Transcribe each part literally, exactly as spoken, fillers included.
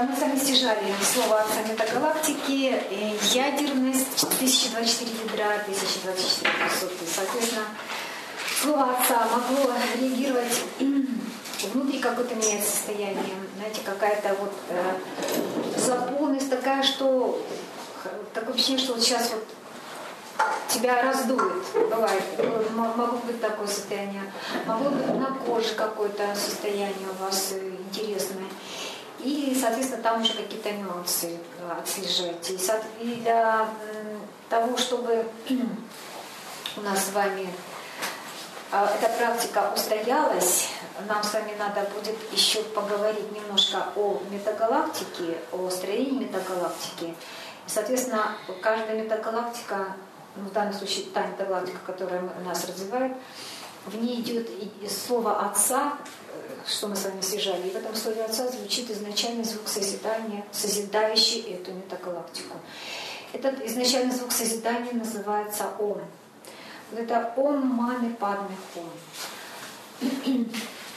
Мы с вами стяжали слово отца метагалактики, ядерность, тысяча двадцать четыре ядра, тысяча двадцать четыре присутствия. Соответственно, слово отца могло реагировать внутри, какое-то менять состояние. Знаете, какая-то вот э, заполненность такая, что такое ощущение, что вот сейчас вот тебя раздует, бывает, могло быть такое состояние, могло быть на коже какое-то состояние у вас интересное. И, соответственно, там уже какие-то нюансы отслеживать. И для того, чтобы у нас с вами эта практика устоялась, нам с вами надо будет еще поговорить немножко о метагалактике, о строении метагалактики. И, соответственно, каждая метагалактика, в данном случае та метагалактика, которая нас развивает, в ней идет слово «отца», что мы с вами связали, и в этом слове «отца» звучит изначальный звук созидания, созидающий эту метагалактику. Этот изначальный звук созидания называется «Ом». Вот это «Ом Мани Падме Хум».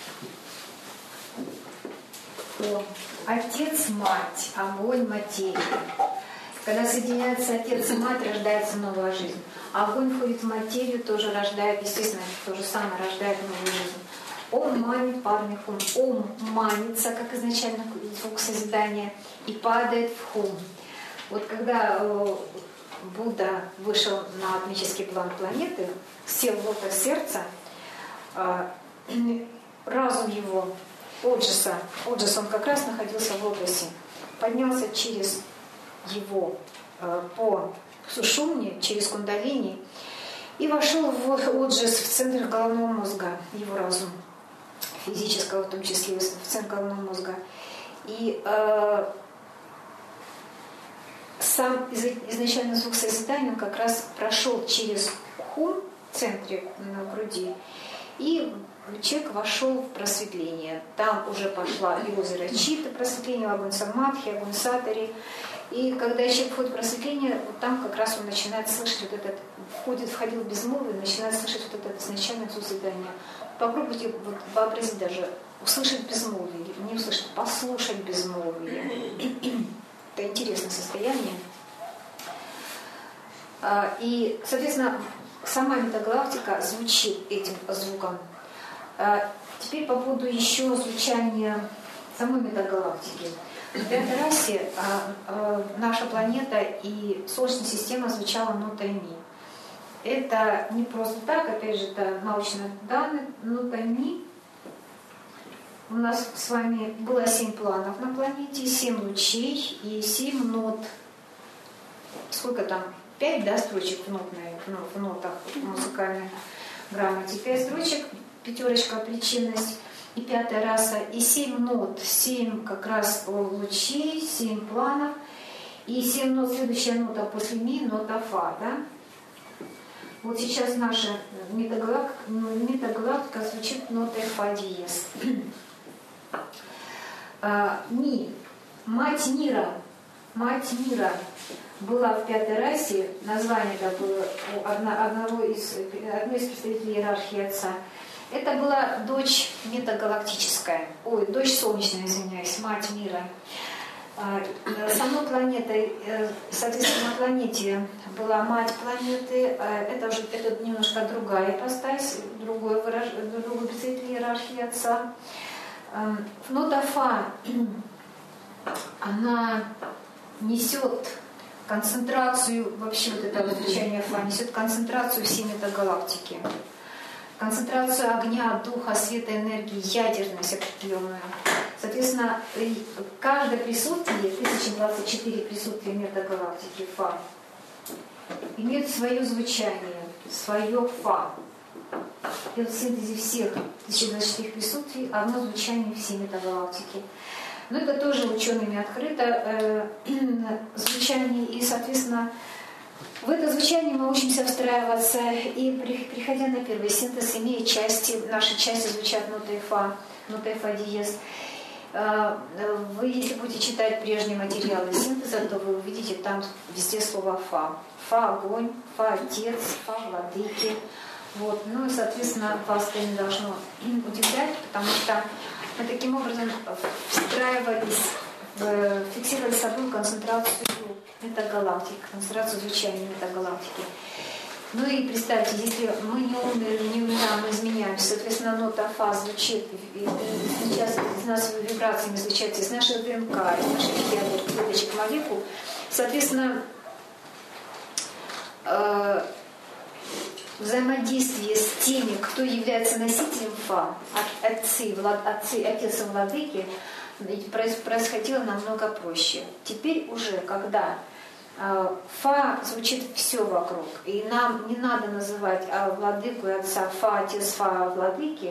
Отец, мать, огонь, материя. Когда соединяются отец и мать, рождается новая жизнь. Огонь входит в материю, тоже рождает, естественно, то же самое, рождает новую жизнь. Ом манит падме хум. Ом манится, как изначально звук созидания, и падает в хум. Вот когда э, Будда вышел на атмический план планеты, сел в лотос сердца, э, разум его, Оджаса, Оджас, он как раз находился в лотосе, поднялся через его э, по сушумне, через кундалини, и вошел в Оджас, в центр головного мозга, его разум, физического, в том числе в центр головного мозга. И э, сам изначально звук созидания, он как раз прошел через хум в центре на груди, и человек вошел в просветление. Там уже пошла и озеро Чита, просветление, огонь Самадхи, огонь Сатари. И когда человек входит в просветление, вот там как раз он начинает слышать вот этот, входит, входил в безмолвие, начинает слышать вот это изначальное созидание. Попробуйте вот вообразить даже, услышать безмолвие, не услышать, послушать безмолвие. Это интересное состояние. И, соответственно, сама метагалактика звучит этим звуком. Теперь по поводу еще звучания самой метагалактики. В пятой расе а, а, наша планета и Солнечная система звучала нотой ми. Это не просто так, опять же, это научные данные. Нота ми. У нас с вами было семь планов на планете, семь лучей и семь нот. Сколько там? Пять, да, строчек в, нотной, в нотах в музыкальной грамоте. Пять строчек, пятерочка причинность. И пятая раса, и семь нот, семь как раз лучей, семь планов, и семь нот, следующая нота после ми, нота фа, да? Вот сейчас наша метагалактика, метагалактика звучит нотой фа диез. Ми, мать мира, мать мира была в пятой расе, название это было у одного из, одной из представителей иерархии отца. Это была дочь метагалактическая, ой, дочь солнечная, извиняюсь, мать мира. Самой планетой, соответственно, на планете была мать планеты, это уже это немножко другая ипостась, другой, выраж... другой представитель иерархии отца. Нота фа, она несет концентрацию, вообще вот это звучание фа, несет концентрацию всей метагалактики. Концентрацию огня, духа, света, энергии, ядерность определенную. Соответственно, каждое присутствие, тысяча двадцать четыре присутствия метагалактики Фа, имеет свое звучание, свое Фа. И вот в синтезе всех тысяча двадцать четыре присутствий одно звучание всей метагалактики. Но это тоже учеными открыто э, звучание, и, соответственно, в это звучание мы учимся встраиваться, и приходя на первый синтез, имея части, наши части звучат нотой фа, нотой фа диез. Вы, если будете читать прежние материалы синтеза, то вы увидите там везде слово фа. Фа огонь, фа отец, фа владыки. Вот. Ну и, соответственно, вас это не должно удивлять, потому что мы таким образом встраивались фиксировали с собой концентрацию метагалактики, концентрацию звучания метагалактики. Ну и представьте, если мы не умерли, не умираем, мы изменяемся, соответственно, нота Фа звучит, и, и сейчас с нашими вибрациями излучается из нашей ДНК, из наших ядер, клеточек, молекул. Соответственно, э, взаимодействие с теми, кто является носителем Фа, отцы, влад, отцы, отец и владыки, происходило намного проще. Теперь уже, когда Фа звучит все вокруг, и нам не надо называть владыку и отца Фа, отец Фа, владыки.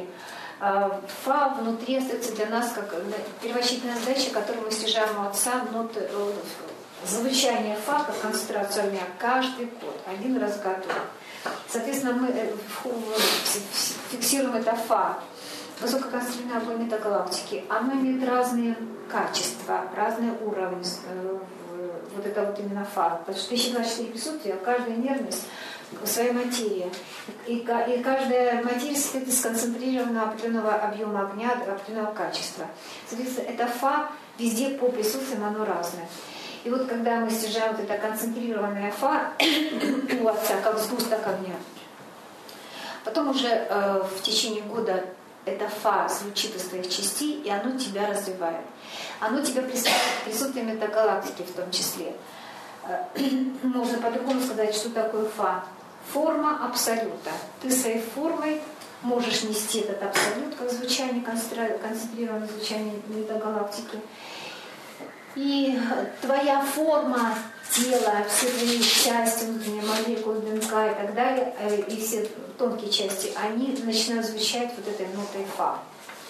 Фа внутри остается для нас как первоочередная задача, которую мы снижаем у отца, ноты, звучание Фа, как концентрацию огня, каждый год, один раз в году. Соответственно, мы фиксируем это Фа, высококонцентрированное огонь метагалактики. Оно имеет разные качества, разные уровни. Вот это вот именно Фа. Потому что тысяча двадцать четыре присутствия, каждая нервность в своей материи. И, и каждая материя состоит из сконцентрированного определенного объема огня, определенного качества. Соответственно, это Фа везде по присутствиям, оно разное. И вот когда мы стяжаем вот это концентрированное Фа у отца, как сгусток огня, потом уже э, в течение года это Фа звучит из твоих частей, и оно тебя развивает. Оно тебя присутствует, присутствие метагалактики в том числе. Можно по-другому сказать, что такое Фа. Форма абсолюта. Ты своей формой можешь нести этот абсолют, как звучание, концентрированное звучание метагалактики. И твоя форма тела, все твои части, внутренние молекулы, ДНК и так далее, и все тонкие части, они начинают звучать вот этой нотой Фа.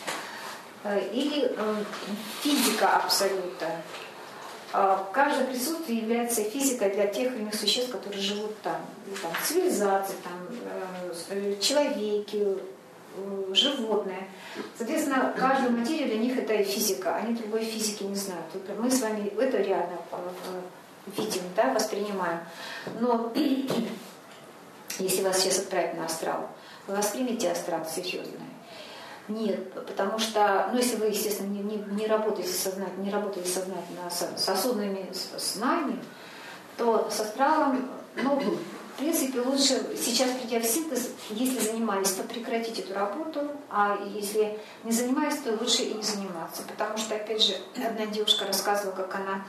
Или физика абсолюта. Каждое присутствие является физикой для тех или иных существ, которые живут там. там цивилизации, там, человеки, животные. Соответственно, каждая материя для них это и физика. Они другой физики не знают. Мы с вами это реально видим, да, воспринимаем. Но если вас сейчас отправить на астрал, вы воспримете астрал серьезно? Нет, потому что, ну, если вы, естественно, не, не, не работаете сознательно, не работаете сознательно с, с осознанными снами, то с астралом, ну, в принципе, лучше сейчас, придя в синтез, если занимались, то прекратить эту работу, а если не занимались, то лучше и не заниматься. Потому что, опять же, одна девушка рассказывала, как она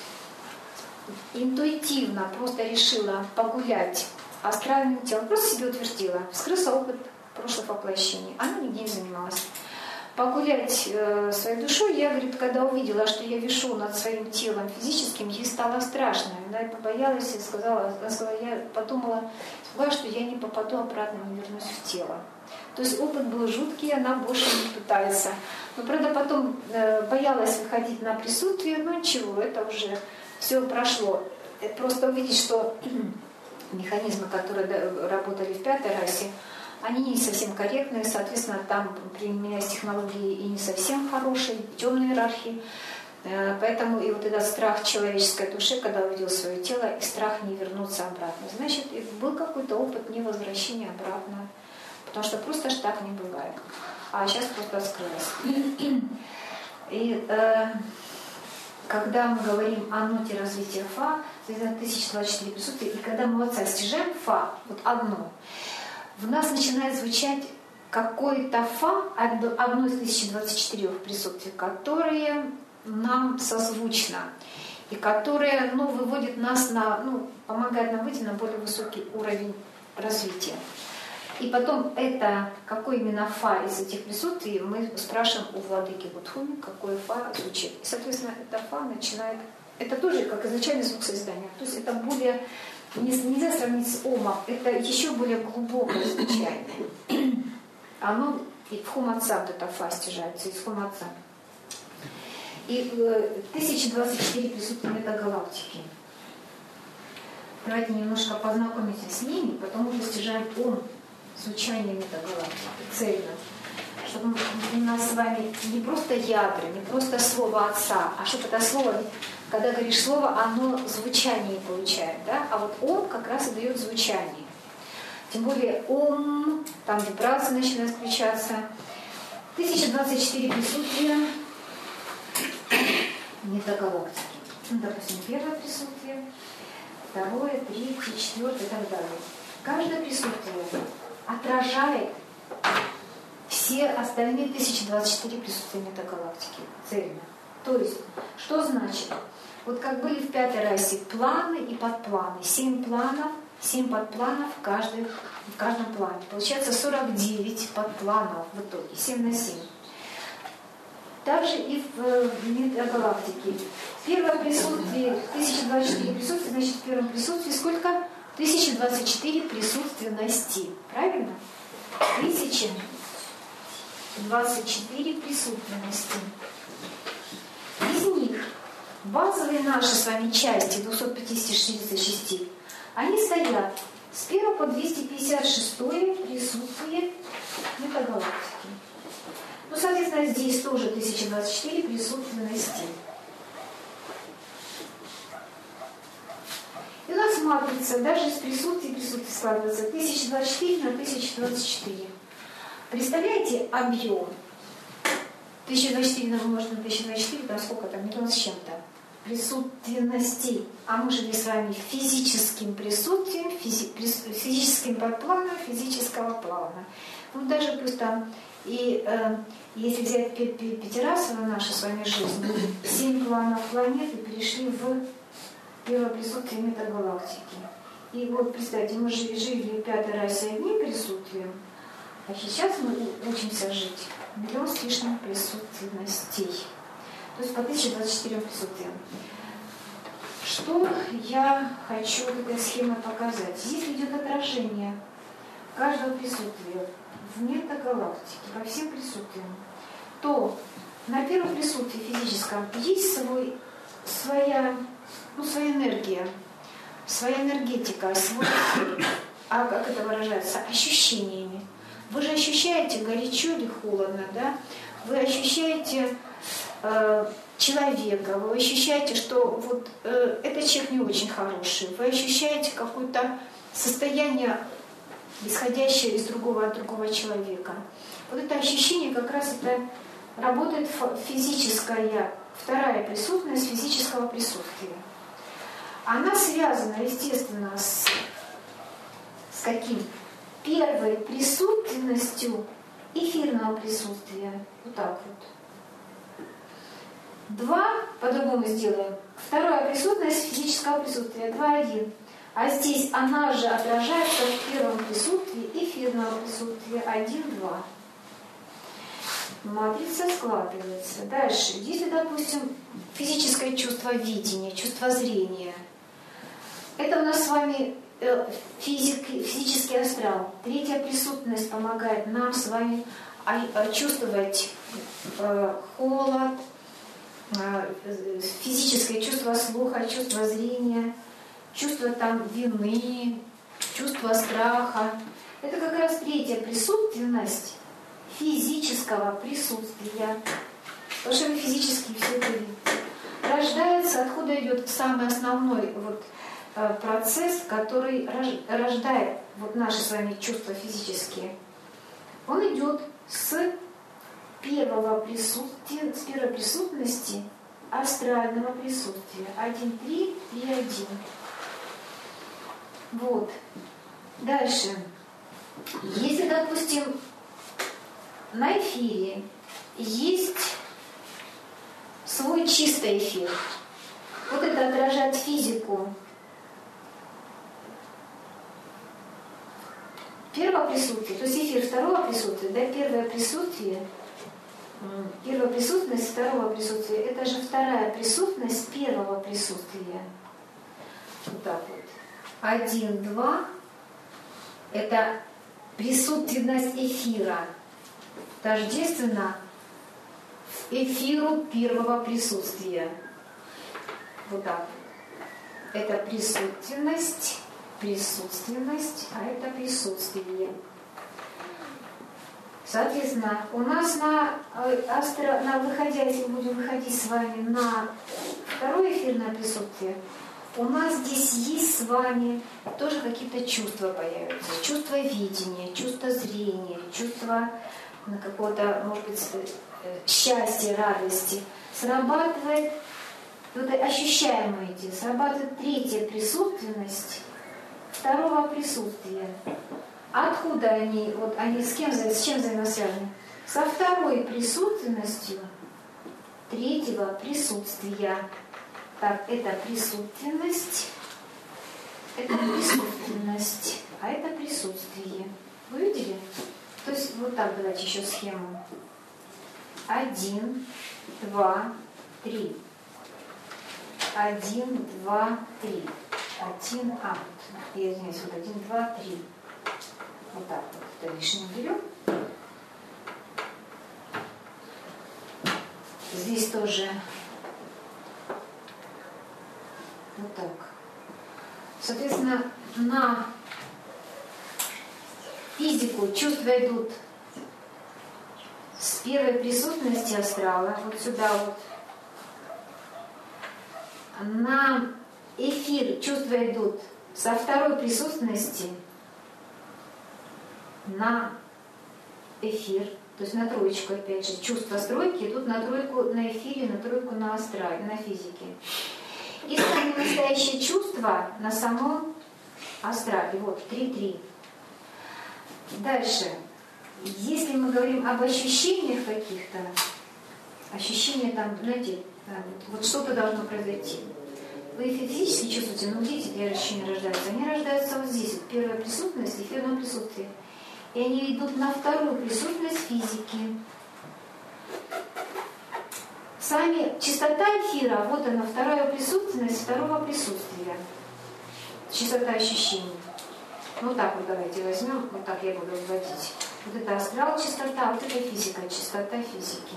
интуитивно просто решила погулять астральным телом, просто себе утвердила, вскрыла опыт прошлых воплощений. Она нигде не занималась. Погулять э, своей душой, я, говорит, когда увидела, что я вишу над своим телом физическим, ей стало страшно. Она и побоялась, и сказала, она сказала, я подумала, что я не попаду обратно, не вернусь в тело. То есть опыт был жуткий, она больше не пытается. Но, правда, потом э, боялась выходить на присутствие, но ничего, это уже все прошло. Просто увидеть, что механизмы, которые работали в пятой расе, они не совсем корректные, соответственно, там применялись технологии и не совсем хорошие, темной иерархии. Поэтому и вот этот страх человеческой души, когда увидел свое тело, и страх не вернуться обратно. Значит, был какой-то опыт невозвращения обратно, потому что просто ж так не бывает. А сейчас просто скрылось. И э, когда мы говорим о ноте развития Фа, это тысяча двадцать четыре присутствия, и когда мы отца стяжаем Фа, вот одно, в нас начинает звучать какой-то Фа, одно из тысячи двадцати четырёх присутствий, которые нам созвучно, и которые, ну, выводят нас на, ну, помогают нам выйти на более высокий уровень развития. И потом это, какой именно Фа из этих присутствий, мы спрашиваем у владыки Будхуми, какой Фа звучит. И, соответственно, это Фа начинает, это тоже как изначальный звук создания, то есть это более, нельзя сравнить с Омом, это еще более глубокое звучание. Оно и в Хум Отца вот это Фа стяжается, из Хум Отца. И э, тысяча двадцать четыре присутствия метагалактики. Давайте немножко познакомимся с ними, потом уже стяжаем Ом, звучание метагалактики, цельно. Чтобы у нас с вами не просто ядра, не просто слово Отца, а чтобы это слово, когда говоришь слово, оно звучание получает, да? А вот Ом как раз и дает звучание. Тем более Ом, там вибрации начинают включаться. тысяча двадцать четыре присутствия метагалактики. Ну, допустим, первое присутствие, второе, третье, четвертое и так далее. Каждое присутствие отражает все остальные тысяча двадцать четыре присутствия метагалактики цельно. То есть, что значит? Вот как были в пятой расе планы и подпланы. Семь планов, семь подпланов в, каждой, в каждом плане. Получается сорок девять подпланов в итоге, семь на семь. Также и в метагалактике. Первое присутствие, тысяча двадцать четыре присутствия, значит, в первом присутствии сколько? тысяча двадцать четыре присутственности. Правильно? тысяча двадцать четыре присутственности. Из них базовые наши с вами части, двести пятьдесят шесть, они стоят с первого по двести пятьдесят шестое присутствие метагалактики. Ну, соответственно, здесь тоже тысяча двадцать четыре присутственности. И у нас матрица даже из присутствия и присутствия складывается тысяча двадцать четыре на тысяча двадцать четыре. Представляете объем? тысяча двадцать четыре умножить на тысяча двадцать четыре, там сколько там, миллион с чем-то. Присутственностей. А мы жили с вами физическим присутствием, физи, физическим подпланом физического плана. Ну, даже пусть там, и э, если взять пятирасовую нашу с вами жизнь, семь планов планеты перешли в первое присутствие метагалактики. И вот, представьте, мы жили, жили в пятой расе одним присутствием, а сейчас мы учимся жить миллион с лишним присутственностей. То есть по тысяча двадцать четыре присутствиям. Что я хочу этой схемой показать? Здесь идет отражение каждого присутствия в метагалактике, по всем присутствиям. То на первом присутствии физическом есть свой, своя, ну, своя энергия, своя энергетика, свой эфир. А как это выражается? Ощущениями. Вы же ощущаете горячо или холодно, да? Вы ощущаете э, человека, вы ощущаете, что вот э, этот человек не очень хороший, вы ощущаете какое-то состояние, исходящее из другого от другого человека. Вот это ощущение как раз это работает физическая, вторая присутственность физического присутствия. Она связана, естественно, с, с каким? Первой присутственностью эфирного присутствия. Вот так вот. Два, по-другому сделаем. Вторая присутственность физического присутствия. Два, один. А здесь она же отражается в первом присутствии эфирного присутствия. Один, два. Матрица складывается. Дальше. Если, допустим, физическое чувство видения, чувство зрения. Это у нас с вами Физик, физический астрал. Третья присутственность помогает нам с вами чувствовать э, холод, э, физическое чувство слуха, чувство зрения, чувство там вины, чувство страха. Это как раз третья присутственность физического присутствия. Потому что вы физически все это видите. Рождается, откуда идет самый основной вот, процесс, который рождает вот наши с вами чувства физические. Он идет с первого присутствия, с первой присутственности астрального присутствия. Один, три, три, один. Вот. Дальше. Если, допустим, на эфире есть свой чистый эфир, вот это отражает физику. Первое присутствие, то есть эфир второго присутствия, да, первое присутствие, первая присутственность второго присутствия, это же вторая присутственность первого присутствия. Вот так вот. Один, два, это присутственность эфира, тождественно эфиру первого присутствия. Вот так вот. Это присутственность. Присутственность, а это присутствие. Соответственно, у нас на, астро, на выходя, если будем выходить с вами на второе эфирное присутствие, у нас здесь есть с вами тоже какие-то чувства появятся. Чувство видения, чувство зрения, чувство какого-то, может быть, счастья, радости. Срабатывает вот ощущаем эти, срабатывает третья присутственность второго присутствия. Откуда они, вот они с кем, с чем взаимосвязаны? Со второй присутственностью третьего присутствия. Так, это присутственность, это присутственность, а это присутствие. Вы видели? То есть вот так давайте еще схему. Один, два, три. Один, два, три. Один, а, я извиняюсь, вот один, два, три. Вот так вот, это лишнее берем. Здесь тоже вот так. Соответственно, на физику чувства идут с первой присутственности астрала, вот сюда вот. На эфир чувства идут со второй присутственности на эфир, то есть на троечку, опять же, чувства стройки идут на тройку на эфире, на тройку на астрале, на физике. И самые настоящие чувства на самом астрале. Вот, три-три. Дальше. Если мы говорим об ощущениях каких-то, ощущения там, знаете, вот что-то должно произойти. Вы их физически чувствуете, но дети для ощущения рождаются. Они рождаются вот здесь, вот первая присутственность, эфирное присутствие. И они идут на вторую присутственность физики. Сами частота эфира, вот она, вторая присутственность второго присутствия. Частота ощущений. Ну так вот давайте возьмем, вот так я буду вводить. Вот это астрал частота, вот это физика, частота физики.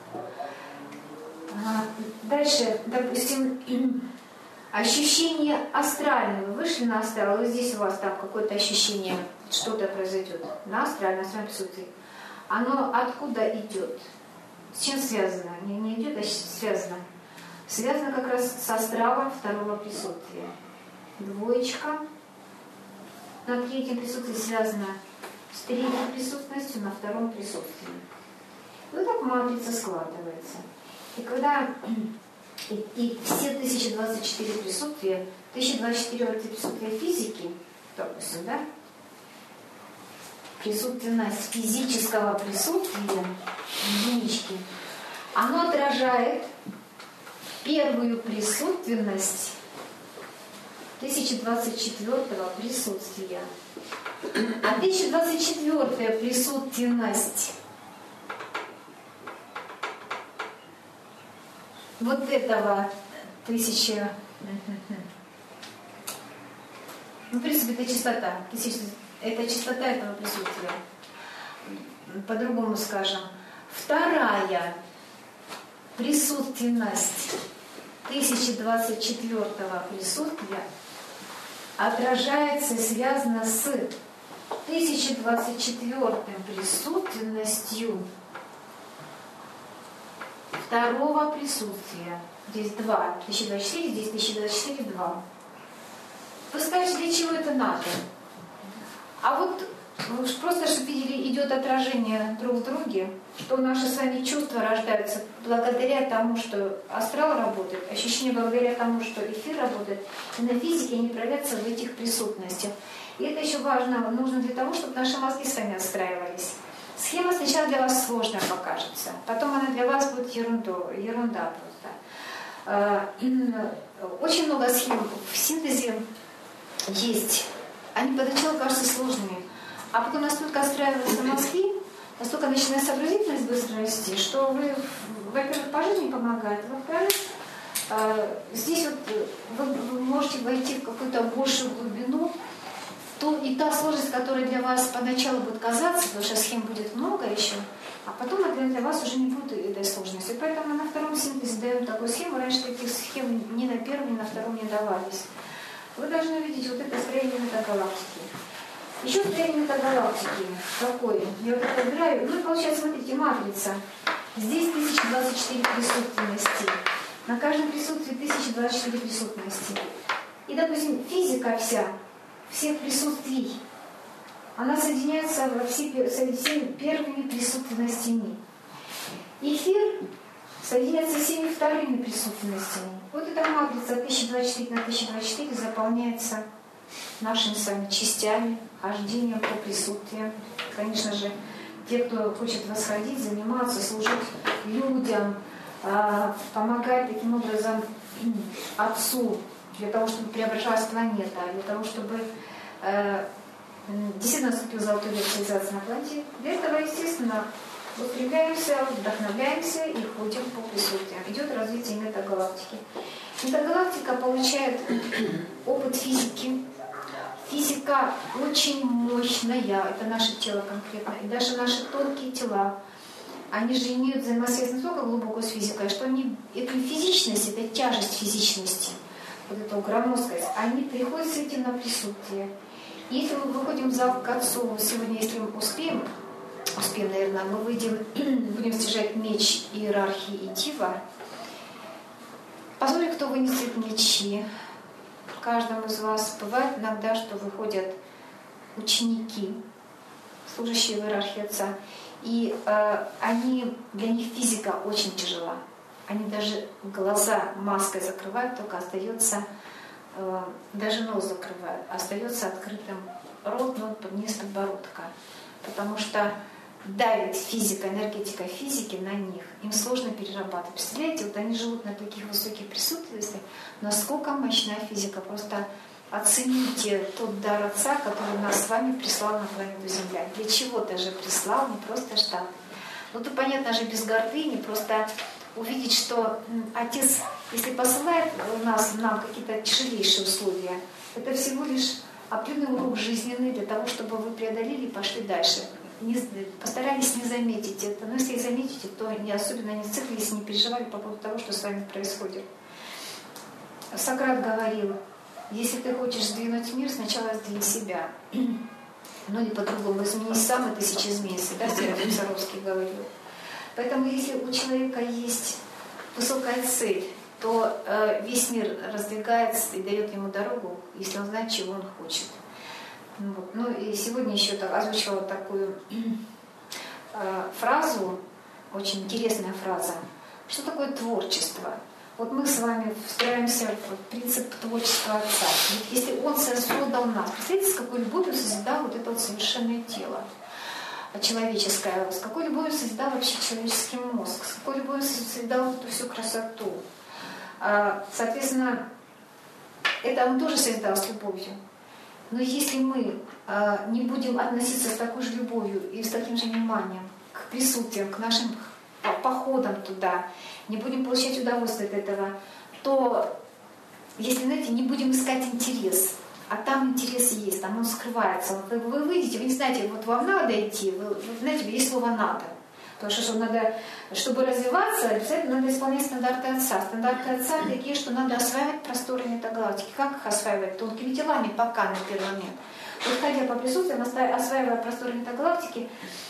Дальше, допустим, ощущение астральное. Вы вышли на астрал, и здесь у вас там какое-то ощущение, что-то произойдет. На астральном, на астральном присутствии. Оно откуда идет? С чем связано? Не, не идет, а связано. Связано как раз с астралом второго присутствия. Двоечка. На третьем присутствии связано с третьей присутственностью, на втором присутствии. И вот так матрица складывается. И когда и, и все тысяча двадцать четыре присутствия, тысяча двадцать четыре присутствия физики, допустим, да, присутственность физического присутствия единички, оно отражает первую присутственность тысяча двадцать четвёртого присутствия. А тысяча двадцать четвёртая присутственность вот этого тысяча, ну, в принципе, это частота, тысяча, это частота этого присутствия. По-другому скажем, вторая присутственность тысяча двадцать четвёртого присутствия отражается и связана с тысяча двадцать четвёртой присутственностью второго присутствия. Здесь два. тысяча двадцать четыре, здесь тысяча двадцать четыре, два. Вы скажете, для чего это надо? А вот просто, чтобы видели, идет отражение друг в друге, что наши с вами чувства рождаются благодаря тому, что астрал работает, ощущения благодаря тому, что эфир работает, и на физике они проявляются в этих присутностях. И это еще важно, нужно для того, чтобы наши мозги с вами отстраивались. Схема сначала для вас сложная покажется, потом она для вас будет ерунду, ерунда просто. Очень много схем в синтезе есть. Они поначалу кажутся сложными, а потом настолько отстраиваются мозги, настолько начинает сообразительность быстро расти, что вы, во-первых, по жизни помогает, во-вторых, здесь вот вы, вы можете войти в какую-то большую глубину, то и та сложность, которая для вас поначалу будет казаться, потому что схем будет много еще, а потом это для вас уже не будет этой сложности. Поэтому мы на втором синтезе даем такую схему. Раньше таких схем ни на первом, ни на втором не давались. Вы должны видеть вот это строение метагалактики. Еще строение метагалактики какое? Я вот это убираю. Ну и получается, смотрите, матрица. Здесь тысяча двадцать четыре присутственности. На каждом присутствии тысяча двадцать четыре присутственности. И, допустим, физика вся, всех присутствий, она соединяется во все, со всеми первыми присутственностями. Эфир соединяется с всеми вторыми присутственностями. Вот эта матрица тысяча двадцать четыре на тысяча двадцать четыре заполняется нашими с вами частями, хождением по присутствиям. Конечно же, те, кто хочет восходить, заниматься, служить людям, помогать таким образом Отцу, для того, чтобы преображалась планета, для того, чтобы действительно наступил золотой век цивилизации на планете. Для этого, естественно, устремляемся, вдохновляемся и ходим по присутствиям. Идет развитие метагалактики. Метагалактика получает опыт физики. Физика очень мощная, это наше тело конкретно, и даже наши тонкие тела, они же имеют взаимосвязь настолько глубокую с физикой, что они, эту физичность, эта тяжесть физичности, вот эту громоздкость, они приходят с этим на присутствие. И если мы выходим в зал к Отцу, сегодня, если мы успеем, успеем, наверное, мы выйдем, будем стяжать меч иерархии и дива. Посмотрим, кто вынесет мечи. Каждому из вас бывает иногда, что выходят ученики, служащие в иерархии Отца, и э, они, для них физика очень тяжела. Они даже глаза маской закрывают, только остается, э, даже нос закрывают, остается открытым рот, но вниз подбородка, потому что давит физика, энергетика физики на них, им сложно перерабатывать. Представляете, вот они живут на таких высоких присутствиях, насколько мощная физика. Просто оцените тот дар Отца, который нас с вами прислал на планету Земля. Для чего даже прислал, не просто штат. Ну, то понятно же, без гордыни, просто увидеть, что Отец, если посылает у нас, нам какие-то тяжелейшие условия, это всего лишь определенный урок жизненный для того, чтобы вы преодолели и пошли дальше. Не, постарались не заметить это. Но если заметите, то не, особенно не циклились, не переживали по поводу того, что с вами происходит. Сократ говорил, если ты хочешь сдвинуть мир, сначала сдвинь себя. Ну или по-другому, изменись сам, и тысячи изменится. Да, Серафим Саровский говорил. Поэтому если у человека есть высокая цель, то э, весь мир раздвигается и дает ему дорогу, если он знает, чего он хочет. Вот. Ну и сегодня еще так, озвучивала такую э, фразу, очень интересная фраза. Что такое творчество? Вот мы с вами встраиваемся в принцип творчества Отца. Ведь если Он создал нас, представляете, с какой любовью созидал вот это вот совершенное тело человеческое, с какой любовью созидал вообще человеческий мозг, с какой любовью созидал вот эту всю красоту. А, соответственно, это Он тоже созидал с любовью. Но если мы э, не будем относиться с такой же любовью и с таким же вниманием к присутствиям, к нашим походам туда, не будем получать удовольствие от этого, то, если, знаете, не будем искать интерес, а там интерес есть, там он скрывается. Вы, вы выйдете, вы не знаете, вот вам надо идти, вы, вы знаете, есть слово «надо». Потому что, что надо, чтобы развиваться, обязательно надо исполнять стандарты Отца. Стандарты Отца такие, что надо осваивать просторы метагалактики. Как их осваивать? Тонкими телами пока на первый момент. Вот ходя по присутствиям, осваивая просторы метагалактики,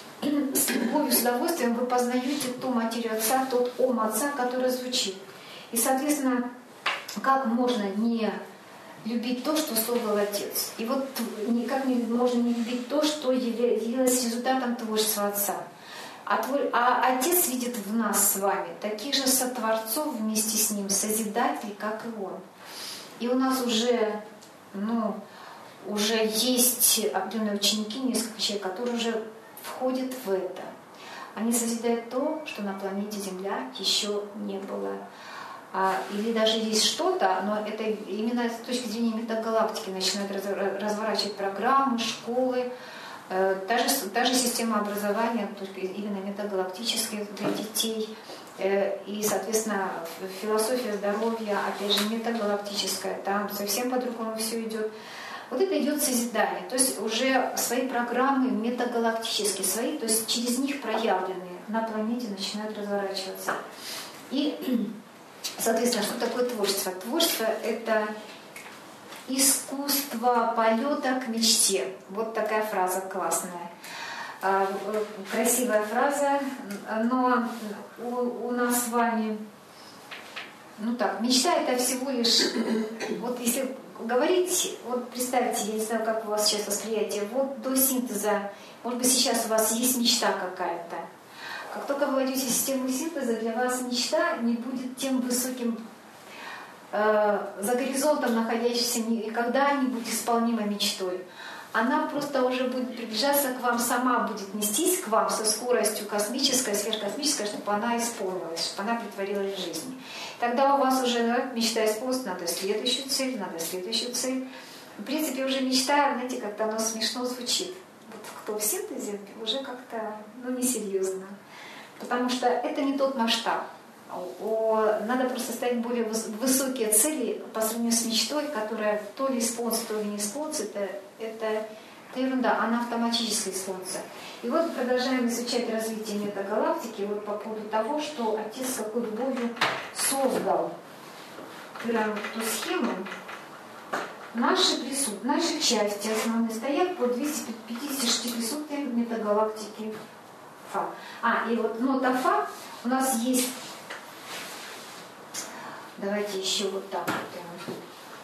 с любовью, с удовольствием вы познаете ту материю Отца, тот ум Отца, который звучит. И, соответственно, как можно не любить то, что создал Отец? И вот никак не, можно не любить то, что явилось результатом творчества Отца. А, твой, а Отец видит в нас с вами таких же сотворцов вместе с Ним, созидателей, как и Он. И у нас уже, ну, уже есть определенные ученики, несколько человек, которые уже входят в это. Они созидают то, что на планете Земля еще не было. А, или даже есть что-то, но это именно с точки зрения метагалактики начинают разворачивать программы, школы, Даже, даже система образования, именно метагалактическая для детей, и, соответственно, философия здоровья, опять же, метагалактическая, там совсем по-другому все идет. Вот это идет созидание, то есть уже свои программы метагалактические, свои, то есть через них проявленные на планете начинают разворачиваться. И, соответственно, что такое творчество? Творчество — это искусство полета к мечте. Вот такая фраза классная. Красивая фраза, но у, у нас с вами, ну так, мечта — это всего лишь, вот если говорить, вот представьте, я не знаю, как у вас сейчас восприятие, вот до синтеза, может быть, сейчас у вас есть мечта какая-то, Как только вы войдете в систему синтеза, для вас мечта не будет тем высоким, э, за горизонтом находящейся когда-нибудь исполнимой мечтой. Она просто уже будет приближаться к вам, сама будет нестись к вам со скоростью космической, сверхкосмической, чтобы она исполнилась, чтобы она притворилась в жизни. Тогда у вас уже, да, мечта исполнится, надо следующую цель, надо следующую цель. В принципе, уже мечта, знаете, как-то оно смешно звучит. Вот кто в синтезе, уже как-то, ну, несерьезно. Потому что это не тот масштаб. Надо просто ставить более высокие цели по сравнению с мечтой, которая то ли исполнится, то ли не исполнится. Это, это, это ерунда, она автоматически исполнится. И вот продолжаем изучать развитие метагалактики вот по поводу того, что Отец с какой любовью создал прям ту схему. Наши, присут... Наши части основные стоят по двести пятьдесят шесть присутствиям метагалактики Фа. А, и вот нота Фа у нас есть. Давайте еще вот так вот.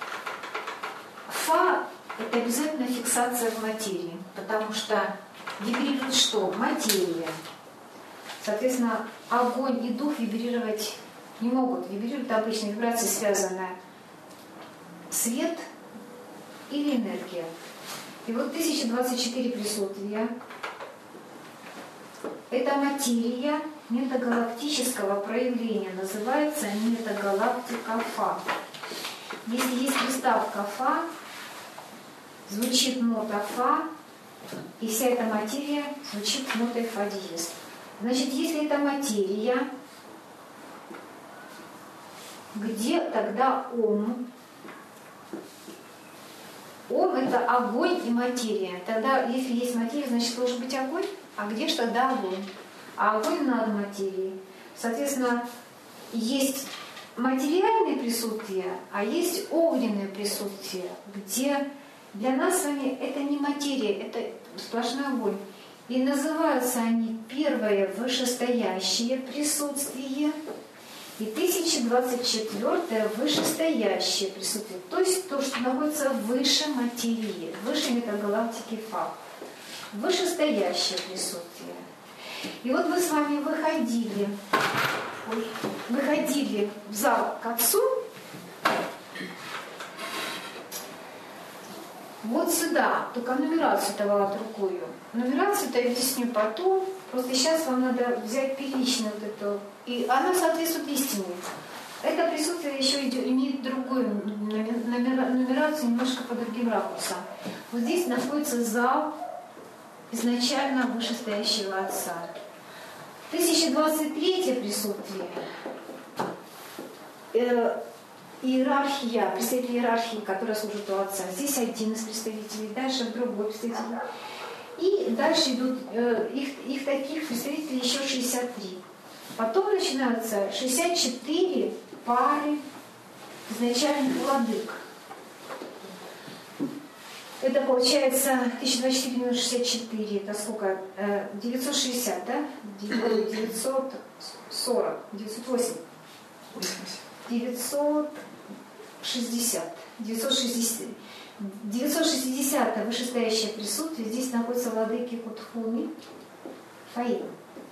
Фа – это обязательно фиксация в материи, потому что вибрирует что? Материя. Соответственно, огонь и дух вибрировать не могут. Вибрируют обычно вибрации, связанные свет или энергия. И вот тысяча двадцать четыре присутствия – это материя метагалактического проявления, называется метагалактика Фа. Если есть приставка Фа, звучит нота Фа, и вся эта материя звучит нотой Фа диез. Значит, если это материя, где тогда Ом? Ом – это огонь и материя. Тогда, если есть материя, значит, должен быть огонь. А где же тогда огонь? А огонь над материей. Соответственно, есть материальное присутствие, а есть огненное присутствие, где для нас с вами это не материя, это сплошной огонь. И называются они первое вышестоящее присутствие и тысяча двадцать четвёртое вышестоящее присутствие. То есть то, что находится выше материи, выше метагалактики Фа. Вышестоящее присутствие. И вот мы с вами выходили, ой, выходили в зал к Отцу, вот сюда, только нумерацию давала другую. Нумерацию-то я объясню потом, просто сейчас вам надо взять первичную вот эту, и она соответствует истине. Это присутствие еще имеет другую нумерацию, немножко по другим ракурсам. Вот здесь находится зал изначально вышестоящего Отца. тысяча двадцать третье присутствие. Э, иерархия, представитель иерархии, которая служит у Отца. Здесь один из представителей, дальше другой представитель. И дальше идут э, их, их таких представителей еще шестьдесят три. Потом начинаются шестьдесят четыре пары изначальных владык. Это получается тысяча двадцать четыре минус шестьдесят четыре, это сколько? девятьсот шестьдесят, да? девятьсот сорок, девятьсот восемь. девятьсот шестьдесят. девятьсот шестьдесят. девятьсот шестидесятое вышестоящее присутствие. Здесь находятся владыки Кутхуми, Фаим.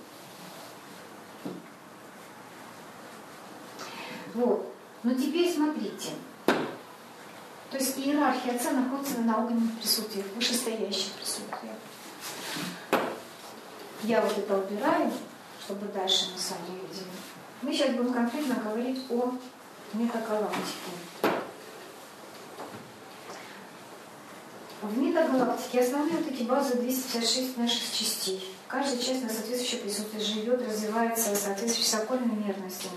Вот. Но теперь смотрите. То есть иерархия Отца находится на огненных присутствиях, вышестоящих присутствиях. Я вот это убираю, чтобы дальше мы с вами видели. Мы сейчас будем конкретно говорить о метагалактике. В метагалактике основные вот эти базы двести пятьдесят шесть наших частей. Каждая часть на соответствующее присутствие живет, развивается соответствующими законными мерностями.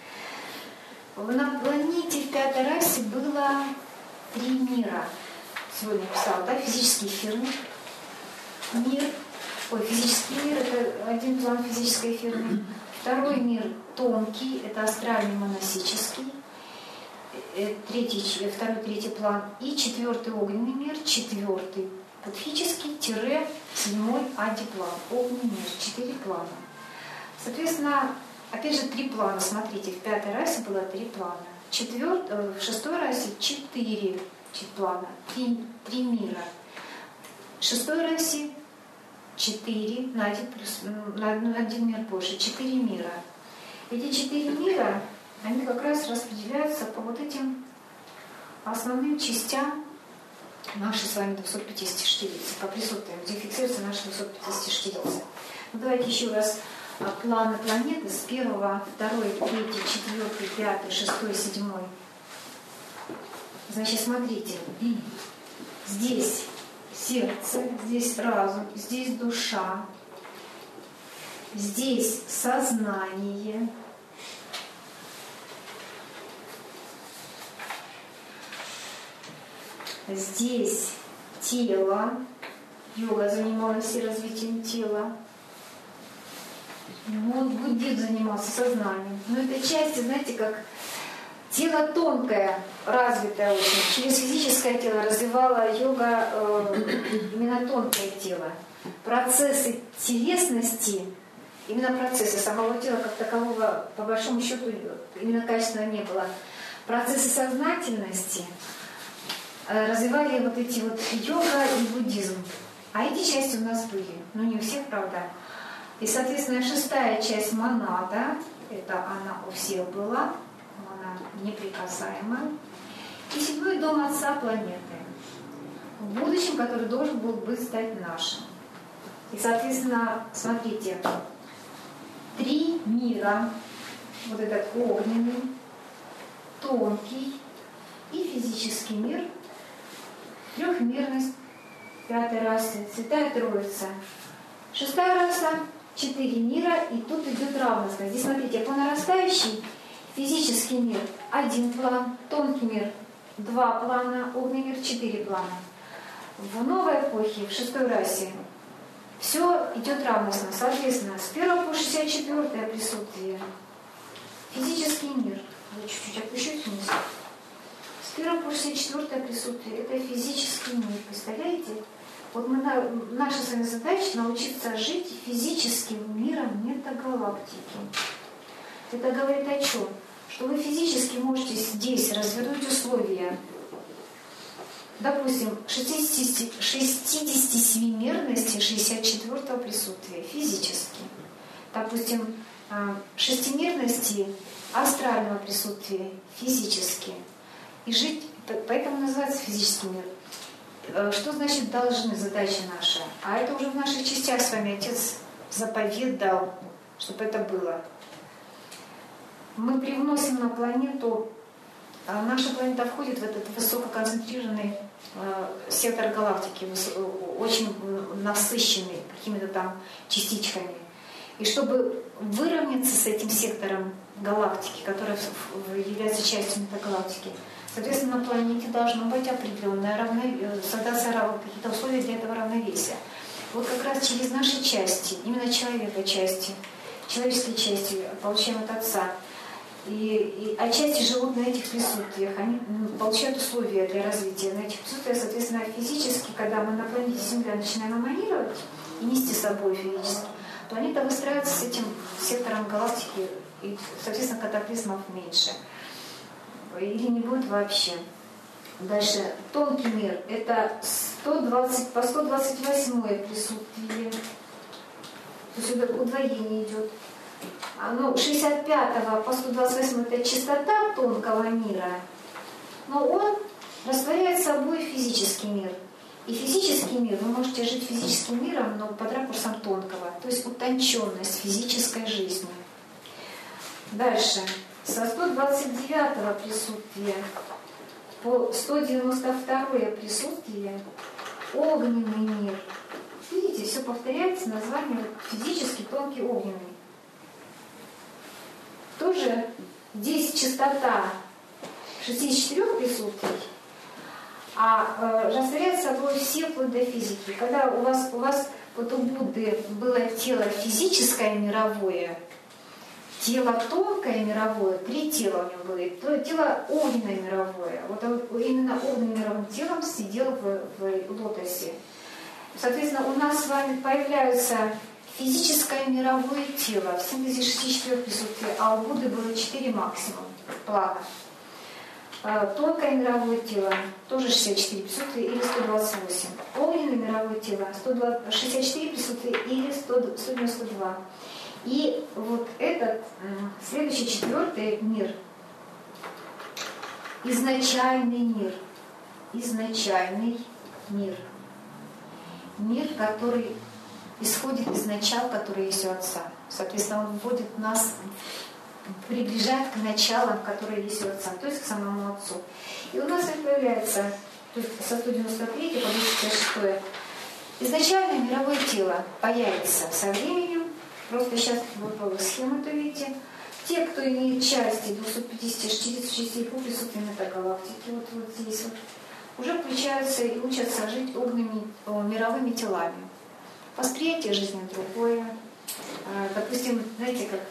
На планете в пятой расе было три мира. Сегодня писала, да, физический эфирный мир. Ой, физический мир – это один план физической эфирный. Второй мир тонкий, это астральный моносический. Третий, второй, третий план. И четвертый огненный мир, четвертый будхический, тире, седьмой антиплан. Огненный мир, четыре плана. Соответственно, опять же, три плана. Смотрите, в пятой расе было три плана. Четверт, в шестой расе четыре плана, три, три мира. В шестой расе четыре, на один, плюс, на один мир больше, четыре мира. Эти четыре мира, они как раз распределяются по вот этим основным частям нашей с вами двухсот пятидесяти штирицы, по присутствиям, где фиксируется наши двухсот пятидесяти штирицы. Ну, давайте еще раз планы планеты с первого, второй, третий, четвертый, пятый, шестой, седьмой. Значит, смотрите, здесь сердце, здесь разум, здесь душа, здесь сознание, здесь тело, йога занималась и развитием тела, вот буддизм занимался сознанием. Но этой части, знаете, как тело тонкое, развитое очень. Через физическое тело развивала йога э, именно тонкое тело. Процессы телесности, именно процессы самого тела как такового, по большому счету, именно качественно не было. Процессы сознательности э, развивали вот эти вот йога и буддизм. А эти части у нас были. Ну, не у всех, правда. И, соответственно, шестая часть монада, это она у всех была, она неприкасаемая. И седьмой дом Отца планеты, в будущем, который должен был бы стать нашим. И, соответственно, смотрите, три мира, вот этот огненный, тонкий и физический мир, трехмерность пятой расы, Святая Троица. Шестая раса, четыре мира, и тут идет равенство. Здесь, смотрите, по нарастающей физический мир один план, тонкий мир два плана, огненный мир четыре плана. В новой эпохе, в шестой расе, все идет равностно. Соответственно, с первого по шестьдесят четвёртое присутствие физический мир. Я чуть-чуть опущусь вниз. С первого по шестьдесят четвёртое присутствие это физический мир. Представляете? Вот мы, наша с вами задача научиться жить физическим миром метагалактики. Это говорит о чем? Что вы физически можете здесь развернуть условия, допустим, шестидесятисемимерности шестьдесят четвёртого присутствия физически. Допустим, шестимерности астрального присутствия физически. И жить, поэтому называется физический мир. Что значит должны, задача наша? А это уже в наших частях с вами Отец заповед дал, чтобы это было. Мы привносим на планету, наша планета входит в этот высококонцентрированный э, сектор галактики, очень насыщенный какими-то там частичками. И чтобы выровняться с этим сектором галактики, который является частью метагалактики, соответственно, на планете должно быть определенное равновесие, создаться какие-то условия для этого равновесия. Вот как раз через наши части, именно человека части, человеческие части получаем от Отца. И, и отчасти живут на этих присутствиях, они получают условия для развития на этих присутствиях, соответственно, физически, когда мы на планете Земля начинаем эманировать и нести с собой физически, то они-то выстраиваются с этим сектором галактики, и, соответственно, катаклизмов меньше. Или не будет вообще. Дальше, тонкий мир, это сто двадцать, по сто двадцать восьмое присутствие, то есть сюда удвоение идет. Ну, шестьдесят пятого по сто двадцать восьмое это чистота тонкого мира, но он растворяет собой физический мир. И физический мир, вы можете жить физическим миром, но под ракурсом тонкого, то есть утонченность физической жизни. Дальше, со сто двадцать девятого присутствия по сто девяносто второе присутствие огненный мир. Видите, все повторяется, название физически тонкий огненный. Тоже здесь частота шестидесяти четырёх присутствий, а э, растворяет собой все вплоть до физики. Когда у вас, у вас вот у Будды было тело физическое мировое, тело тонкое мировое, три тела у него было, то тело огненное мировое. Вот именно огненным мировым телом сидел в, в лотосе. Соответственно, у нас с вами появляются физическое мировое тело в синтезе шестидесяти четырёх присутствий, а у Будды было четыре максимум плана. Тонкое мировое тело тоже шестьдесят четыре присутствия или сто двадцать восемь. Огненное мировое тело шестьдесят четыре присутствия или сто девяносто два. И вот этот следующий четвертый мир, изначальный мир, изначальный мир, мир, который исходит из начала, который есть у Отца. Соответственно, он вводит нас, приближает к началам, которые есть у Отца, то есть к самому Отцу. И у нас появляется, то есть со сто девяносто третьего по двести пятьдесят шестое, изначальное мировое тело появится со временем. Просто сейчас вы схему-то видите. Те, кто имеет части двести пятьдесят шестьдесят частей по присутствию метагалактики, вот, вот здесь вот, уже включаются и учатся жить огненными мировыми телами. Восприятие жизни другое. Допустим, знаете, как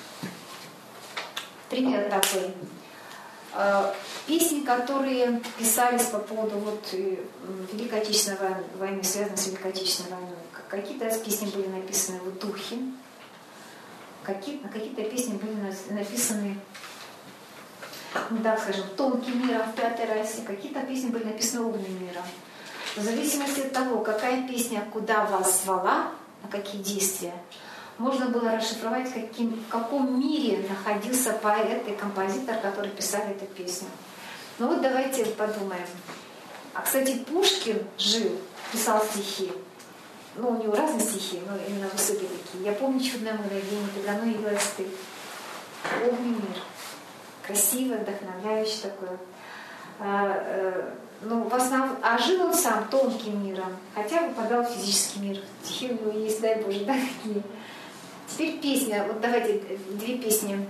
пример такой. Песни, которые писались по поводу вот, Великой Отечественной войны, связанной с Великой Отечественной войной. Какие-то песни были написаны в духе, какие-то, какие-то песни были написаны, ну да, скажем, тонким миром в пятой расе, какие-то песни были написаны огненным миром. В зависимости от того, какая песня куда вас звала, на какие действия, можно было расшифровать, каким, в каком мире находился поэт и композитор, которые писали эту песню. Ну вот давайте подумаем. А, кстати, Пушкин жил, писал стихи. Ну, у него разные стихи, но именно высокие такие. «Я помню чудное мгновение, когда оно явилось ты». Огненный мир. Красивый, вдохновляющий такой. А, а, ну, в основном, а жил он сам тонким миром, хотя выпадал в физический мир. Стихи у него есть, дай Боже, да, такие. Теперь песня. Вот давайте две песни.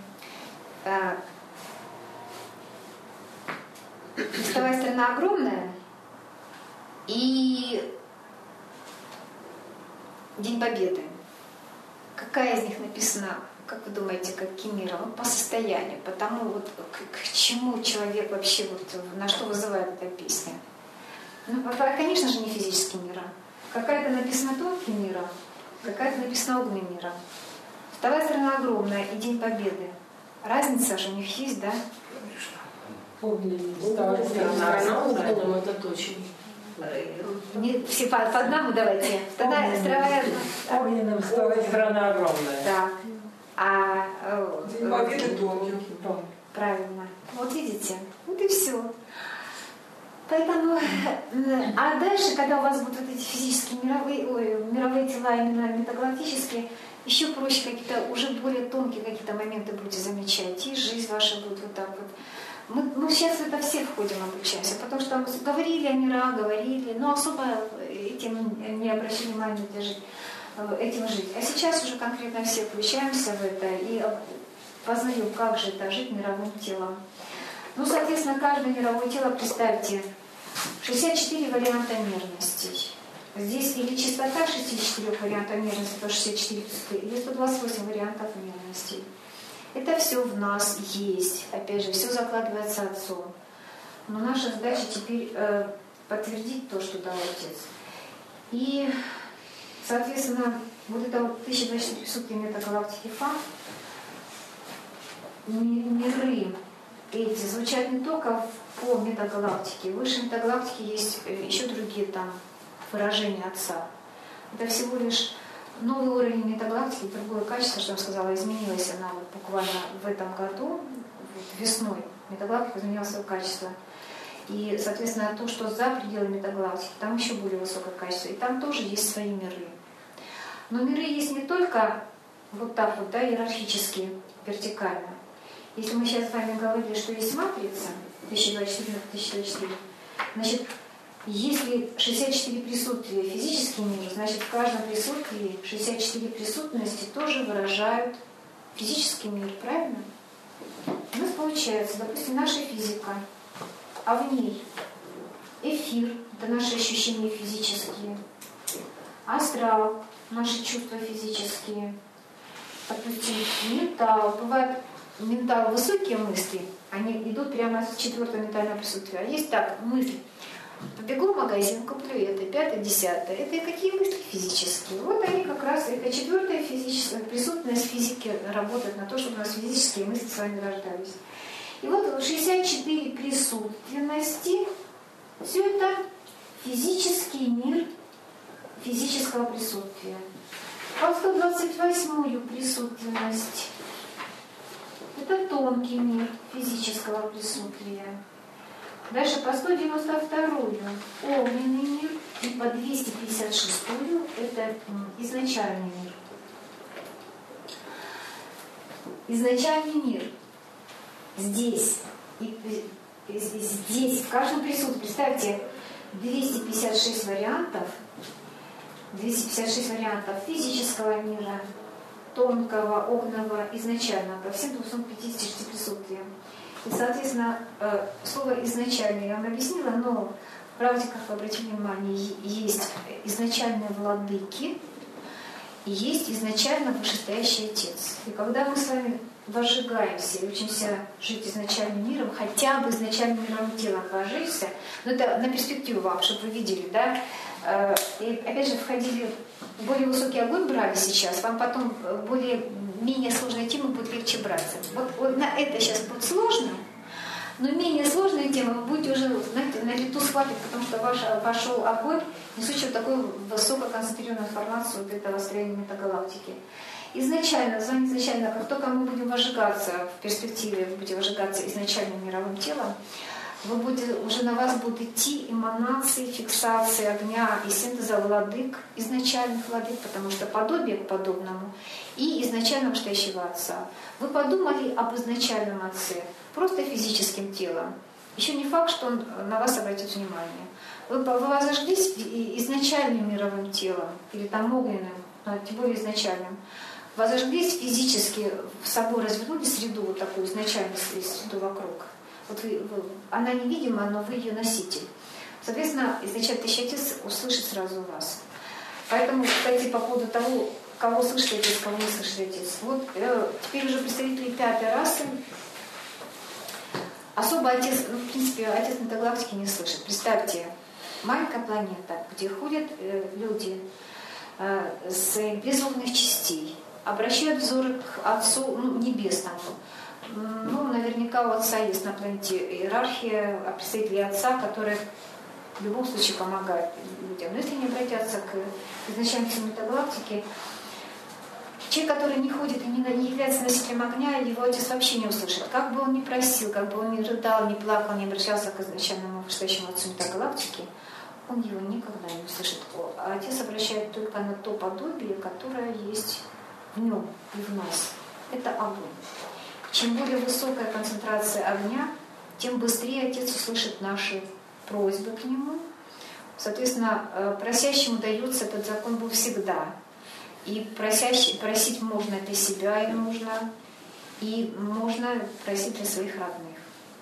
«Вставая страна огромная» и «День Победы». Какая из них написана, как вы думаете, каким миром? По состоянию, потому вот к, к чему человек вообще, вот, на что вызывает эта песня? Ну, конечно же, не физическим миром. Какая-то написана тонким миром, какая-то написана огненным миром. «Вторая страна огромная» и «День Победы». Разница же у них есть, да? Огненная страна огненным, это точно. Не, все по, по одному давайте. Вторая страна огненным, вторая страна огромная. Да. А День Победы тонкий. Правильно. Вот видите, вот и все. Поэтому, а дальше, когда у вас будут вот эти физические мировые, ой, мировые тела, именно метагалактические, еще проще какие-то, уже более тонкие какие-то моменты будете замечать, и жизнь ваша будет вот так вот. Мы, мы сейчас в это все входим, обучаемся, потому что мы говорили о мирах, говорили, но особо этим не обращали внимания, жить, этим жить. А сейчас уже конкретно все включаемся в это и познаем, как же это жить мировым телом. Ну, соответственно, каждое мировое тело, представьте, шестьдесят четыре варианта мерностей. Здесь или частота шестьдесят четыре вариантов мерности, то шестьдесят четыре, или сто двадцать восемь вариантов мерностей. Это все в нас есть. Опять же, все закладывается Отцом. Но наша задача теперь э, подтвердить то, что дал Отец. И, соответственно, вот это вот тысяча двадцать четыре присутствия метагалактики Фа, миры эти звучат не только по метагалактике. Выше метагалактики есть еще другие там выражения Отца. Это всего лишь новый уровень метагалактики, другое качество, что я сказала, изменилось она вот буквально в этом году, вот весной. Метагалактика изменила свое качество. И, соответственно, то, что за пределами метагалактики, там еще более высокое качество. И там тоже есть свои миры. Но миры есть не только вот так вот, да, иерархически, вертикально. Если мы сейчас с вами говорили, что есть матрица тысяча двадцать четыре на тысяча двадцать четыре, значит, если шестьдесят четыре присутствия физический мир, значит, в каждом присутствии шестьдесят четыре присутственности тоже выражают физический мир, правильно? У нас получается, допустим, наша физика, а в ней эфир, это наши ощущения физические, астрал, наши чувства физические, допустим, ментал. Бывает, ментал высокие мысли, они идут прямо с четвертого ментального присутствия. А есть так, мысли. Побегу в магазин, куплю это, пятое, десятое. Это какие мысли физические? Вот они как раз, это четвертая физическая присутственность физики работает на то, чтобы у нас физические мысли с вами рождались. И вот шестьдесят четыре присутственности. Все это физический мир физического присутствия. По сто двадцать восьмую присутственность. Это тонкий мир физического присутствия. Дальше по сто девяносто вторую огненный мир. И по двести пятьдесят шестую это изначальный мир. Изначальный мир. Здесь. И, и, здесь, в каждом присутствии. Представьте, двести пятьдесят шесть вариантов. двести пятьдесят шесть вариантов физического мира, тонкого, огненного, изначального, по всем двухстам пятидесяти шести присутствиям. И, соответственно, слово «изначально» я вам объяснила, но в практиках, обратите внимание, есть изначальные владыки и есть изначально вышестоящий Отец. И когда мы с вами возжигаемся и учимся жить изначальным миром, хотя бы изначальным миром тела вложиться, но это на перспективу вам, чтобы вы видели, да, и опять же входили, более высокий огонь брали сейчас, вам потом более-менее сложные темы будет легче браться. Вот, вот на это сейчас будет сложно, но менее сложные темы вы будете уже, знаете, на лету схватывать, потому что ваш, вошел огонь, несущий такую высококонцентрированную информацию вот этого строения метагалактики. Изначально, с вами изначально, как только мы будем возжигаться в перспективе, вы будете возжигаться изначальным мировым телом, вы будете, уже на вас будут идти эманации, фиксации огня и синтеза владык, изначальных владык, потому что подобие к подобному, и изначального настоящего Отца. Вы подумали об изначальном Отце, просто физическим телом. Еще не факт, что он на вас обратит внимание. Вы, вы возожглись изначальным мировым телом, или там огненным, но тем более изначальным. Возожглись физически, в собой развернули среду, вот такую изначальную среду вокруг. Вот вы, вы, она невидима, но вы ее носитель. Соответственно, изначально Тысяча Отец услышит сразу вас. Поэтому, кстати, по поводу того, кого слышит Отец, кого не слышит Отец. Вот э, теперь уже представители пятой расы. Особо Отец, ну, в принципе, Отец метагалактики не слышит. Представьте, маленькая планета, где ходят э, люди э, с безумных частей, обращают взоры к Отцу, ну, небесному. Ну, наверняка у Отца есть на планете иерархия представителей Отца, которые в любом случае помогают людям. Но если не обратятся к изначальной метагалактике, человек, который не ходит и не является носителем огня, его Отец вообще не услышит. Как бы он ни просил, как бы он ни рыдал, ни плакал, не обращался к изначальному вышестоящему Отцу метагалактики, он его никогда не услышит. А Отец обращает только на то подобие, которое есть в нем и в нас. Это огонь. Чем более высокая концентрация огня, тем быстрее Отец услышит наши просьбы к Нему. Соответственно, просящему дается этот закон был всегда. И просящий, просить можно для себя и нужно, и можно просить для своих родных.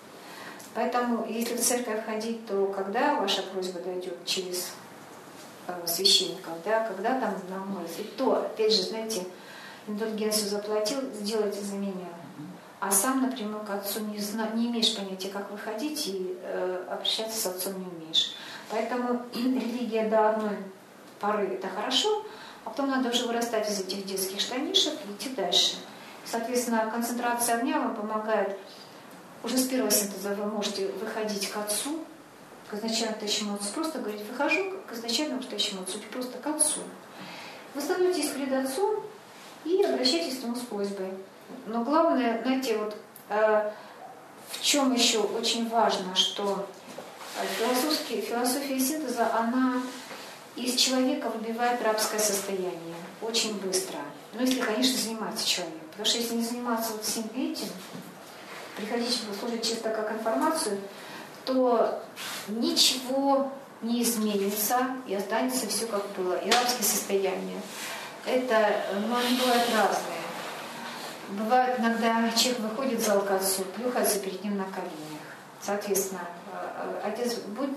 Поэтому, если в церковь ходить, то когда ваша просьба дойдет через э, священников, да, когда там на молитве, то, опять же, знаете, индульгенцию заплатил, сделайте за меня. А сам напрямую к Отцу не, зна, не имеешь понятия, как выходить, и э, общаться с Отцом не умеешь. Поэтому религия до одной поры – это хорошо, а потом надо уже вырастать из этих детских штанишек и идти дальше. Соответственно, концентрация огня вам помогает. Уже с первого синтеза вы можете выходить к Отцу, к изначальному настоящему Отцу. Просто говорить, выхожу к изначальному настоящему Отцу, просто к Отцу. Вы становитесь перед Отцом и обращайтесь к Нему с просьбой. Но главное, знаете, вот э, в чем еще очень важно, что философия, философия синтеза, она из человека выбивает рабское состояние очень быстро. Ну, если, конечно, занимается человек. Потому что если не заниматься вот всем этим, приходить слушать чисто как информацию, то ничего не изменится и останется все как было. И рабское состояние. Это, ну, они бывают разные. Бывает, иногда человек выходит в зал к Отцу, плюхается перед ним на коленях. Соответственно, Отец будет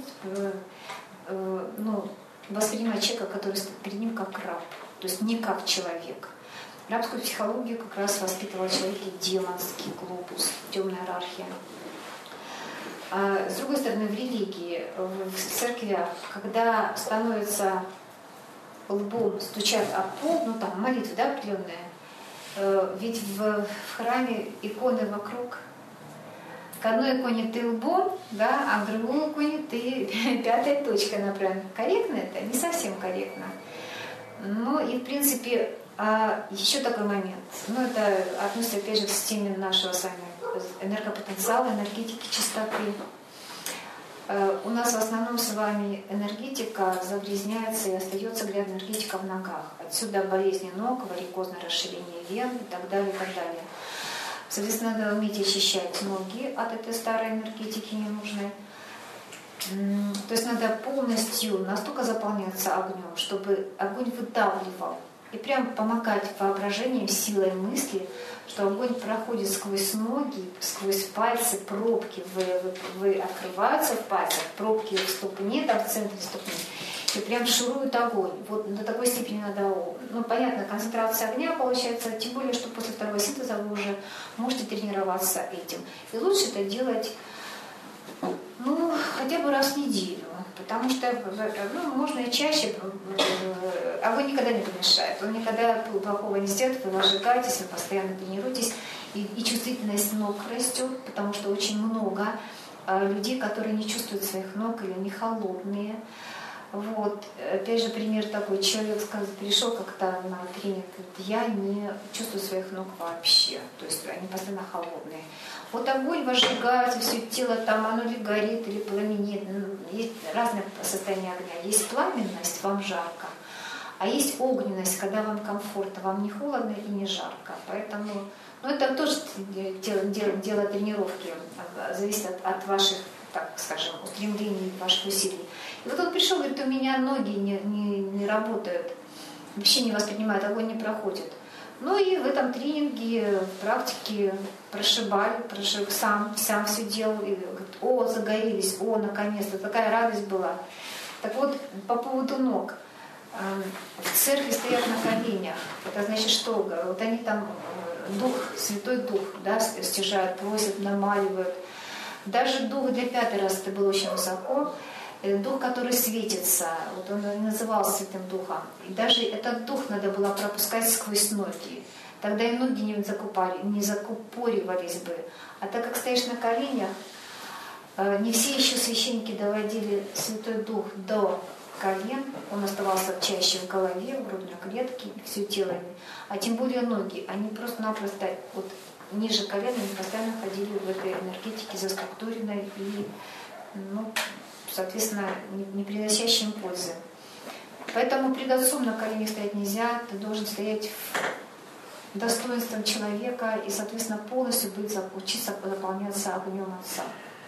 ну, воспринимать человека, который стоит перед ним как раб, то есть не как человек. Рабскую психологию как раз воспитывал человек демонский глобус, темная иерархия. А с другой стороны, в религии, в церквях, когда становится лбом, стучат об пол, ну там молитвы, да, определенные, ведь в, в храме иконы вокруг, к одной иконе ты лбом, да, а к другой иконе ты пятой точкой направлен. Корректно это? Не совсем корректно. Ну и в принципе еще такой момент. Ну это относится опять же к системе нашего с вами энергопотенциала, энергетики чистоты. У нас в основном с вами энергетика загрязняется и остается грязная энергетика в ногах. Отсюда болезни ног, варикозное расширение вен и так далее, и так далее. Соответственно, надо уметь очищать ноги от этой старой энергетики ненужной. То есть надо полностью настолько заполняться огнем, чтобы огонь выдавливал. И прям помогать воображением, силой мысли, что огонь проходит сквозь ноги, сквозь пальцы, пробки вы, вы, вы открываются в пальцах, пробки в ступне, там в центре ступни, и прям шурует огонь. Вот до такой степени надо, ну понятно, концентрация огня получается, тем более, что после второго синтеза вы уже можете тренироваться этим. И лучше это делать, ну, хотя бы раз в неделю. Потому что ну, можно и чаще, огонь никогда не помешает, он никогда плохого не сделает, вы возжигаетесь, вы постоянно тренируетесь, и, и чувствительность ног растет, потому что очень много а, людей, которые не чувствуют своих ног или они холодные. Вот. Опять же, пример такой, человек сказал, пришел как-то на тренинг, говорит, я не чувствую своих ног вообще, то есть они постоянно холодные. Вот огонь возжигается, все тело там, оно ли горит, или пламенеет. Есть разные состояния огня. Есть пламенность, вам жарко, а есть огненность, когда вам комфортно, вам не холодно и не жарко. Поэтому, ну это тоже дело, дело, дело тренировки, зависит от, от ваших, так скажем, устремлений, ваших усилий. И вот он пришел, говорит, у меня ноги не, не, не работают, вообще не воспринимают, огонь не проходит. Ну и в этом тренинге, в практике прошибали, прошиб, сам, сам все делал. И говорит, о, загорелись, о, наконец-то, такая радость была. Так вот, по поводу ног. В церкви стоят на коленях. Это значит, что? Вот они там, Дух, Святой Дух, да, стяжают, просят, намаливают. Даже Дух для пятой раз это было очень высоко. Дух, который светится, вот он назывался Святым Духом. И даже этот Дух надо было пропускать сквозь ноги. Тогда и ноги не, закупали, не закупоривались бы. А так как стоишь на коленях, не все еще священники доводили Святой Дух до колен. Он оставался чаще в голове, в грудной клетке, все тело. А тем более ноги. Они просто-напросто вот, ниже колена, они постоянно ходили в этой энергетике заструктуренной и, ну, соответственно, не приносящим пользы. Поэтому пред Отцом на коленях стоять нельзя, ты должен стоять достоинством человека и, соответственно, полностью быть, учиться заполняться огнем Отца.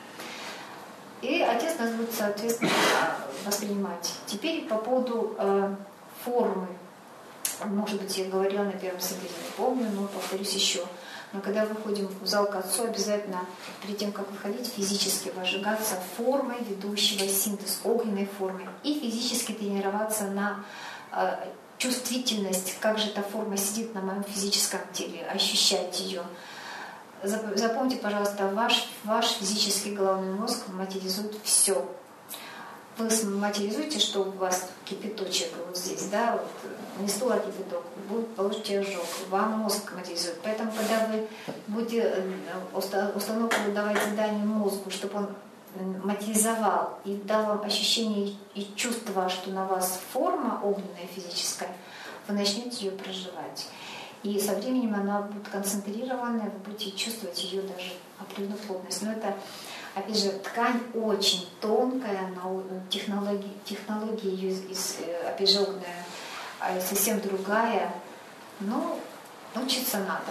И Отец нас будет, соответственно, воспринимать. Теперь по поводу э, формы. Может быть, я говорила на первом семинаре, не помню, но повторюсь еще. Но когда выходим в зал к Отцу, обязательно перед тем, как выходить, физически возжигаться формой ведущего синтез, огненной формой. И физически тренироваться на э, чувствительность, как же эта форма сидит на моем физическом теле, ощущать ее. Запомните, пожалуйста, ваш, ваш физический головной мозг материализует все. Вы материализуете, что у вас кипяточек вот здесь, да, вот, не стул, а кипяток, вы получите ожог, вам мозг материализует. Поэтому, когда вы будете установку давать задание мозгу, чтобы он материализовал и дал вам ощущение и чувство, что на вас форма огненная физическая, вы начнете ее проживать. И со временем она будет концентрированная, вы будете чувствовать ее даже определенную плотность. Но это, опять же, ткань очень тонкая, технология, технология ее, опять же, огненная, совсем другая. Но учиться надо.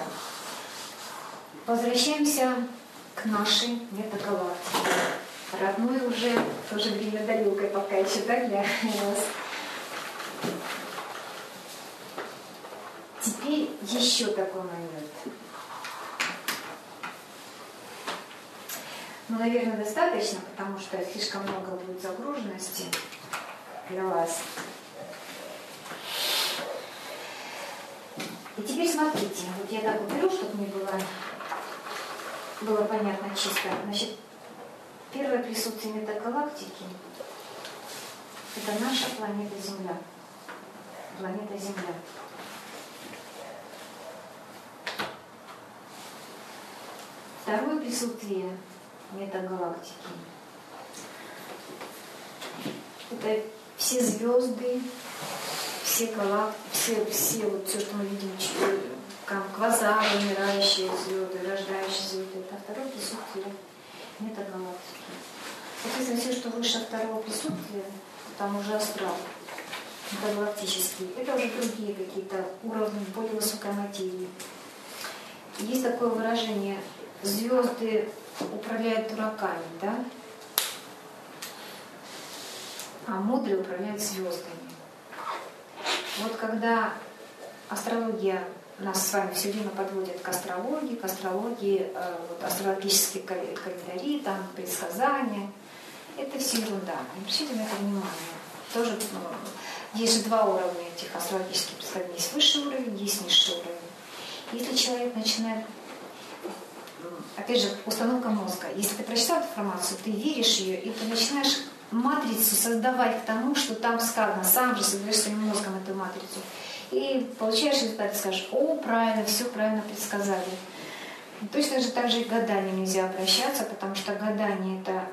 Возвращаемся к нашей метагалактике. Родной уже, в то же время далекой пока еще, да, для вас. Теперь еще такой момент. Ну, наверное, достаточно, потому что слишком много будет загруженности для вас. И теперь смотрите, вот я так уберу, чтобы мне было, было понятно чисто. Значит, первое присутствие метагалактики – это наша планета Земля. Планета Земля. Второе присутствие метагалактики. Это все звезды, все галактики, все, все вот все, что мы видим, квазары, умирающие звезды, рождающие звезды, это второе присутствие метагалактики. Соответственно, все, что выше второго присутствия, там уже астрал, метагалактический, это уже другие какие-то уровни более высокой материи. Есть такое выражение: звезды управляют дураками, да? А мудрые управляют звездами. Вот когда астрология нас с вами все время подводит к астрологии, к астрологии, э, вот, астрологические календари, там, предсказания, это все ерунда. Не обращайте на это внимание. Тоже, ну, есть же два уровня этих астрологических предсказаний. Есть высший уровень, есть низший уровень. Если человек начинает, опять же, установка мозга. Если ты прочитал информацию, ты веришь ее, и ты начинаешь матрицу создавать к тому, что там сказано, сам же создаешь своим мозгом эту матрицу. И получаешь результат, и скажешь: о, правильно, все правильно предсказали. И точно же так же и к гаданию нельзя обращаться, потому что гадание — это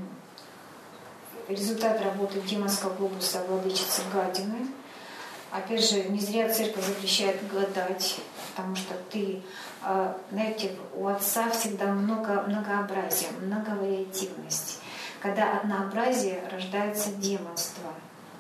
результат работы демонского глобуса владычицы гадины. Опять же, не зря церковь запрещает гадать, потому что ты, знаете, у отца всегда много многообразия, многовариативность. Когда однообразие, рождается демонство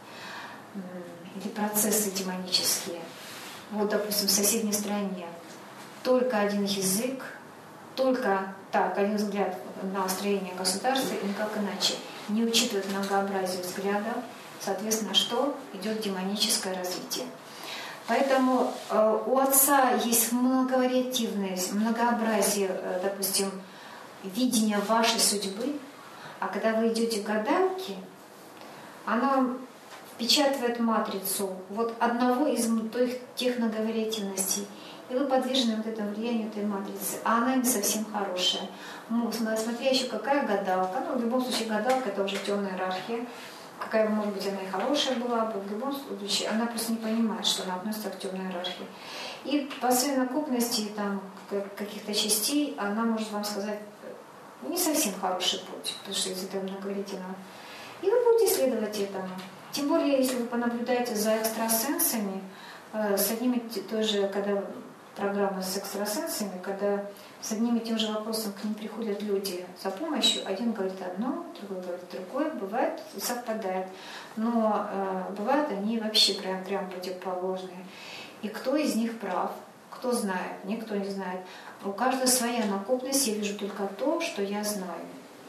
или процессы демонические. Вот, допустим, в соседней стране только один язык, только так, один взгляд на строение государства, и никак иначе. Не учитывают многообразие взглядов, соответственно, что? Идет демоническое развитие. Поэтому э, у отца есть многовариативность, многообразие, э, допустим, видения вашей судьбы, а когда вы идете к гадалке, она впечатывает матрицу вот одного из тех многовариативностей, и вы подвержены вот этому влиянию этой матрицы, а она не совсем хорошая. Ну, смотря еще какая гадалка, ну, в любом случае гадалка — это уже темная иерархия, какая, может быть, она и хорошая была бы, в любом случае она просто не понимает, что она относится к темной иерархии. И по своей накопности там, каких-то частей она может вам сказать не совсем хороший путь, потому что если это многовариативно. И вы будете следовать этому. Тем более, если вы понаблюдаете за экстрасенсами, э, с одними тоже, когда программа с экстрасенсами, когда с одним и тем же вопросом к ним приходят люди за помощью, один говорит одно, другой говорит другое, бывает, совпадает. Но э, бывают они вообще прям, прям противоположные. И кто из них прав, кто знает, никто не знает. У каждого своя накопленность, я вижу только то, что я знаю.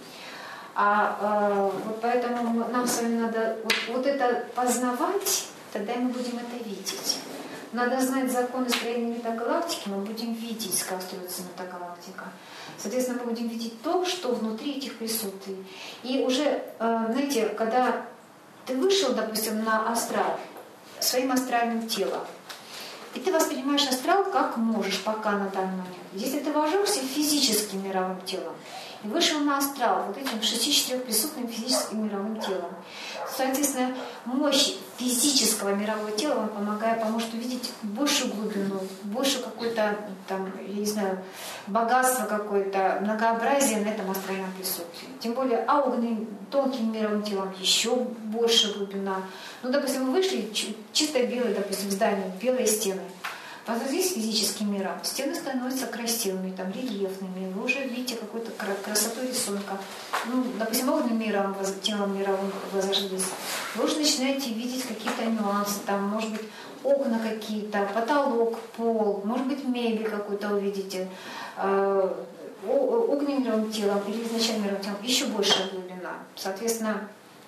А э, вот поэтому нам с вами надо вот, вот это познавать, тогда мы будем это видеть. Надо знать законы строения метагалактики, мы будем видеть, как строится метагалактика. Соответственно, мы будем видеть то, что внутри этих присутствий. И уже, э, знаете, когда ты вышел, допустим, на астрал, своим астральным телом, и ты воспринимаешь астрал как можешь пока на данный момент. Если ты вожжешься физическим мировым телом и вышел на астрал вот этим шестью-четырехприсутным физическим мировым телом, соответственно, мощь физического мирового тела вам помогает, поможет увидеть большую глубину, больше какое-то там, я не знаю, богатство какое-то, многообразие на этом астральном присутствии. Тем более аугным, тонким мировым телом еще больше глубина. Ну, допустим, вы вышли чисто белое, допустим, здание, белые стены. Здесь физическим миром стены становятся красивыми, там, рельефными, вы уже видите какую-то красоту рисунка. Ну, допустим, огненным миром, телом мировым вы зажглись. Вы уже начинаете видеть какие-то нюансы, там, может быть, окна какие-то, потолок, пол, может быть, мебель какую-то увидите. Огненным мировым телом или изначально мировым телом еще большая глубина. Соответственно,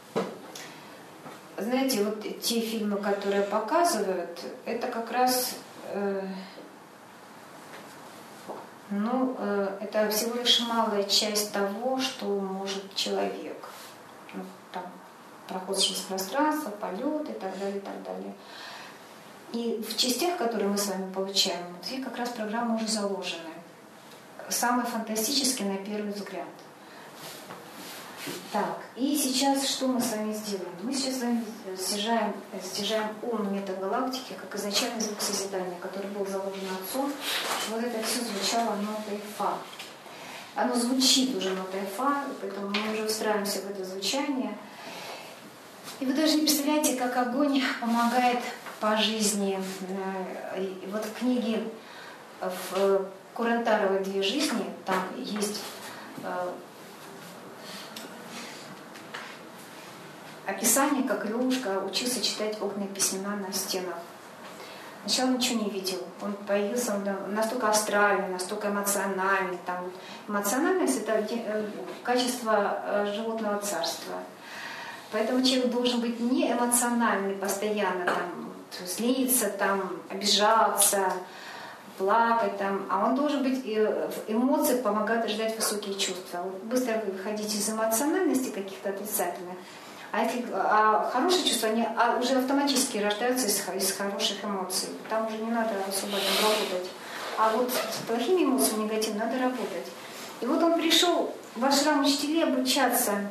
знаете, вот те фильмы, которые показывают, это как раз ну, это всего лишь малая часть того, что может человек. Ну, там, проход через пространство, полет и так далее, и так далее. И в частях, которые мы с вами получаем, внутри как раз программы уже заложены. Самые фантастические на первый взгляд. Так, и сейчас что мы с вами сделаем? Мы сейчас с вами стяжаем, стяжаем ум метагалактики, как изначальный звук созидания, который был заложен отцом. Вот это все звучало нотой фа. оно звучит уже нотой фа, поэтому мы уже устраиваемся в это звучание. И вы даже не представляете, как огонь помогает по жизни. И вот в книге в Курантаровой «Две жизни» там есть описание, как Левушка учился читать огненные письмена на стенах. Сначала ничего не видел. Он появился он настолько астральный, настолько эмоциональный. Там, эмоциональность – это качество животного царства. Поэтому человек должен быть не эмоциональный постоянно, там, злиться, там, обижаться, плакать, там, а он должен быть, эмоции помогают рождать высокие чувства. Вот быстро вы выходите из эмоциональности каких-то отрицательных, а, если, а хорошие чувства, они уже автоматически рождаются из, из хороших эмоций. Там уже не надо особо там работать. А вот с плохими эмоциями, негативными, надо работать. И вот он пришел в ашрам учителей обучаться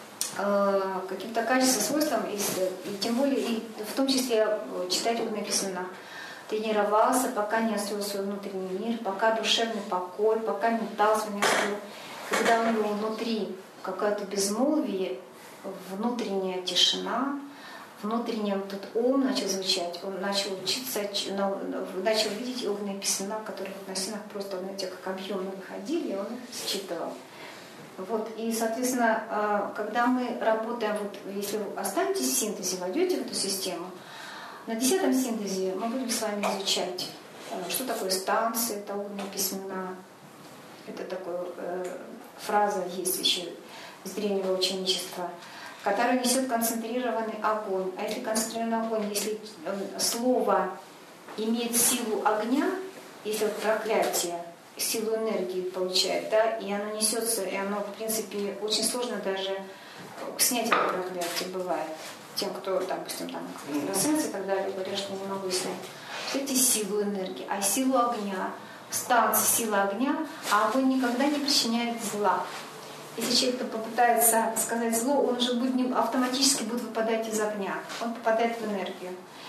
э, каким-то качествам, свойствам, и, и тем более, и в том числе читать огненные письмена. Тренировался, пока не освоил свой внутренний мир, пока душевный покой, пока ментал свой не освоил. Когда у него внутри какое-то безмолвие, внутренняя тишина, внутренний вот этот ум начал звучать, он начал учиться, начал видеть огненные письмена, которые на стенах просто, знаете, как объемно выходили, и он их считывал. Вот. И, соответственно, когда мы работаем, вот, если вы останетесь в синтезе, войдете в эту систему, на десятом синтезе мы будем с вами изучать, что такое станции, это огненные письмена. Это такая э, фраза есть еще из древнего ученичества, которая несет концентрированный огонь. А если концентрированный огонь, если э, слово имеет силу огня, если вот проклятие, силу энергии получает, да, и оно несется, и оно, в принципе, очень сложно даже снять это проклятие бывает. Тем, кто, допустим, там, экстрасенсы и так далее, говорят, что не могу снять. Эти силу энергии, а силу огня, станция сила огня, а огонь никогда не причиняет зла. Если человек попытается сказать зло, он уже будет, автоматически будет выпадать из огня, он попадает в энергию.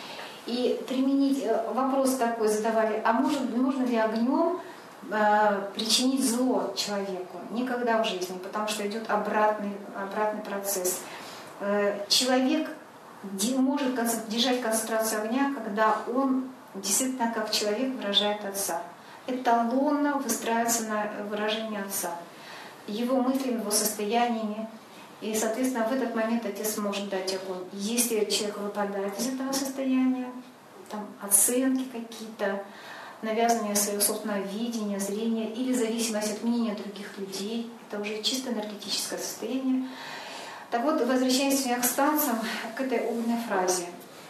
И применить, вопрос такой задавали, а может, можно ли огнем э, причинить зло человеку? Никогда в жизни, потому что идет обратный, обратный процесс. Человек может держать концентрацию огня, когда он действительно как человек выражает Отца. Эталонно выстраивается на выражение Отца. Его мыслями, его состояниями. И, соответственно, в этот момент Отец может дать огонь. Если человек выпадает из этого состояния, там, оценки какие-то, навязывание своего собственного видения, зрения или зависимость от мнения других людей, это уже чисто энергетическое состояние. Так вот, возвращаясь к станциям, к этой огненной фразе.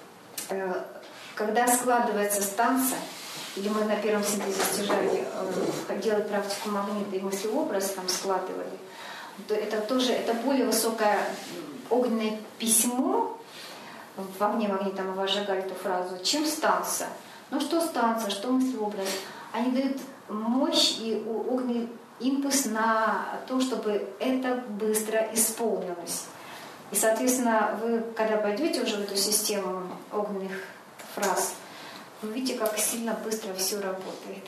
Когда складывается станция, или мы на первом синтезе стяжали, делали практику магнита и мыслеобраз, там складывали, то это тоже это более высокое огненное письмо, в огне магнита мы возжигали эту фразу, чем станция. Ну что станция, что мыслеобраз? Они дают мощь и огненный импульс на то, чтобы это быстро исполнилось. И, соответственно, вы, когда пойдете уже в эту систему огненных фраз, вы видите, как сильно быстро все работает.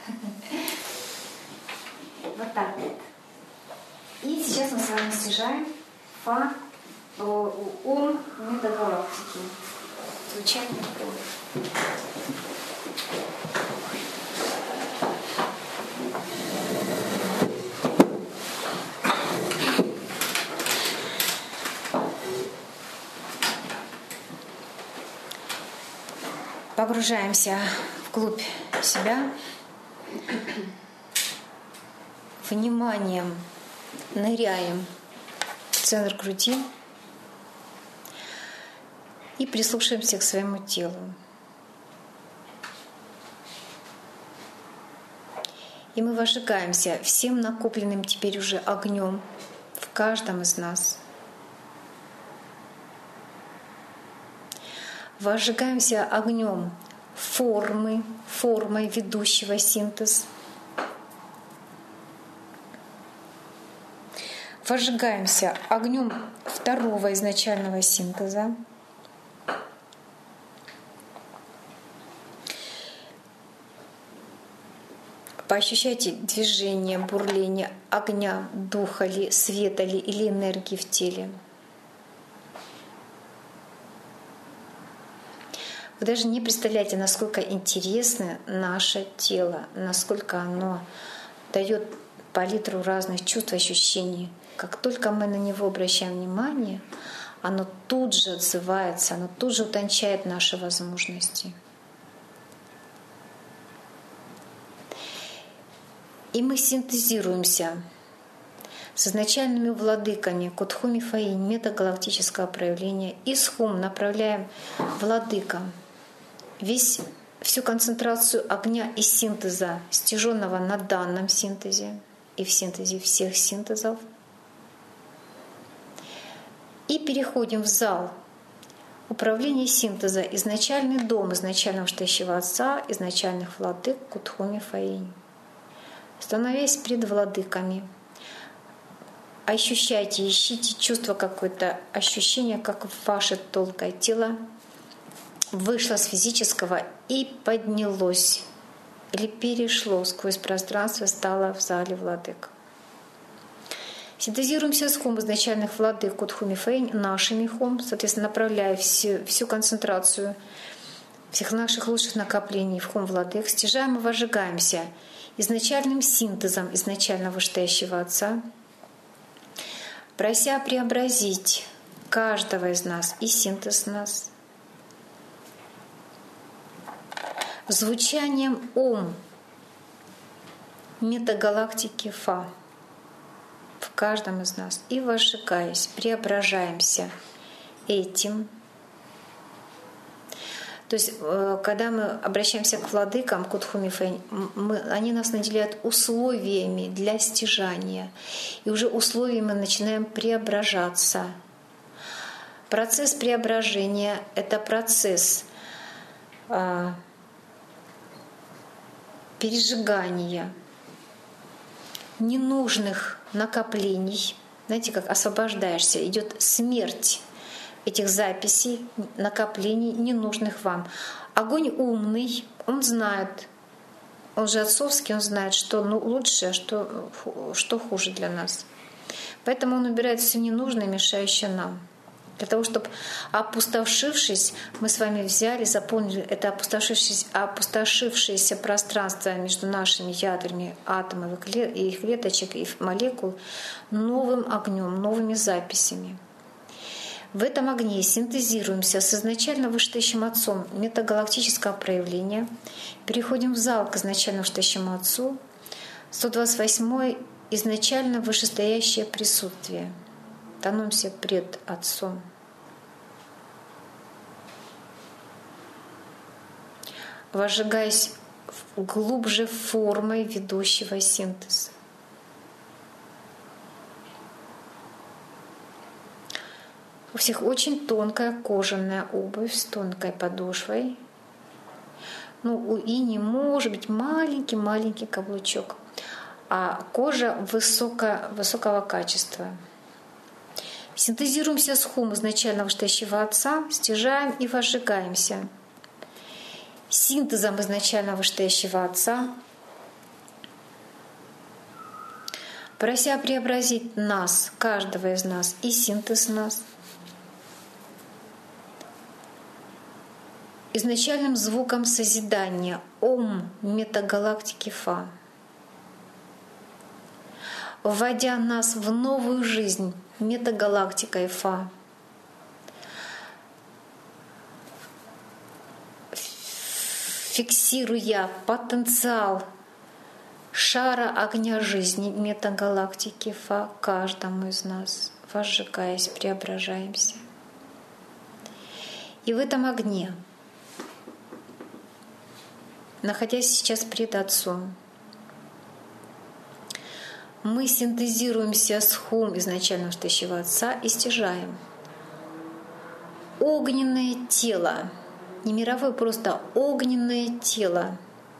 Вот так вот. И сейчас мы с вами стяжаем фа, ом, метагалактики. Звучание такое. Погружаемся вглубь себя, вниманием ныряем в центр груди и прислушаемся к своему телу. И мы возжигаемся всем накопленным теперь уже огнем в каждом из нас. Возжигаемся огнем формы, формой ведущего синтез. Возжигаемся огнем второго изначального синтеза. Поощущайте движение, бурление огня, духа ли, света ли или энергии в теле. Вы даже не представляете, насколько интересно наше тело, насколько оно дает палитру разных чувств, ощущений. Как только мы на него обращаем внимание, оно тут же отзывается, оно тут же утончает наши возможности. И мы синтезируемся с изначальными владыками Кутху Мифаинь, метагалактического проявления, и с Хум направляем владыкам весь, всю концентрацию огня и синтеза, стяженного на данном синтезе и в синтезе всех синтезов. И переходим в зал управления синтеза, изначальный дом изначального Штающего Отца, изначальных владык Кутху Мифаинь. Становясь пред владыками, ощущайте, ищите чувство какое-то, ощущение, как ваше тонкое тело вышло с физического и поднялось или перешло сквозь пространство, стало в зале владык. Синтезируемся с хум изначальных владык Кутху Мифаинь, нашими хум, соответственно, направляя всю, всю концентрацию всех наших лучших накоплений в хум владык, стяжаем и возжигаемся изначальным синтезом изначального Вышестоящего Отца, прося преобразить каждого из нас и синтез нас звучанием Ом метагалактики Фа в каждом из нас и возжигаясь, преображаемся этим. То есть, когда мы обращаемся к владыкам, Кутху Мифаинь, мы, они нас наделяют условиями для стяжания. И уже условиями мы начинаем преображаться. Процесс преображения — это процесс а, пережигания ненужных накоплений. Знаете, как освобождаешься, идет смерть этих записей, накоплений, ненужных вам. Огонь умный, он знает, он же отцовский, он знает, что ну, лучше, а что, что хуже для нас. Поэтому он убирает все ненужное, мешающее нам. Для того, чтобы, опустошившись, мы с вами взяли, заполнили это опустошившееся, опустошившееся пространство между нашими ядрами атомов и клеточек, и молекул новым огнем, новыми записями. В этом огне синтезируемся с изначально Вышестоящим Отцом метагалактического проявления, переходим в зал к изначально Вышестоящему Отцу, сто двадцать восьмое изначально вышестоящее присутствие. Становимся пред Отцом. Возжигаясь глубже формой ведущего синтеза. У всех очень тонкая кожаная обувь с тонкой подошвой. Ну, у Ини может быть маленький-маленький каблучок, а кожа высоко, высокого качества. Синтезируемся с хум изначального Вышестоящего Отца, стяжаем и возжигаемся. Синтезом изначального Вышестоящего Отца, прося преобразить нас, каждого из нас, и синтез нас, изначальным звуком созидания Ом метагалактики Фа, вводя нас в новую жизнь метагалактикой Фа, фиксируя потенциал шара огня жизни метагалактики Фа каждому из нас, возжигаясь, преображаемся. И в этом огне, находясь сейчас пред Отцом, мы синтезируемся с хум изначально Вышестоящего Отца и стяжаем огненное тело, не мировое, просто огненное тело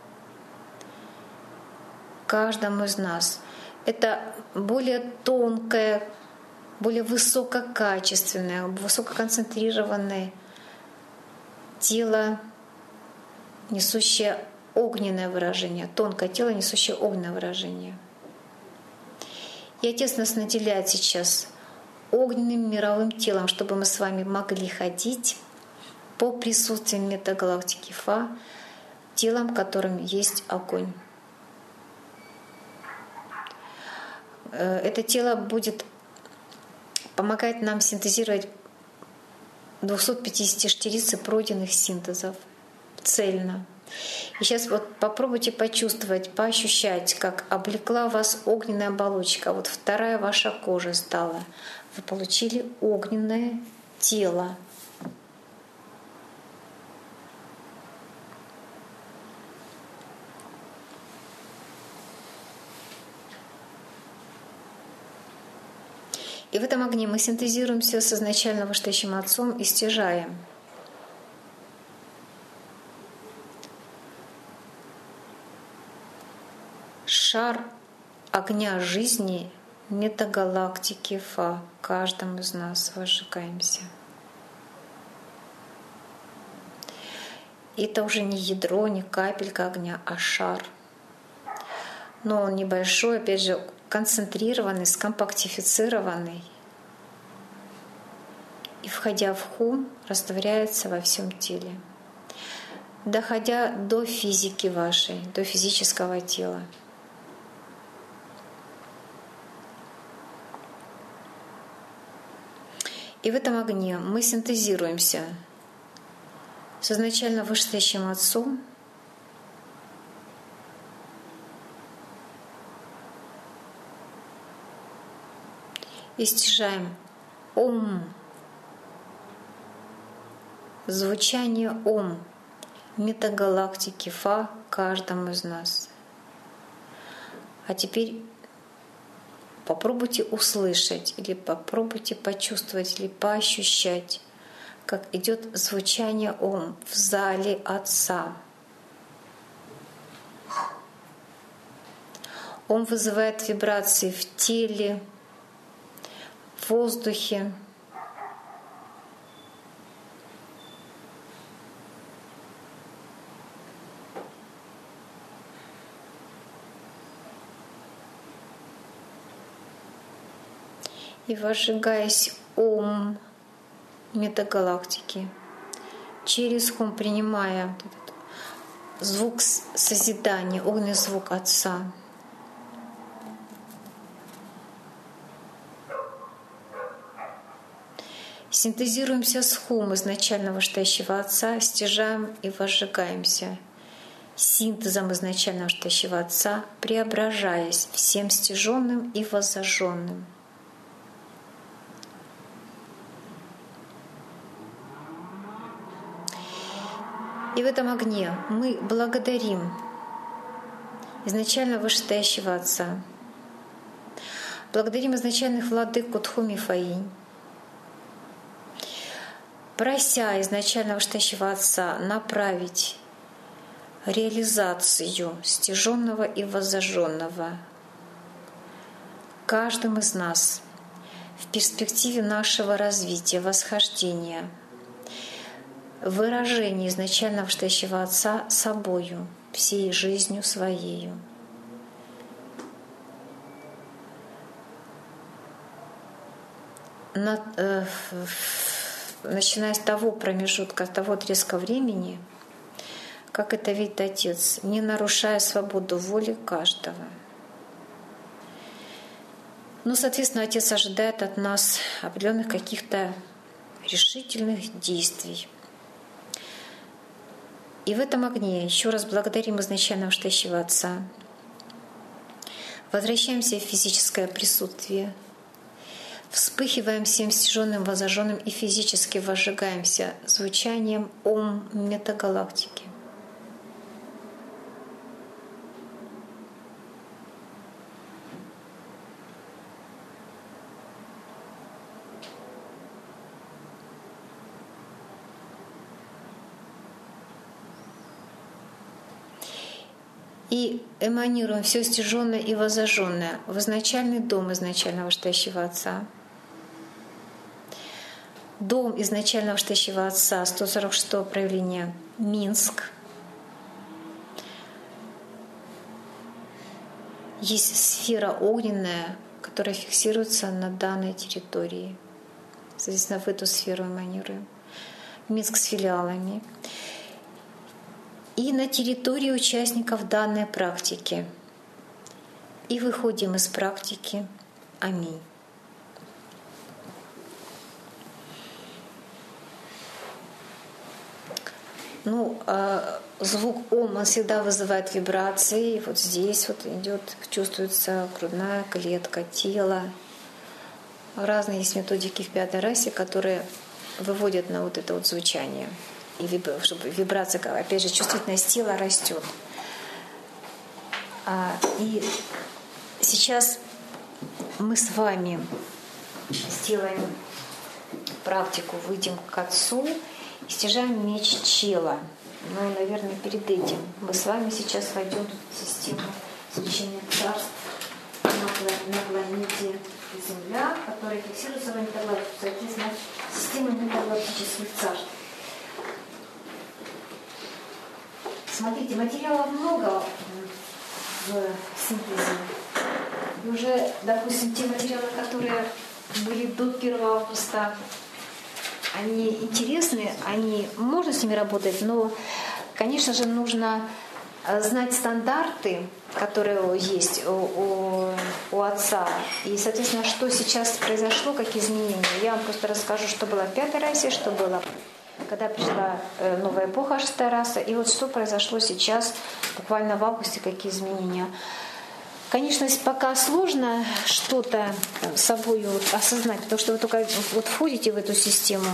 каждому из нас. Это более тонкое, более высококачественное, высококонцентрированное тело, несущее огненное выражение, тонкое тело, несущее огненное выражение. И Отец нас наделяет сейчас огненным мировым телом, чтобы мы с вами могли ходить по присутствию метагалактики Фа, телом, которым есть огонь. Это тело будет помогать нам синтезировать двести пятьдесят четыре пройденных синтезов цельно. И сейчас вот попробуйте почувствовать, поощущать, как облекла вас огненная оболочка. Вот вторая ваша кожа стала. Вы получили огненное тело. И в этом огне мы синтезируемся с изначально вышедшим Отцом и стяжаем. Шар огня жизни метагалактики Фа. Каждому из нас возжигаемся. И это уже не ядро, не капелька огня, а шар. Но он небольшой, опять же, концентрированный, скомпактифицированный. И, входя в ху, растворяется во всем теле, доходя до физики вашей, до физического тела. И в этом огне мы синтезируемся с изначально вышедшим Отцом, и стяжаем Ом, звучание Ом метагалактики Фа каждому из нас. А теперь попробуйте услышать или попробуйте почувствовать или поощущать, как идет звучание Ом в зале Отца. Ом вызывает вибрации в теле, в воздухе. И возжигаясь Ом метагалактики, через Ом принимая этот звук созидания, огненный звук Отца, синтезируемся с Хум изначально вышедшего Отца, стяжаем и возжигаемся синтезом изначально вышедшего Отца, преображаясь всем стяженным и воззаженным. И в этом огне мы благодарим изначально вышедшего Отца, благодарим изначальных владык Кутхуми Фаинь, прося изначально вышедшего Отца направить реализацию стяженного и воззаженного каждым из нас в перспективе нашего развития, восхождения, выражение изначально вышедшего Отца собою, всей жизнью своею. На, э, начиная с того промежутка, с того отрезка времени, как это видит Отец, не нарушая свободу воли каждого. Но, соответственно, Отец ожидает от нас определенных каких-то решительных действий. И в этом огне еще раз благодарим изначально вышедшего Отца. Возвращаемся в физическое присутствие. Вспыхиваем всем стяженным, воззаженным и физически возжигаемся звучанием Ом метагалактики. И эманируем все стяженное и воззаженное в изначальный дом изначального вышедшего Отца. Дом изначального вышедшего Отца сто сорок шестого проявления Минск. есть сфера огненная, которая фиксируется на данной территории. Соответственно, в эту сферу эманируем. Минск с филиалами. И на территории участников данной практики. И выходим из практики. Аминь. Ну, э, звук ом, он всегда вызывает вибрации. Вот здесь вот идет, чувствуется грудная клетка, тело. Разные есть методики в пятой расе, которые выводят на вот это вот звучание. И виб... чтобы вибрация, опять же, чувствительность тела растет. А, и сейчас мы с вами сделаем практику, выйдем к Отцу и стяжаем меч Чела. Ну, наверное, перед этим мы с вами сейчас войдем в систему священных царств на планете Земля, которая фиксируется в интергалактике, соответственно, система интергалактических царств. Смотрите, материалов много в синтезе. И уже, допустим, те материалы, которые были до первого августа, они интересны, они, можно с ними работать, но, конечно же, нужно знать стандарты, которые есть у, у, у Отца. И, соответственно, что сейчас произошло, какие изменения. Я вам просто расскажу, что было в пятой расе, что было, когда пришла новая эпоха, шестая раса, и вот что произошло сейчас, буквально в августе, какие изменения. Конечно, пока сложно что-то с собой осознать, потому что вы только вот входите в эту систему,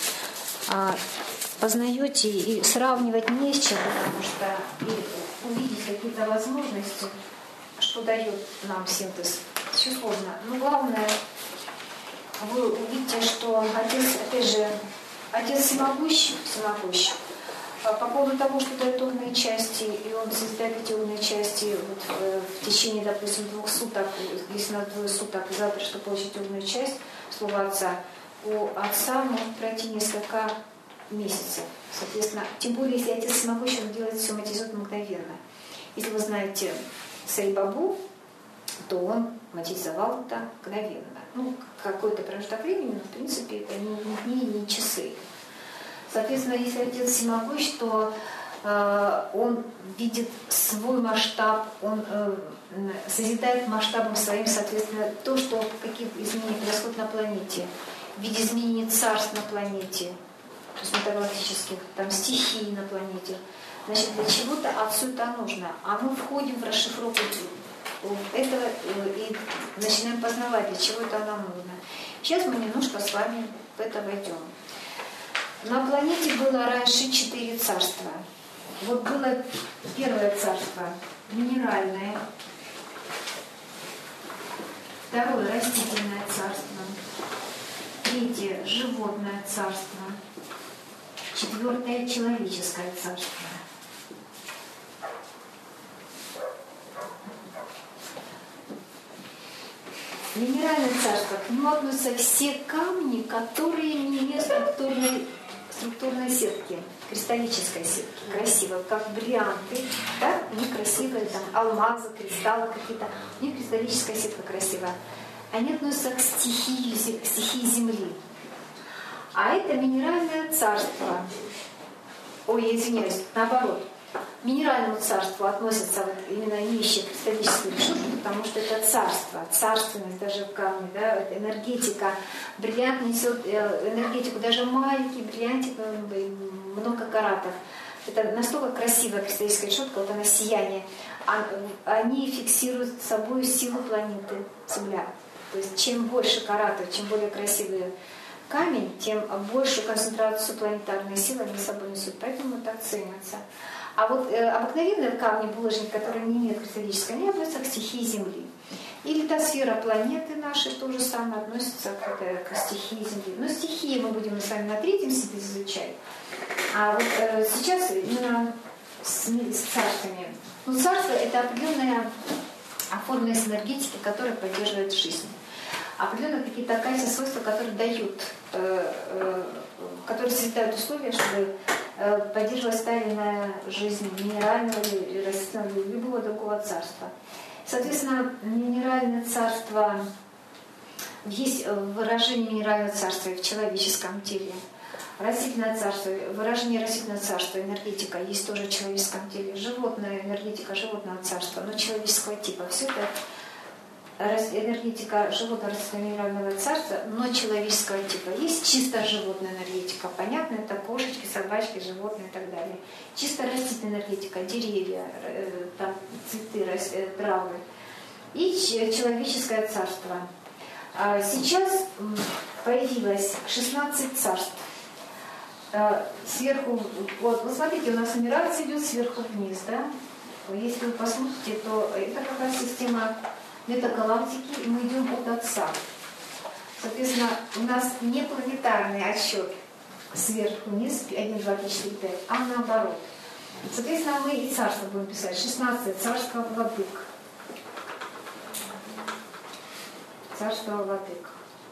познаете и сравнивать не с чем, потому что и увидеть какие-то возможности, что дает нам синтез, все сложно. Но главное, вы увидите, что Отец, опять же, Отец всемогущий, всемогущий. По поводу того, что дает умные части, и он создает эти умные части вот в, в течение, допустим, двух суток, если на двое суток, завтра, чтобы получить умную часть, слова Отца, у Отца может пройти несколько месяцев. Соответственно, тем более, если Отец всемогущий, он делает все матизирует мгновенно. Если вы знаете Саи-Бабу, то он материализовал это мгновенно. Ну, какой-то промежуток времени, но, в принципе, это не дни, не часы. Соответственно, если Отец всемогущ, то э, он видит свой масштаб, он э, созидает масштабом своим, соответственно, то, что какие изменения происходят на планете, в виде изменений царств на планете, то есть метагалактических, там стихий на планете. Значит, для чего-то Отцу это нужно. А мы входим в расшифровку этого и начинаем познавать, для чего это нам нужно. Сейчас мы немножко с вами в это войдем. На планете было раньше четыре царства. Вот было первое царство минеральное, второе растительное царство, третье животное царство, четвертое человеческое царство. Минеральное царство, к нему относятся все камни, которые не имеют структурной структурной сетки, кристаллической сетки, красивые, как бриллианты, да, у них красивые там алмазы, кристаллы какие-то, у них кристаллическая сетка красивая. Они относятся к стихии, к стихии Земли. А это минеральное царство. Ой, я извиняюсь, наоборот. К минеральному царству относятся вот именно имеющие кристаллическую решетку, потому что это царство, царственность даже в камне, да, это энергетика. Бриллиант несет энергетику, даже маленький бриллиантик, много каратов. Это настолько красивая кристаллическая решетка, вот она сияние. Они фиксируют с собой силу планеты Земля. То есть чем больше каратов, чем более красивый камень, тем большую концентрацию планетарной силы они с собой несут. Поэтому это ценится. А вот э, обыкновенные камни, булыжники, которые не имеют кристаллической, они относятся к стихии Земли. И литосфера планеты нашей тоже самое относится к, к стихии Земли. Но стихии мы будем с вами на третьем синтезе изучать. А вот э, сейчас именно с, с царствами. Ну, царство — это определенная оформленность энергетики, которая поддерживает жизнь. Определенные какие-то качества, свойства, которые дают, э, э, которые создают условия, чтобы э, поддерживать стабильная жизнь минерального или растительного или любого другого царства. Соответственно, минеральное царство, есть выражение минерального царства в человеческом теле. Растительное царство, выражение растительного царства, энергетика есть тоже в человеческом теле. Животная энергетика животного царства, но человеческого типа. Все это энергетика животного растительного минерального царства, но человеческого типа. Есть чисто животная энергетика, понятно, это кошечки, собачки, животные и так далее. Чисто растительная энергетика, деревья, там, цветы, травы. И человеческое царство. Сейчас появилось шестнадцать царств. Сверху, вот, вот смотрите, у нас нумерация идет сверху вниз, да? Если вы посмотрите, то это как раз система метагалактики, и мы идем от Отца. Соответственно, у нас не планетарный отсчет сверху вниз, один, два, три, четыре, пять, а наоборот. Соответственно, мы и царство будем писать, шестнадцать царство владык. Царство владык.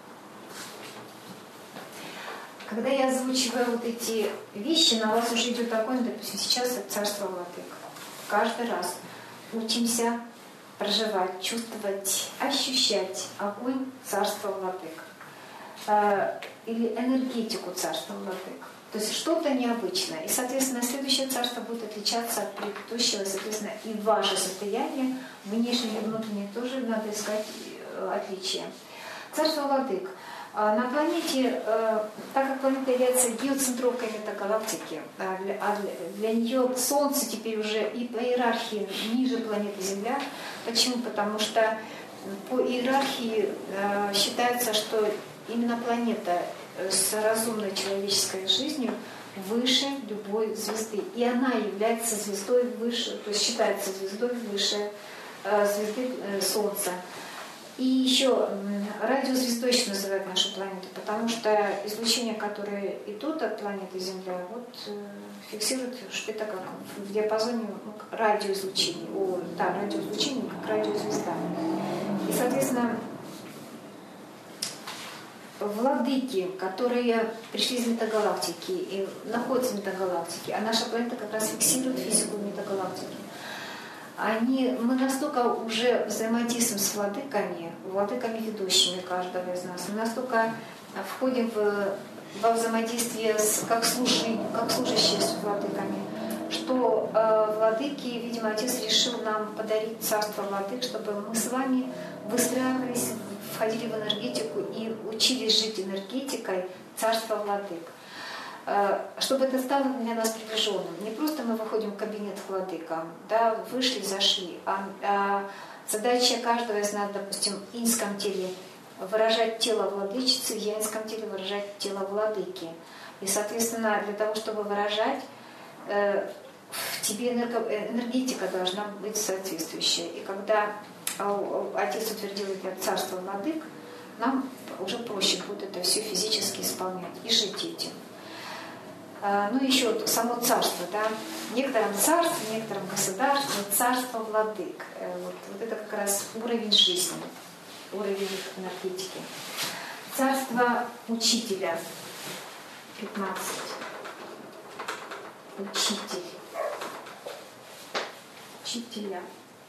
Когда я озвучиваю вот эти вещи, на вас уже идет огонь, допустим, сейчас это царство владык. Каждый раз учимся проживать, чувствовать, ощущать огонь царства владык. Или энергетику царства владык. То есть что-то необычное. И, соответственно, следующее царство будет отличаться от предыдущего. Соответственно, и ваше состояние, внешнее и внутреннее, тоже надо искать отличия. Царство владык. На планете, так как планета является геоцентровкой метагалактики, а для, для нее Солнце теперь уже и по иерархии ниже планеты Земля. Почему? Потому что по иерархии считается, что именно планета с разумной человеческой жизнью выше любой звезды. И она является звездой выше, то есть считается звездой выше звезды Солнца. И еще радиозвездой еще называют нашу планету, потому что излучения, которые идут от планеты Земля, вот фиксируют, что это как в диапазоне ну, радиоизлучения. О, да, радиоизлучение как радиозвезда. И, соответственно, владыки, которые пришли из метагалактики и находятся в метагалактике, а наша планета как раз фиксирует физику метагалактики. Они, мы настолько уже взаимодействуем с владыками, владыками ведущими каждого из нас, мы настолько входим в, во взаимодействие с, как, служи, как служащие с владыками, что э, владыки, видимо, Отец решил нам подарить царство владык, чтобы мы с вами выстраивались, входили в энергетику и учились жить энергетикой царства владык. Чтобы это стало для нас приближенным. Не просто мы выходим в кабинет к владыкам, да, вышли, зашли, а, а задача каждого из нас, допустим, в инском теле выражать тело владычицы, в янском теле выражать тело владыки. И, соответственно, для того, чтобы выражать, э, в тебе энерго, энергетика должна быть соответствующая. И когда Отец утвердил это царство владык, нам уже проще будет это все физически исполнять и жить этим. Ну, еще само царство, да, в некотором царстве, в некотором государстве царство владык. Вот, вот это как раз уровень жизни, уровень энергетики. Царство учителя, пятнадцать. Учитель. Учителя.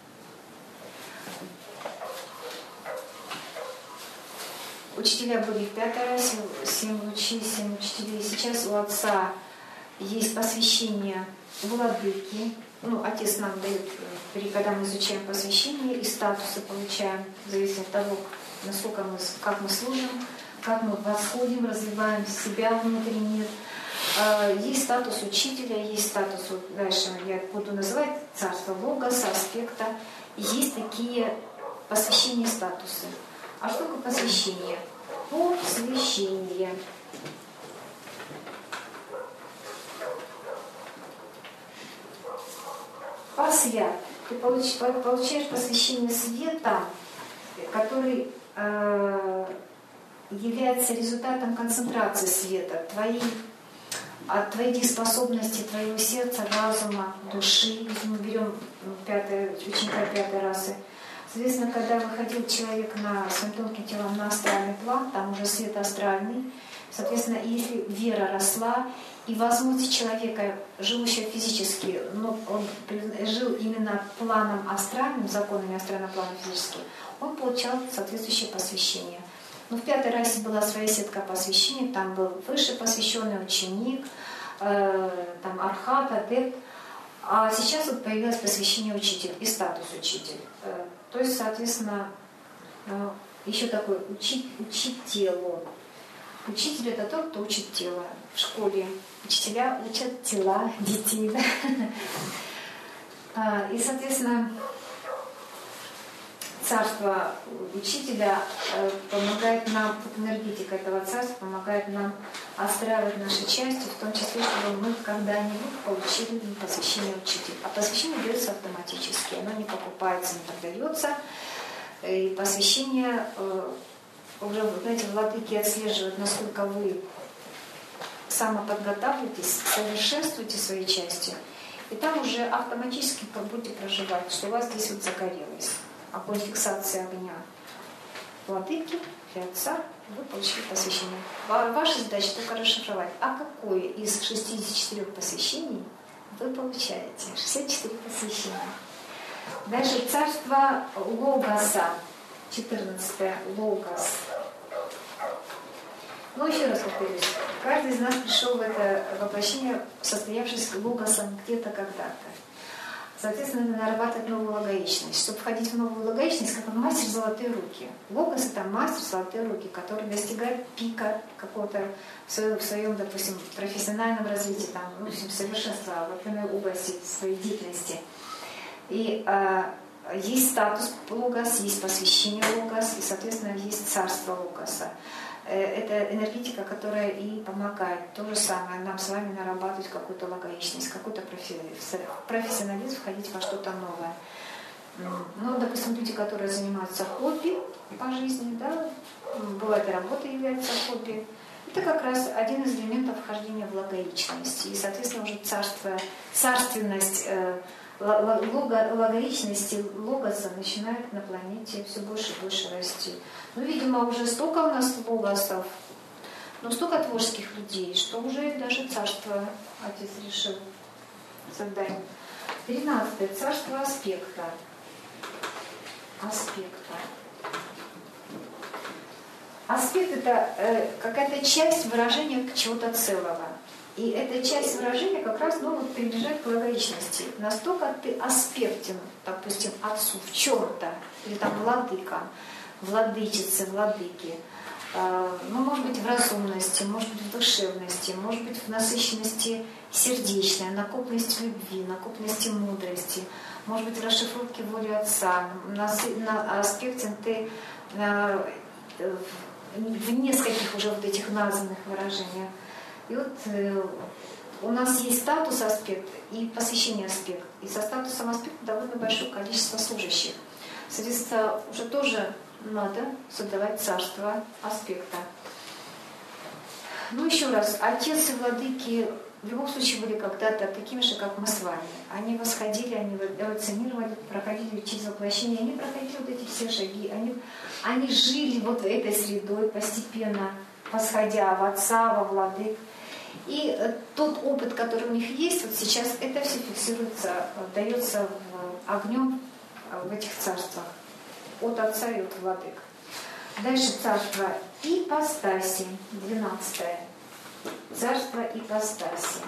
Учителя были в пятый раз, семь лучей, семь учителей. Сейчас у Отца есть посвящение владыки. Ну, Отец нам дает, когда мы изучаем посвящение, и статусы получаем, в зависимости от того, насколько мы, как мы служим, как мы восходим, развиваем себя внутренне. Есть статус учителя, есть статус, вот дальше я буду называть царство логоса, аспекта. Есть такие посвящения, статусы. А что такое посвящение? Посвящение. Посвят. Ты получаешь посвящение света, который э, является результатом концентрации света, твоей, от твоих способностей, твоего сердца, разума, души. Если мы берем пятое, ученика пятой расы, соответственно, когда выходил человек на своим тонким телом на астральный план, там уже свет астральный, Соответственно, если вера росла, и возможность человека, живущего физически, но он жил именно планом астральным, законами астрального плана физически, он получал соответствующее посвящение. Но в пятой расе была своя сетка посвящений, там был высший посвященный ученик, э, там архат, адепт. А сейчас вот появилось посвящение учитель и статус учитель. Э, то есть, соответственно, э, еще такой учить, учить тело. Учитель — это тот, кто учит тело. В школе учителя учат тела детей. Да? И, соответственно, царство учителя помогает нам, энергетика этого царства помогает нам остраивать наши части, в том числе, чтобы мы когда-нибудь получили посвящение учителя. А посвящение дается автоматически, оно не покупается, не продается. И посвящение уже, знаете, владыки отслеживают, насколько вы самоподготавливаетесь, совершенствуете свои части. И там уже автоматически как будете проживать, что у вас здесь вот загорелось. Огонь фиксации огня владыки для отца, вы получили посвящение. Ваша задача только расшифровать, а какое из шестидесяти четырёх посвящений вы получаете. шестьдесят четыре посвящения. Дальше царство Логоса, четырнадцатое, Логос. Ну, еще раз повторюсь, каждый из нас пришел в это воплощение, состоявшись Логосом где-то когда-то. Соответственно, надо нарабатывать новую логоичность. Чтобы входить в новую логоичность, как мастер золотые руки. Логос — это мастер золотые руки, который достигает пика какого-то в своем, в своем, допустим, профессиональном развитии, там, ну, совершенства в определенной области своей деятельности. И э, есть статус Логос, есть посвящение Логос, и, соответственно, есть царство Логоса. Это энергетика, которая и помогает то же самое нам с вами нарабатывать какую-то логоичность, какой-то профессионализм, входить во что-то новое. Ну, допустим, люди, которые занимаются хобби по жизни, да, бывает и работа является хобби, это как раз один из элементов вхождения в логоичность. И, соответственно, уже царство, царственность логоичности логоса начинает на планете все больше и больше расти. Ну, видимо, уже столько у нас логосов, но столько творческих людей, что уже даже царство Отец решил создать. Тринадцатое царство аспекта. Аспекта. Аспект — это э, какая-то часть выражения чего-то целого. И эта часть выражения как раз, ну, вот, приближает к логичности. Настолько ты аспектен, допустим, отцу в чем-то, или там владыка, владычицы, владыки, э, ну, может быть, в разумности, может быть, в душевности, может быть, в насыщенности сердечной, накопленности любви, накопленности мудрости, может быть, в расшифровке воли отца, на, на аспектен ты э, в нескольких уже вот этих названных выражениях. И вот э, у нас есть статус аспект и посвящение аспект. И со статусом аспекта довольно большое количество служащих. Соответственно, уже тоже надо создавать царство аспекта. Ну, еще раз, отец и владыки в любом случае были когда-то такими же, как мы с вами. Они восходили, они эволюционировали, проходили через воплощение, они проходили вот эти все шаги, они, они жили вот этой средой постепенно, восходя в отца, во владык. И тот опыт, который у них есть, вот сейчас это все фиксируется, дается в огнем в этих царствах. От отца и от владык. Дальше царство ипостаси, двенадцатое. Царство ипостаси.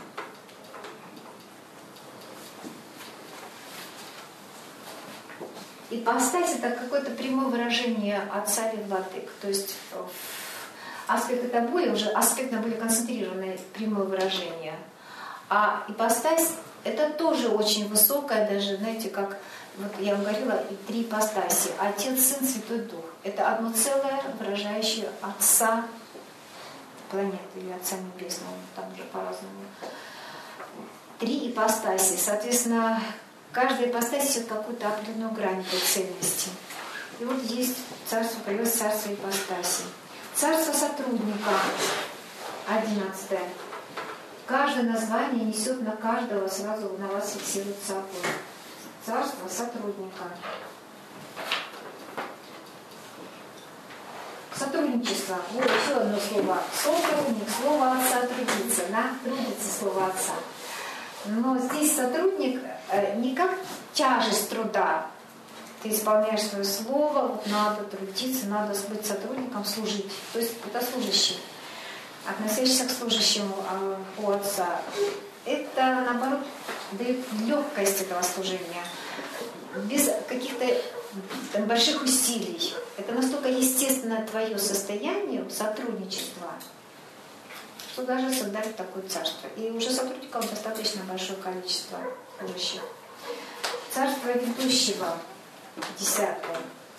Ипостась — это какое-то прямое выражение отца или владык. То есть аспект — это более уже аспект на более концентрированное прямое выражение. А ипостась — это тоже очень высокое, даже, знаете, как вот я вам говорила, три ипостаси. Отец, Сын, Святой Дух. Это одно целое, выражающее Отца планеты или Отца Небесного, там уже по-разному. Три ипостаси. Соответственно, каждая ипостась несет какую-то определенную грань этой цельности. И вот есть царство, появилось царство ипостаси. Царство сотрудника, одиннадцатое. Каждое название несет на каждого, сразу на вас фиксируется огонь. Царство сотрудника. Сотрудничество. Вот еще одно слово. Сотрудник, слово отца трудиться, да? Трудится слово отца. Но здесь сотрудник не как тяжесть труда. Ты исполняешь свое слово, вот надо трудиться, надо быть сотрудником, служить. То есть это служащий, относящийся к служащему у отца. Это, наоборот, дает легкость этого служения, без каких-то там больших усилий. Это настолько естественно твое состояние сотрудничества, что даже создать такое царство. И уже сотрудников достаточно большое количество служащих. Царство ведущего, десятое.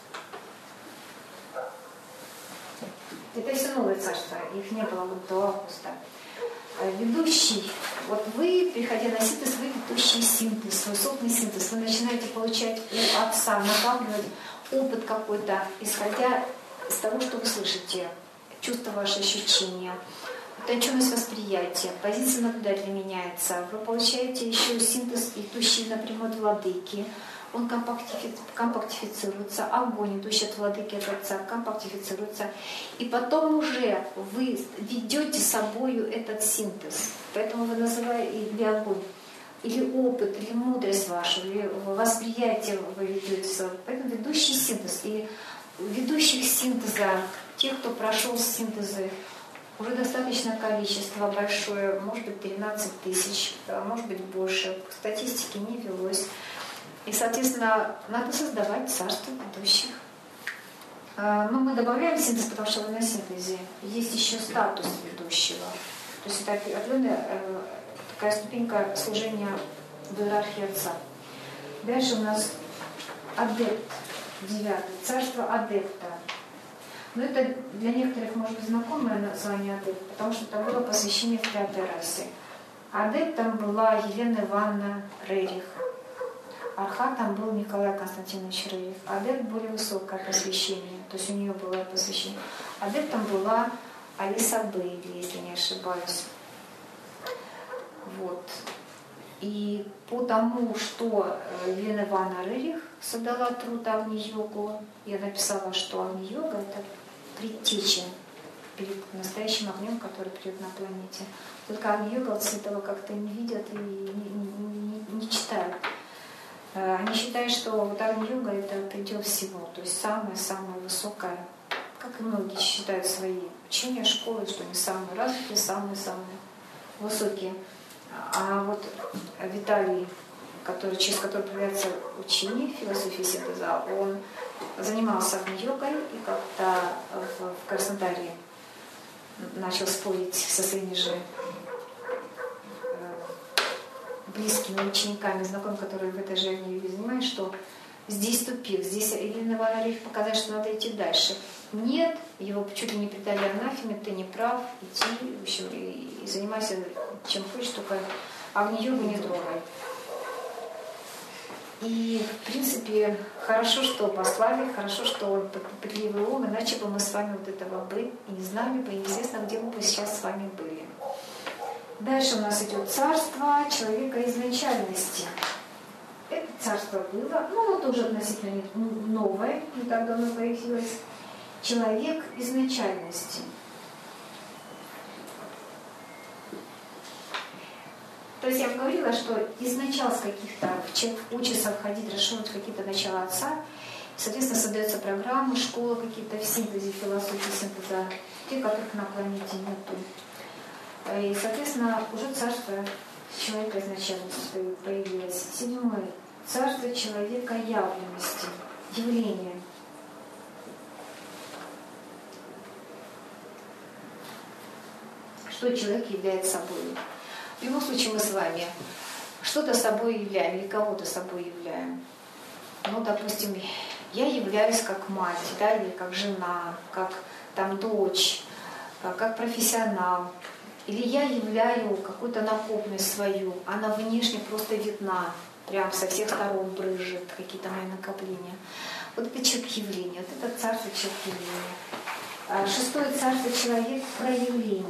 Это все новое царство, их не было вот до августа. Ведущий, вот вы, приходя на синтез, вы ведущий синтез, свой собственный синтез, вы начинаете получать у отца, накапливать опыт какой-то, исходя из того, что вы слышите, чувства, ваши ощущения, утонченность восприятия, позиция наблюдателя меняется, вы получаете еще синтез, идущий напрямую от владыки, он компактифицируется, огонь, идущий от владыки от отца, компактифицируется. И потом уже вы ведете собою этот синтез. Поэтому вы называете или огонь, или опыт, или мудрость ваша, или восприятие вы ведете. Поэтому ведущий синтез. И ведущих синтеза, тех, кто прошел синтезы, уже достаточное количество, большое, может быть тринадцать тысяч, может быть больше. Статистики не велось. И, соответственно, надо создавать царство ведущих. Но мы добавляем синтез, потому что вы на синтезе. Есть еще статус ведущего. То есть это определенная такая ступенька служения в иерархии отца. Дальше у нас адепт, девятый, царство адепта. Но это для некоторых может быть знакомое название адепт, потому что это было посвящение в пятой расе. Адептом была Елена Ивановна Рерих. Архатом был Николай Константинович Рерих. Адепт более высокое посвящение, то есть у нее было посвящение. Адептом была Алиса Бейли, если не ошибаюсь. Вот. И по тому, что Елена Ивановна Рерих создала труд Агни-йогу, я написала, что Агни-йога — это предтеча перед настоящим огнем, который придет на планете. Только Агни-йога с этого как-то не видят и не, не, не, не читают. Они считают, что вот Агни-йога — это предел всего, то есть самое-самое высокое, как и многие считают свои учения, школы, что они самые развитые, самые-самые высокие. А вот Виталий, который, через который появляется учение философии синтеза, он занимался Агни-йогой и как-то в, в Краснодаре начал спорить со своими же близкими учениками, знакомыми, которые в этой же Агни-йоге занимаются, что здесь тупик, здесь Елена Ивановна Рерих показать, что надо идти дальше. Нет, его чуть ли не предали анафеме, ты не прав, иди, в общем, и, и занимайся чем хочешь, только Агни-йогу не трогай. И, в принципе, хорошо, что послали, хорошо, что он пытливый ум, иначе бы мы с вами вот этого бы и не знали бы, и неизвестно, где мы бы сейчас с вами были. Дальше у нас идет царство человека изначальности. Это царство было, ну, вот уже относительно новое, не так давно появилось. Человек изначальности. То есть я вам говорила, что из начала с каких-то, человек учится входить, расширить какие-то начала отца, соответственно, создается программы, школы какие-то в синтезе, философии синтеза, те, которых на планете нету. И, соответственно, уже царство человека изначально появилось. Седьмое. Царство человека явленности, явления. Что человек является собой. В любом случае мы с вами что-то собой являем или кого-то собой являем. Ну, допустим, я являюсь как мать, да, или как жена, как там дочь, как профессионал. Или я являю какую-то накопленность свою, она внешне просто видна, прям со всех сторон брызжет, какие-то мои накопления. Вот это человек явления, вот это царство человек явления. Шестое царство человек проявления.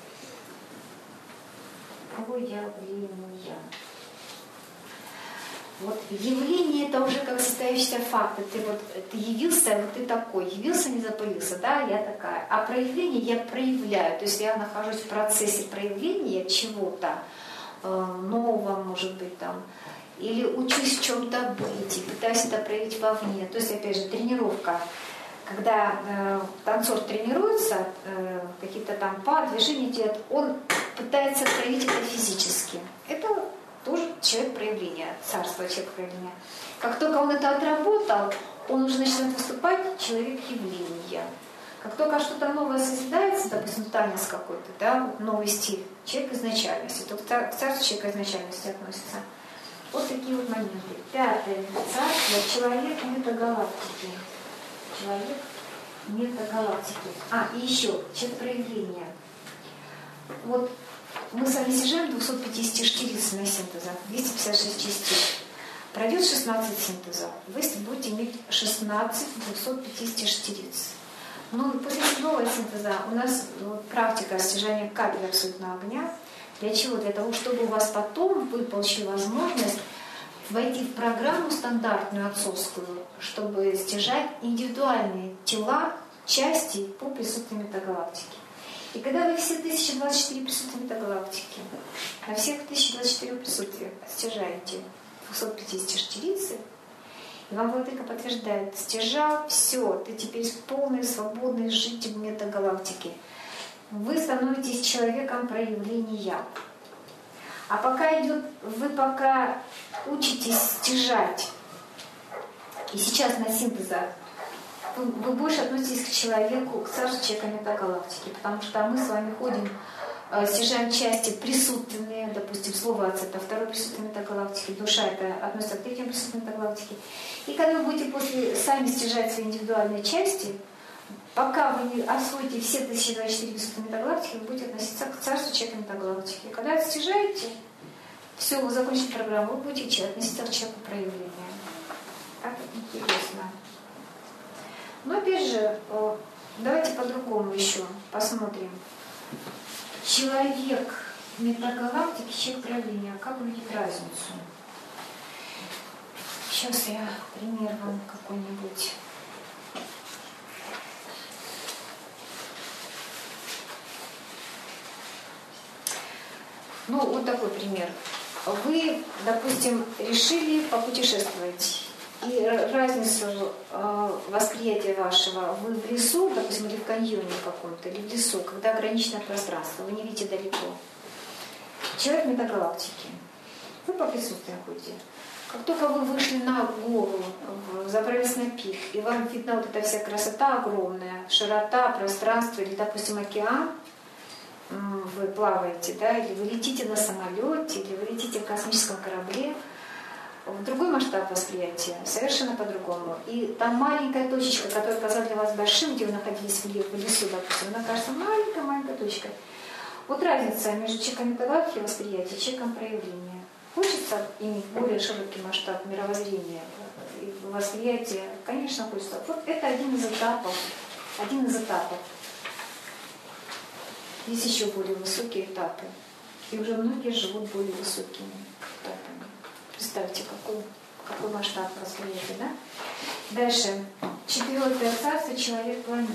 Проявления. Вот явление это уже как состоящийся факт. Ты вот ты явился, вот ты такой. Явился, не запылился, да, я такая. А проявление я проявляю. То есть я нахожусь в процессе проявления чего-то э, нового, может быть, там. Или учусь в чем-то быть и пытаюсь это проявить вовне. То есть, опять же, тренировка. Когда э, танцор тренируется, э, какие-то там па, движения делает, он пытается проявить это физически. Это тоже человек проявления, царство человек проявления. Как только он это отработал, он уже начинает выступать человек явления. Как только что-то новое созидается, допустим, танец какой-то, да, новый стиль, человек изначальности, то к царству человека изначальности относится. Вот такие вот моменты. Пятое. Царство, человек метагалактики. Человек метагалактики. А, и еще, человек проявления. Вот мы с вами снижаем двести пятьдесят штириц на синтеза, двести пятьдесят шесть частиц. Пройдет шестнадцать синтезов. Вы будете иметь шестнадцать двухсот пятидесяти штириц. Но после седьмого синтеза у нас вот, практика стяжания капель абсолютного огня. Для чего? Для того, чтобы у вас потом вы получили возможность войти в программу стандартную отцовскую, чтобы стяжать индивидуальные тела, части по присутствию метагалактики. И когда вы все тысяча двадцать четыре присутствия метагалактики, на всех тысяча двадцать четыре присутствия стяжаете двести пятьдесят штирицы, и вам владыка подтверждает, стяжал, все, ты теперь полный, свободный житель метагалактики. Вы становитесь человеком проявления. А пока идет, вы пока учитесь стяжать, и сейчас на синтезах, вы, вы больше относитесь к человеку, к царству человека метагалактики, потому что мы с вами ходим, э, стяжаем части присутственные, допустим, слово отца это второе присутствие метагалактики, душа это относится к третьему присутствию метагалактики. И когда вы будете после сами стяжать свои индивидуальные части, пока вы не освоите все тысяча двадцать четыре присутствия метагалактики, вы будете относиться к царству человека метагалактики. И когда стяжаете, все, вы закончите программу, вы будете относиться к человеку проявления. Так интересно. Но опять же, давайте по-другому еще посмотрим. Человек метагалактики, человек проявления, как увидеть разницу? Сейчас я пример вам какой-нибудь. Ну, вот такой пример. Вы, допустим, решили попутешествовать. И разницу э, восприятия вашего, вы в лесу, допустим, или в каньоне каком-то, или в лесу, когда ограниченное пространство, вы не видите далеко. Человек метагалактики. Вы по присутствию ходите. Как только вы вышли на гору, забрались на пик, и вам видна вот эта вся красота огромная, широта, пространство, или, допустим, океан, вы плаваете, да, или вы летите на самолете, или вы летите в космическом корабле, в другой масштаб восприятия, совершенно по-другому. И там маленькая точечка, которая казалась для вас большим, где вы находились в лесу, допустим, она кажется маленькая-маленькая точка. Вот разница между человеком метагалактики восприятия и человеком проявления. Хочется иметь более широкий масштаб мировоззрения и восприятия? Конечно, хочется. Вот это один из этапов. Один из этапов. Есть еще более высокие этапы. И уже многие живут более высокими этапами. Представьте, какой, какой масштаб восприятия, да? Дальше. Четвертое царство, человек планеты.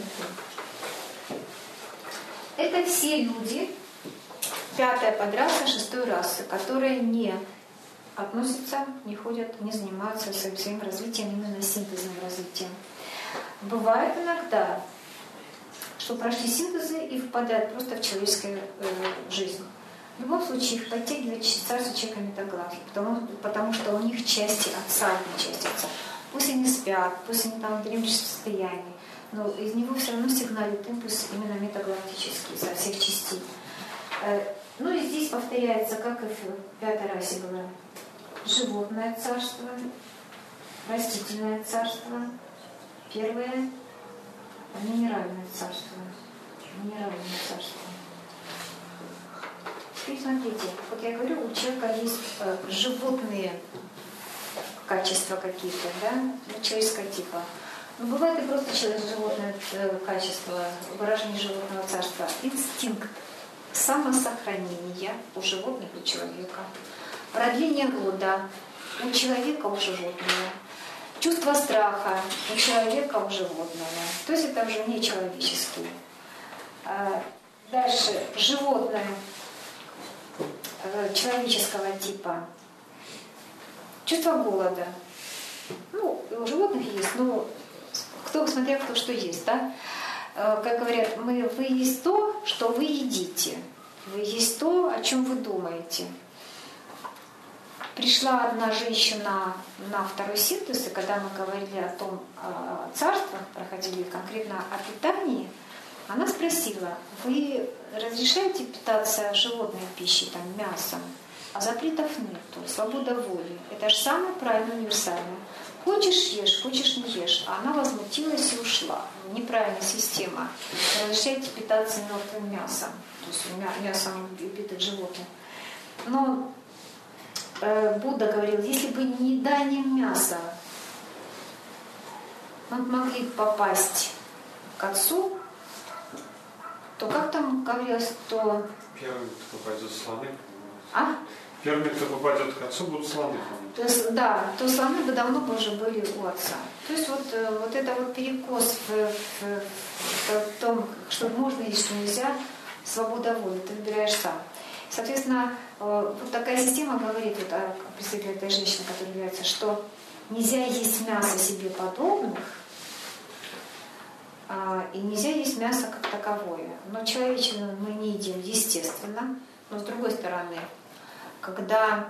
Это все люди, пятая подраса, шестой расы, которые не относятся, не ходят, не занимаются своим, своим развитием, именно синтезным развитием. Бывает иногда, что прошли синтезы и впадают просто в человеческую э, жизнь. В любом случае их подтягивает царство человека метагалактики, потому, потому что у них части отца, не части отца. Пусть они спят, пусть они там в дремлющем состоянии, но из него все равно сигналит импульс именно метагалактический со всех частей. Э, ну и здесь повторяется, как и в пятой расе было. Животное царство, растительное царство, первое минеральное царство. Минеральное царство. Теперь смотрите, вот я говорю, у человека есть э, животные качества какие-то, да, человеческого типа. Но бывает и просто животное э, качество, выражение животного царства. Инстинкт самосохранения у животных и у человека. Продление рода, у человека, у животного. Чувство страха у человека, у животного. То есть это уже не человеческие. Дальше животное человеческого типа. Чувство голода. Ну, у животных есть, но кто, смотря кто что есть, да? Как говорят, мы, вы есть то, что вы едите. Вы есть то, о чем вы думаете. Пришла одна женщина на второй синтез, и когда мы говорили о том, о царствах, проходили конкретно о питании, она спросила, вы разрешаете питаться животной пищей, там, мясом, а запретов нету, свобода воли. Это же самое правильное, универсальное. Хочешь ешь, хочешь не ешь. А она возмутилась и ушла. Неправильная система. Разрешаете питаться мертвым мясом, то есть мясом убитых животных. Но э, Будда говорил, если бы не еданием мяса, мы могли попасть к Отцу, то как там говорилось, то... Первый, кто попадет в слоны, а? Первыми, кто попадет к Отцу, будут слоны. То есть, да, то слоны бы давно бы уже были у Отца. То есть вот, вот это вот перекос в, в, в том, что можно и что нельзя, свобода воли, ты выбираешь сам. Соответственно, вот такая система говорит, вот о представителе этой женщины, которая является, что нельзя есть мясо себе подобных, и нельзя есть мясо как таковое. Но человечину мы не едим, естественно. Но с другой стороны, когда,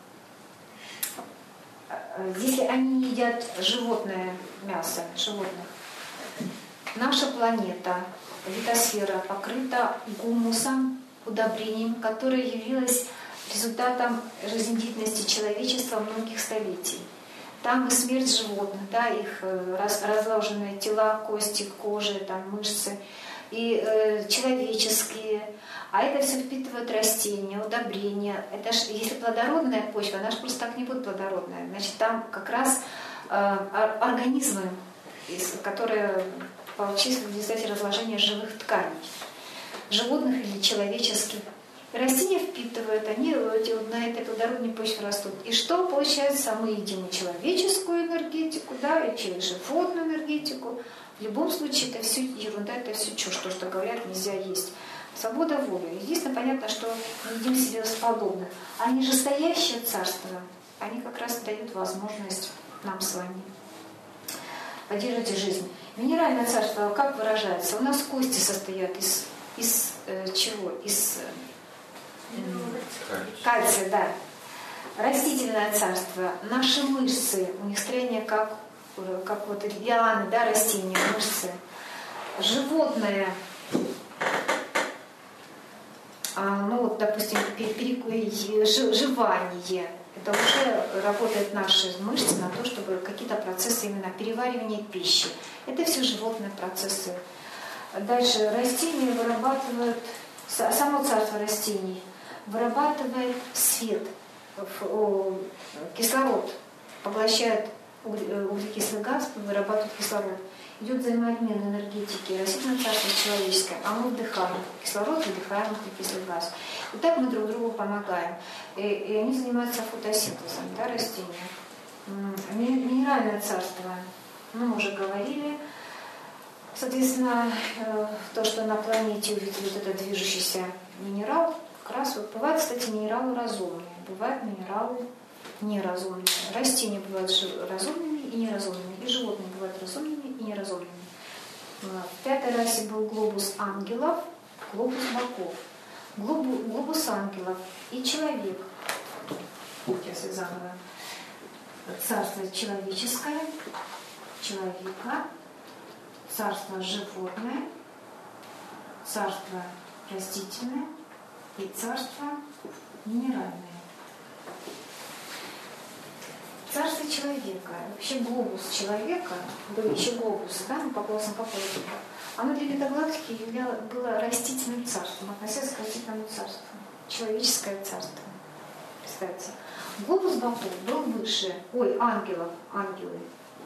если они не едят животное мясо, животных, наша планета, литосфера покрыта гумусом, удобрением, которое явилось результатом жизнедеятельности человечества многих столетий. Там и смерть животных, да, их раз, разложенные тела, кости, кожа, там, мышцы, и э, человеческие. А это все впитывают растения, удобрения. Это ж, если плодородная почва, она же просто так не будет плодородная. Значит, там как раз э, организмы, которые получились в результате разложения живых тканей, животных или человеческих. Растения впитывают, они вот на этой плодородной почве растут. И что получается? Мы едим и человеческую энергетику, да, и животную энергетику. В любом случае это все ерунда, это все чушь, то, что говорят, нельзя есть. Свобода воли. Единственное, понятно, что мы едим себе подобных. А нижестоящее царство, они как раз дают возможность нам с вами поддерживать жизнь. Минеральное царство, как выражается? У нас кости состоят из, из э, чего? Из э, кальция, да. Растительное царство. Наши мышцы, у них строение как, как вот лианы, да, растения, мышцы. Животное, а, ну вот, допустим, жевание. Это уже работают наши мышцы на то, чтобы какие-то процессы именно переваривания пищи. Это все животные процессы. Дальше растения вырабатывают, само царство растений вырабатывает свет, кислород, поглощает углекислый газ, вырабатывает кислород. Идет взаимообмен энергетики, растительное царство человеческое, а мы вдыхаем кислород, выдыхаем углекислый газ. И так мы друг другу помогаем. И, и они занимаются фотосинтезом, да, растения. Минеральное царство, мы уже говорили. Соответственно, то, что на планете увидели вот этот движущийся минерал, как раз вот бывают, кстати, минералы разумные, бывают минералы неразумные. Растения бывают разумными и неразумными, и животные бывают разумными и неразумными. В пятой расе был глобус ангелов, глобус богов. Глобу, глобус ангелов и человек. Сейчас заново. Царство человеческое, человека, царство животное, царство растительное и царство минеральное. Царство человека, вообще глобус человека, был еще глобус, да, мы по глазам попали. Оно для метагалактики было растительным царством, относилось к растительному царству, человеческое царство. Представьте, глобус богов был выше, ой, ангелов, ангелы,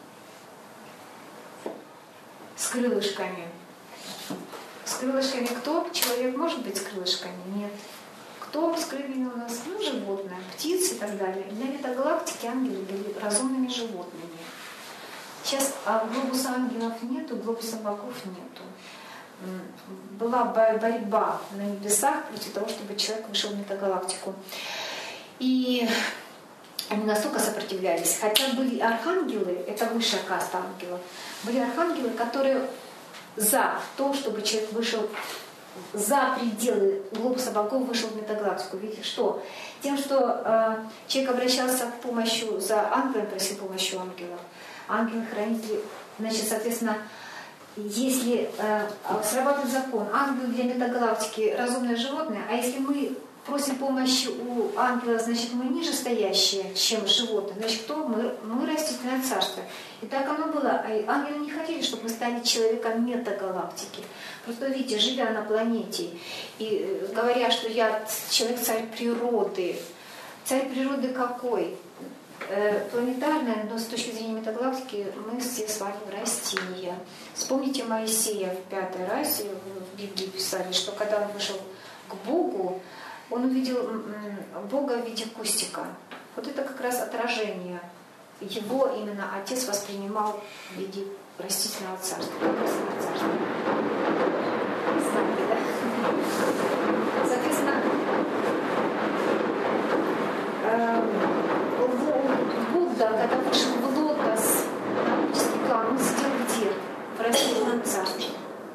с крылышками. С крылышками кто? Человек может быть с крылышками? Нет. Кто с крыльями у нас? Ну, животные, птицы и так далее. Для метагалактики ангелы были разумными животными. Сейчас а глобуса ангелов нету, глобуса богов нету. Была борьба на небесах против того, чтобы человек вышел в метагалактику. И они настолько сопротивлялись. Хотя были архангелы, это высшая каста ангелов, были архангелы, которые за то, чтобы человек вышел за пределы глобуса богов, вышел в метагалактику. Видите, что? Тем, что э, человек обращался к помощи за ангелом, просил помощи ангелов. Ангелы-хранители, значит, соответственно, если э, срабатывает закон, ангел для метагалактики разумное животное, а если мы просим помощи у ангела, значит, мы ниже стоящие, чем животные, значит, кто? Мы, мы растительное царство. И так оно было. Ангелы не хотели, чтобы мы стали человеком метагалактики. Просто видите, живя на планете и говоря, что я человек-царь природы, царь природы какой? Планетарная, но с точки зрения метагалактики мы все с вами растения. Вспомните Моисея в пятой расе, в Библии писали, что когда он вышел к Богу, он увидел Бога в виде кустика. Вот это как раз отражение. Его именно Отец воспринимал в виде растительного царства. царства. Знаете, да? Соответственно, Будда, когда вышел в лотос, научный план, он сидел где? В растительном царстве.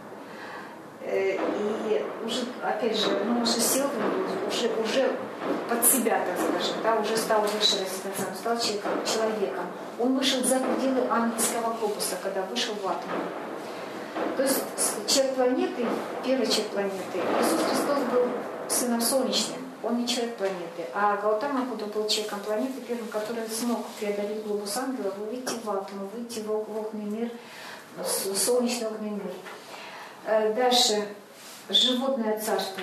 И уже, опять же, ну, уже сел, уже, уже под себя, так скажем, да, уже стал выше растительным, стал человеком, человеком. Он вышел за пределы ангельского глобуса, когда вышел в атом. То есть человек планеты, первый человек планеты, Иисус Христос был сыном солнечным. Он не человек планеты, а Гаутама Будда был человеком планеты, первым, который смог преодолеть глобус ангелов, выйти в атом, выйти в огненный мир, солнечный огненный мир. Дальше животное царство.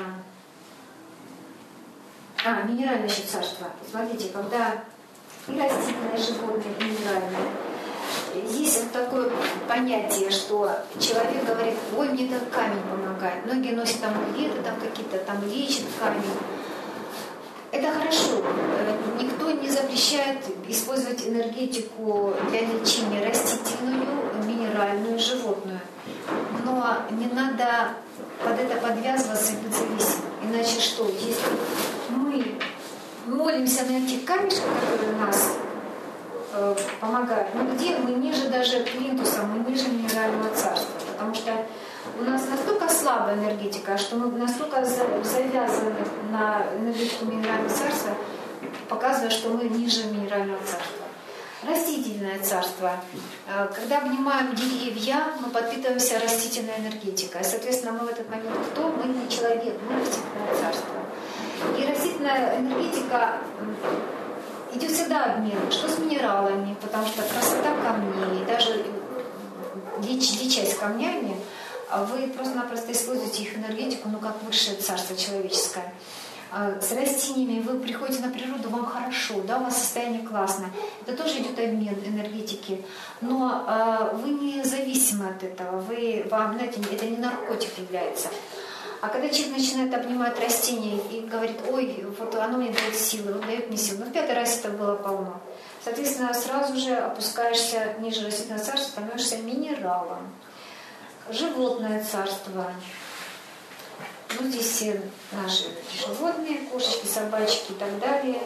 А, минеральное еще царство. Смотрите, когда и растительное животное, и минеральное. Есть вот такое понятие, что человек говорит, ой, мне так камень помогает. Многие носят там амулеты, там какие-то там лечат камень. Это хорошо. Никто не запрещает использовать энергетику для лечения растительную, минеральную, животную. Но не надо под это подвязываться и быть зависимым. Иначе что? Если мы молимся на этих камешках, которые нас э, помогают, ну где мы ниже даже плинтуса, мы ниже минерального царства. Потому что у нас настолько слабая энергетика, что мы настолько завязаны на энергетику минерального царства, показывая, что мы ниже минерального царства. Растительное царство. Когда обнимаем деревья, мы подпитываемся растительной энергетикой. Соответственно, мы в этот момент кто? Мы не человек, мы растительное царство. И растительная энергетика идет всегда обмен. Что с минералами? Потому что красота камней, даже лечась камнями, вы просто-напросто используете их энергетику, ну как высшее царство человеческое. С растениями вы приходите на природу, вам хорошо, да, у вас состояние классное. Это тоже идет обмен энергетики. Но э, вы не зависимы от этого. Вы, вам, знаете, это не наркотик является. А когда человек начинает обнимать растение и говорит, ой, вот оно мне дает силы, он дает мне силы. Ну, в пятый раз это было полно. Соответственно, сразу же опускаешься ниже растительного царства, становишься минералом. Животное царство. Ну, здесь все наши животные, кошечки, собачки и так далее.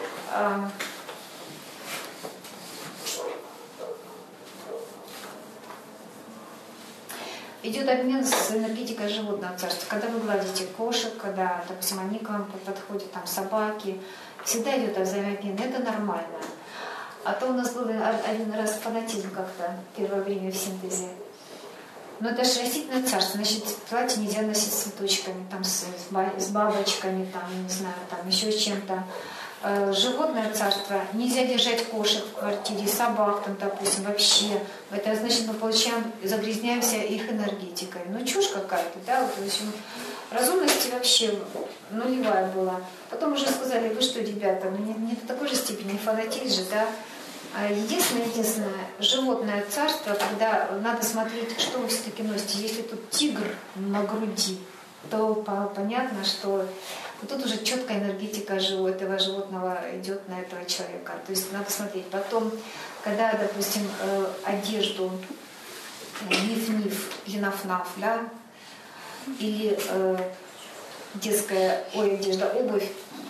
Идет обмен с энергетикой животного царства. Когда вы гладите кошек, когда, допустим, они к вам подходят, там, собаки, всегда идет взаимообмен. Это нормально. А то у нас был один раз фанатизм как-то первое время в синтезе. Но это же растительное царство, значит, платье нельзя носить с цветочками, там, с, с бабочками, там, не знаю, там, еще с чем-то. Э, животное царство, нельзя держать кошек в квартире, собак, там, допустим, вообще. Это значит, мы получаем, загрязняемся их энергетикой. Ну, чушь какая-то, да, вот, в общем, разумности вообще нулевая была. Потом уже сказали, вы что, ребята, ну, не, не до такой же степени фанатизм же, да. Единственное, единственное, животное царство, когда надо смотреть, что вы все-таки носите. Если тут тигр на груди, то понятно, что вот тут уже четкая энергетика живого этого животного идет на этого человека. То есть надо смотреть. Потом, когда, допустим, одежду ниф-ниф или наф-наф, да, или э, детская, ой, одежда, обувь,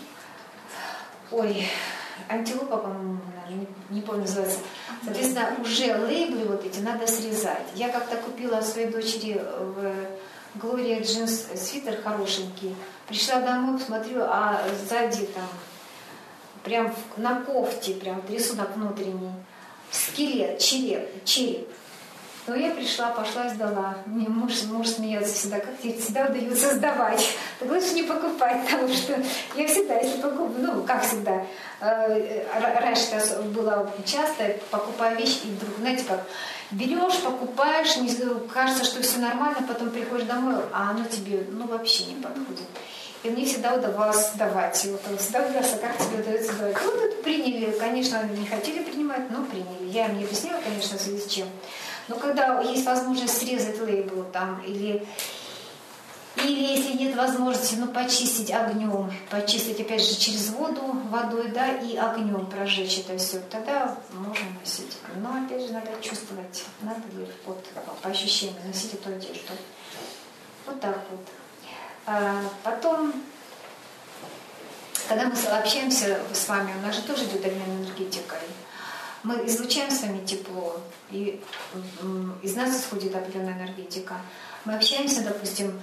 ой, антилопа, по-моему, не, не помню, называется. Соответственно, уже лейблы вот эти надо срезать. Я как-то купила своей дочери в Глория джинс свитер хорошенький. Пришла домой, посмотрю, а сзади там прям на кофте, прям рисунок внутренний, скелет, череп, череп. Но я пришла, пошла, сдала. Мне муж, муж смеется всегда, как тебе всегда удается сдавать. Так лучше не покупать, потому что я всегда, если покупаю, ну, как всегда, раньше было часто, покупаю вещи, и вдруг, знаете, как, берешь, покупаешь, не, кажется, что все нормально, потом приходишь домой, а оно тебе, ну, вообще не подходит. И мне всегда удавалось сдавать. И вот он всегда удался, как тебе удается сдавать. Ну, это приняли, конечно, не хотели принимать, но приняли. Я им не объяснила, конечно, в связи с чем. Но когда есть возможность срезать лейбл там, или, или если нет возможности, ну, почистить огнем, почистить, опять же, через воду, водой, да, и огнем прожечь это все, тогда можно носить. Но, опять же, надо чувствовать, надо ли вот, по ощущениям носить эту одежду. Вот так вот. А потом, когда мы общаемся с вами, у нас же тоже идет обмен энергетикой. Мы излучаем с вами тепло, и из нас исходит определенная энергетика. Мы общаемся, допустим,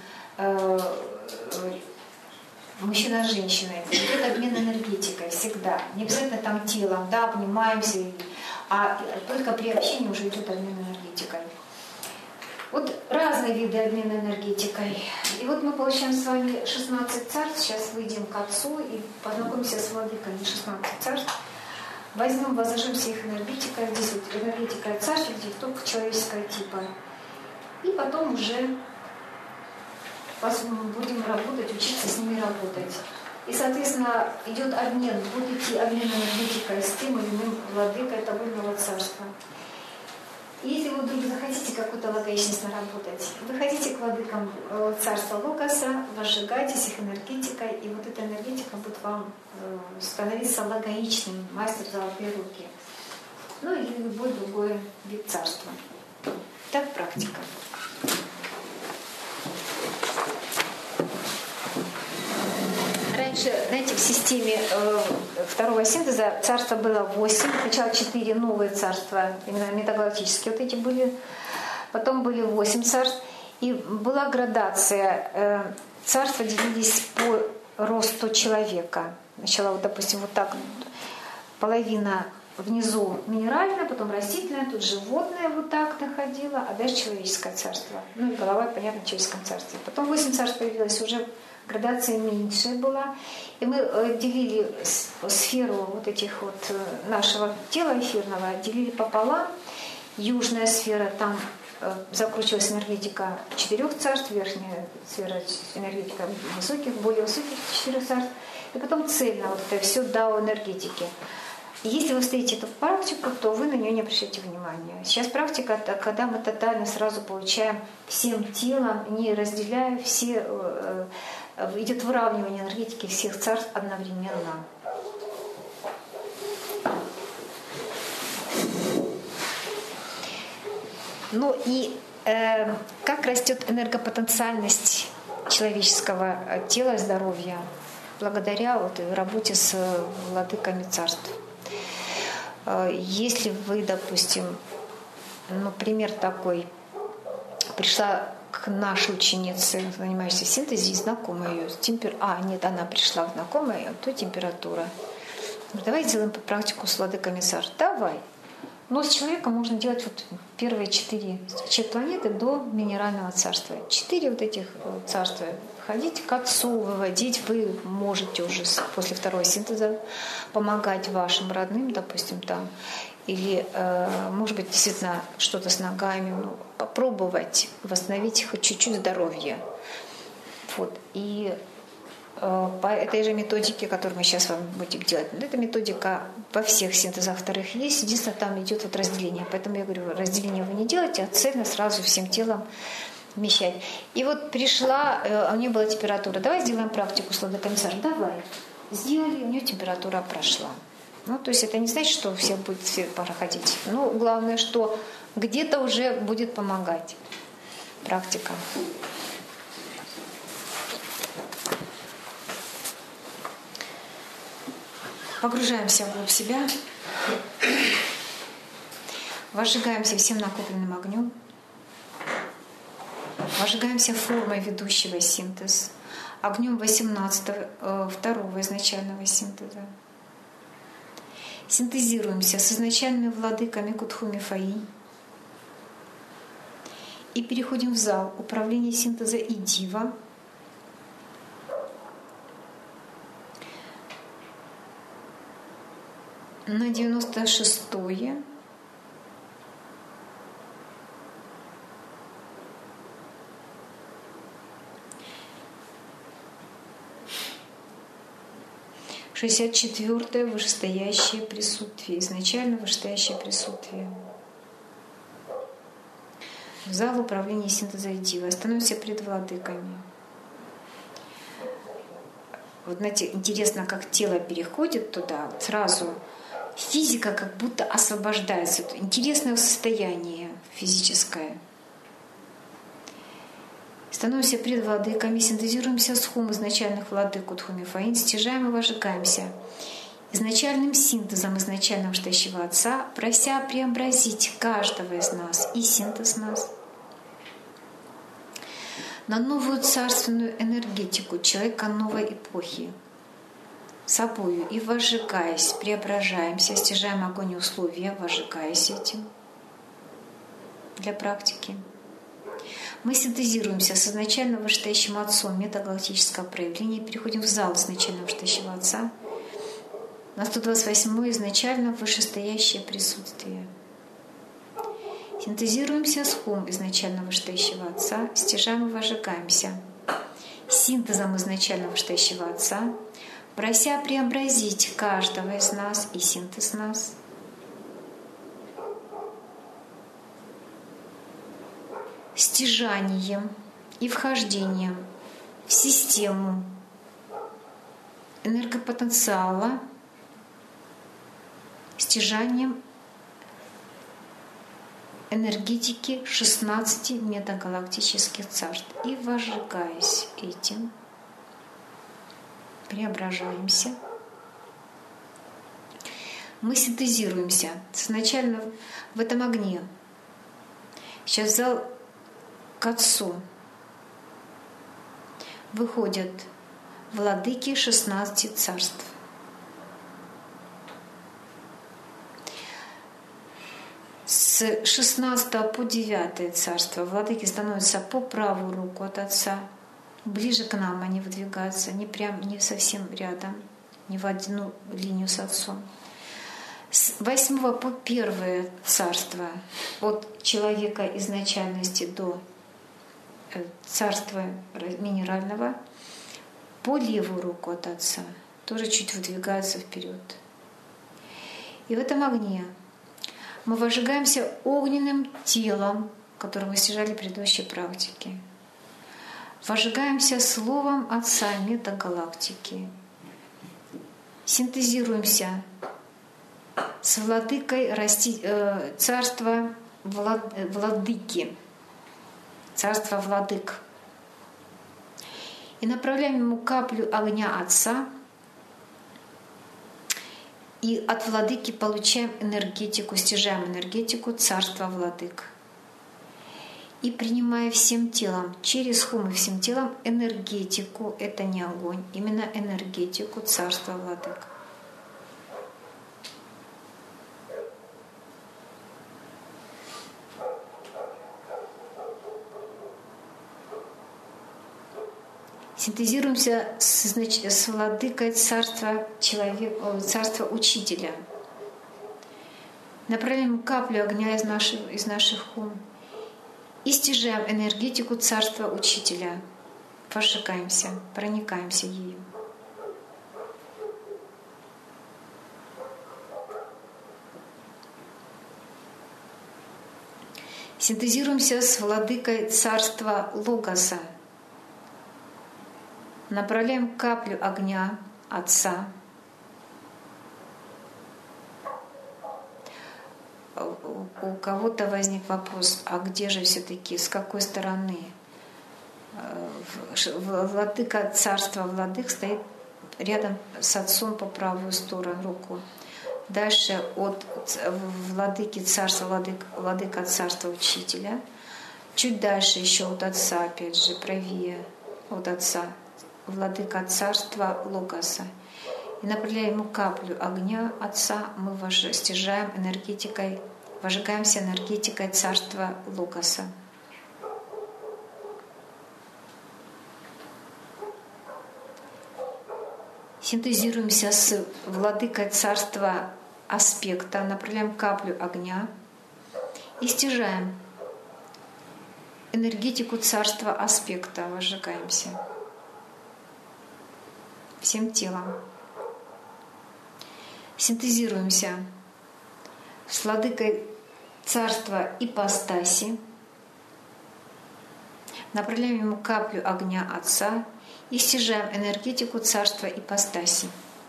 мужчина с женщиной. Идет обмен энергетикой всегда. Не обязательно там телом, да, обнимаемся, а только при общении уже идет обмен энергетикой. Вот разные виды обмена энергетикой. И вот мы получаем с вами шестнадцать царств. Сейчас выйдем к Отцу и познакомимся с владыками шестнадцати царств. Возьмем, возложимся их энергетикой. Здесь вот энергетика царств, здесь только человеческого типа. И потом уже будем работать, учиться с ними работать. И, соответственно, идет обмен, будет идти обмен энергетикой с тем или иным владыкой того или иного царства. И если вы вдруг захотите какую-то логичность наработать, выходите к владыкам царства Логоса, возжигайтесь их энергетикой, и вот эта энергетика будет вам становиться логичным, мастер золотые руки. Ну или любой другой вид царства. Так практика. Раньше, знаете, в системе э, второго синтеза царства было восемь. Сначала четыре новые царства, именно метагалактические вот эти были. Потом были восемь царств. И была градация. Э, царства делились по росту человека. Сначала, вот, допустим, вот так половина внизу минеральная, потом растительная, тут животное вот так доходило, а дальше человеческое царство. Ну и голова, понятно, в человеческом царстве. Потом восемь царств появилось уже. Градация меньшая была. И мы делили сферу вот этих вот нашего тела эфирного, делили пополам. Южная сфера, там закручивалась энергетика четырех царств, верхняя сфера энергетика высоких, более высоких четырех царств. И потом цельно вот это все дао энергетики. И если вы встретите эту практику, то вы на нее не обращайте внимания. Сейчас практика, когда мы тотально сразу получаем всем телом, не разделяя, все, идет выравнивание энергетики всех царств одновременно. Ну и э, как растет энергопотенциальность человеческого тела и здоровья благодаря вот работе с владыками царств. Если вы, допустим, ну, пример такой, пришла к нашей ученице, занимающейся синтезом, знакомая ее, темпер... а, нет, она пришла знакомая, то температура. Давай сделаем практику с владыками царств. Давай. Но с человеком можно делать вот первые четыре планеты до минерального царства. Четыре вот этих царства. Ходить к Отцу, выводить. Вы можете уже после второго синтеза помогать вашим родным, допустим, там. Или, э, может быть, действительно что-то с ногами. Ну, попробовать восстановить хоть чуть-чуть здоровье. Вот. И по этой же методике, которую мы сейчас вам будем делать, эта методика во всех синтезах вторых есть, единственное, там идет вот разделение. Поэтому я говорю, разделение вы не делаете, а цельно сразу всем телом вмещать. И вот пришла, а у нее была температура. Давай сделаем практику с ладокомиссаром. Давай. Сделали, у нее температура прошла. Ну, то есть это не значит, что все будет все проходить. Но главное, что где-то уже будет помогать практика. Погружаемся вглубь себя. Возжигаемся всем накопленным огнем. Возжигаемся формой ведущего синтез. Огнем восемнадцатого, второго изначального синтеза. Синтезируемся с изначальными владыками Кутхуми Фаи. И переходим в зал управления синтеза Идива. На девяносто шестое. шестьдесят четвёртое вышестоящее присутствие, изначально вышестоящее присутствие. В зал управления синтеза Идива. Становимся пред владыками. Вот знаете, интересно, как тело переходит туда, сразу физика как будто освобождается. Интересное состояние физическое. Становимся пред владыками, синтезируемся с хум изначальных владык Кутхуми Фаин, стяжаем и вожигаемся изначальным синтезом изначального Вштающего Отца, прося преобразить каждого из нас и синтез нас на новую царственную энергетику человека новой эпохи, собою и вожигаясь, преображаемся, стяжаем огонь и условия, вожигаясь этим для практики. Мы синтезируемся с изначальным Вышестоящим Отцом метагалактического проявления и переходим в зал изначального Вышестоящего Отца на сто двадцать восьмое изначально вышестоящее присутствие. Синтезируемся с хум изначального Вышестоящего Отца, стяжаем и вожигаемся синтезом изначального Вышестоящего Отца, прося преобразить каждого из нас и синтез нас стяжанием и вхождением в систему энергопотенциала, стяжанием энергетики шестнадцати метагалактических царств. И вожигаясь этим, преображаемся. Мы синтезируемся сначала в этом огне. Сейчас в зал к Отцу выходят владыки шестнадцати царств. С шестнадцатого по девятое царство владыки становятся по правую руку от Отца. Ближе к нам они выдвигаются, не прям, не совсем рядом, не в одну линию с Отцом. С восьмого по первое царство, от человека изначальности до царства минерального, по левую руку от Отца, тоже чуть выдвигаются вперед. И в этом огне мы вожигаемся огненным телом, которое мы стяжали в предыдущей практике. Вожигаемся словом Отца метагалактики. Синтезируемся с владыкой расти, э, царства влад, владыки, царства владык. И направляем ему каплю огня Отца. И от владыки получаем энергетику, стяжаем энергетику царства владык. И принимая всем телом, через хум и всем телом, энергетику, это не огонь, именно энергетику царства владык. Синтезируемся с, значит, с владыкой царства, человека, царства учителя. Направляем каплю огня из наших, из наших хум и стяжаем энергетику царства учителя. Вожигаемся, проникаемся ею. Синтезируемся с владыкой царства Логоса. Направляем каплю огня Отца. У кого-то возник вопрос, а где же все-таки, с какой стороны? Владыка царства Владык стоит рядом с Отцом по правую сторону руку. Дальше от владыки царства, владык, владыка царства Учителя. Чуть дальше еще от Отца, опять же, правее от Отца, владыка царства Логоса. И направляя ему каплю огня Отца, мы стяжаем энергетикой, вожигаемся энергетикой царства Логоса. Синтезируемся с владыкой царства Аспекта, направляем каплю огня и стяжаем энергетику царства Аспекта, вожигаемся всем телом. Синтезируемся с владыкой царства Ипостаси, направляем ему каплю огня Отца и стяжаем энергетику царства Ипостаси.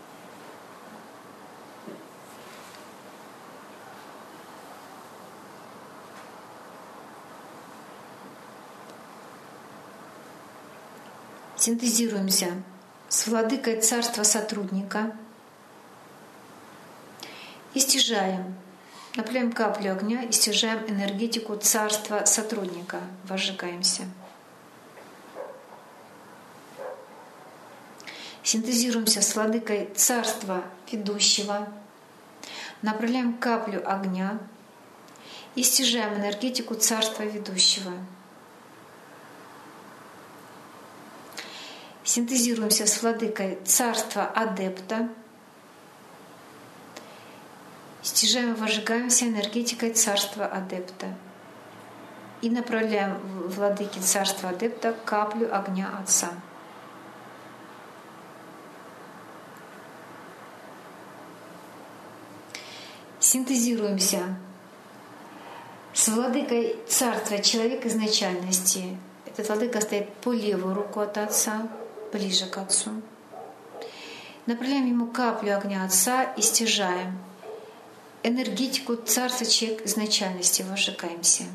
Синтезируемся с владыкой царства Сотрудника и стяжаем, направляем каплю огня и стяжаем энергетику царства Сотрудника, вожигаемся. Синтезируемся с владыкой царства Ведущего, направляем каплю огня и стяжаем энергетику царства Ведущего. Синтезируемся с владыкой царства Адепта, стяжаем, вожигаемся энергетикой царства Адепта и направляем в владыке царства Адепта каплю огня Отца. Синтезируемся с владыкой царства Человек Изначальности. Этот владыка стоит по левую руку от Отца, ближе к Отцу. Направляем ему каплю огня Отца и стяжаем энергетику царства Человек Изначальности, вожигаемся.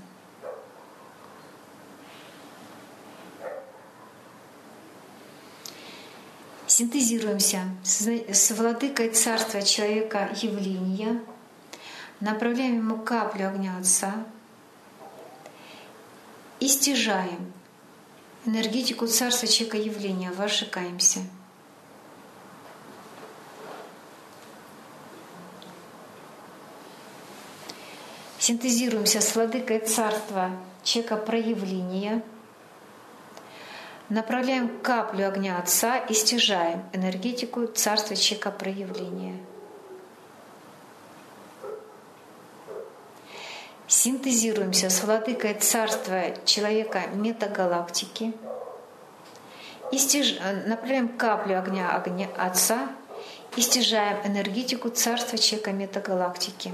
Синтезируемся с владыкой царства Человека Явления, направляем ему каплю огня Отца и стяжаем энергетику царства Человека Явления, вожигаемся. Синтезируемся с владыкой царства Человека Проявления, направляем каплю огня Отца и стяжаем энергетику царства Человека Проявления. Синтезируемся с владыкой царства Человека Метагалактики и стяж... направляем каплю огня, огня Отца и стяжаем энергетику царства Человека Метагалактики.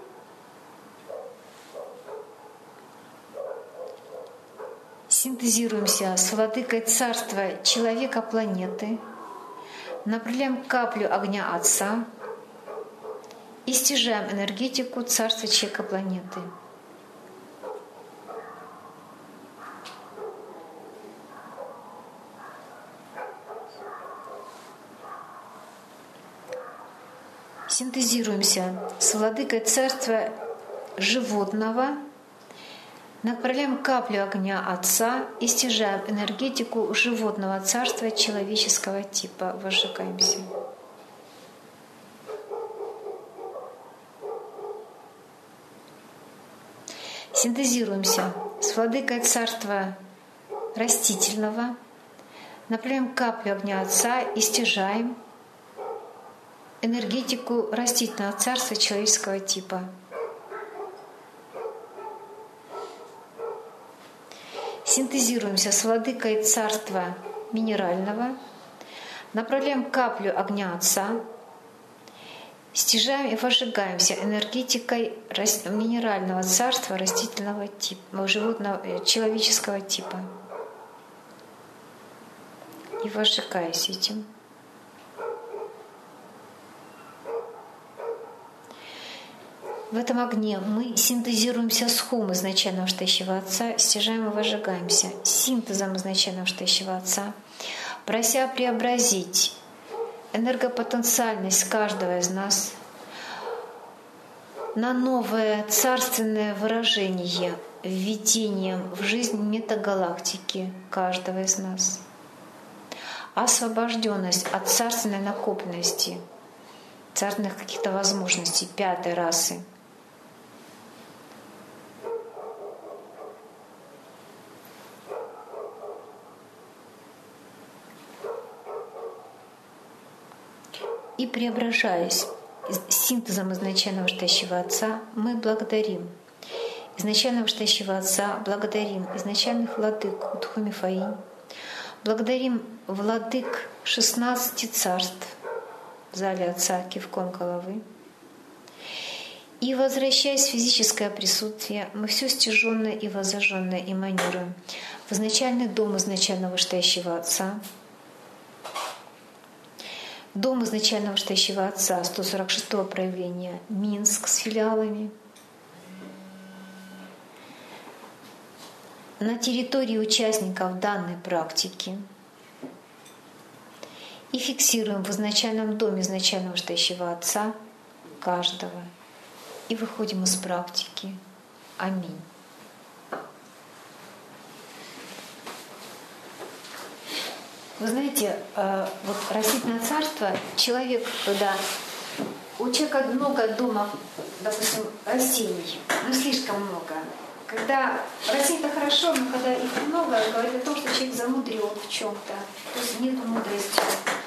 Синтезируемся с владыкой царства Человека Планеты, направляем каплю огня Отца и стяжаем энергетику царства Человека Планеты. Синтезируемся с владыкой царства Животного, направляем каплю огня Отца и стяжаем энергетику животного царства человеческого типа, вожигаемся. Синтезируемся с владыкой царства Растительного, направляем каплю огня Отца и стяжаем энергетику растительного царства человеческого типа. Синтезируемся с владыкой царства Минерального, направляем каплю огня Отца Стяжаем и возжигаемся энергетикой минерального царства растительного типа, животного, человеческого типа. И возжигаясь этим. В этом огне мы синтезируемся с хум изначального штающего Отца, стяжаем и возжигаемся синтезом изначального штающего Отца, прося преобразить энергопотенциальность каждого из нас на новое царственное выражение, введением в жизнь метагалактики каждого из нас. Освобожденность от царственной накопленности, царственных каких-то возможностей пятой расы. И преображаясь синтезом изначального штающего Отца, мы благодарим изначального штающего Отца, благодарим изначальных владык Утху-Мифаинь, благодарим владык шестнадцати царств в зале Отца кивком головы. И, возвращаясь в физическое присутствие, мы все стяженное и воззаженное эманируем в изначальный дом изначального штающего Отца, дом изначального штающего Отца сто сорок шестого проявления Минск с филиалами, на территории участников данной практики и фиксируем в изначальном доме изначального штающего Отца каждого и выходим из практики. Аминь. Вы знаете, вот растительное царство, человек, когда у человека много дома, допустим, растений, но слишком много. Когда растений это хорошо, но когда их много, говорит о том, что человек замудрен в чем-то, то есть нет мудрости.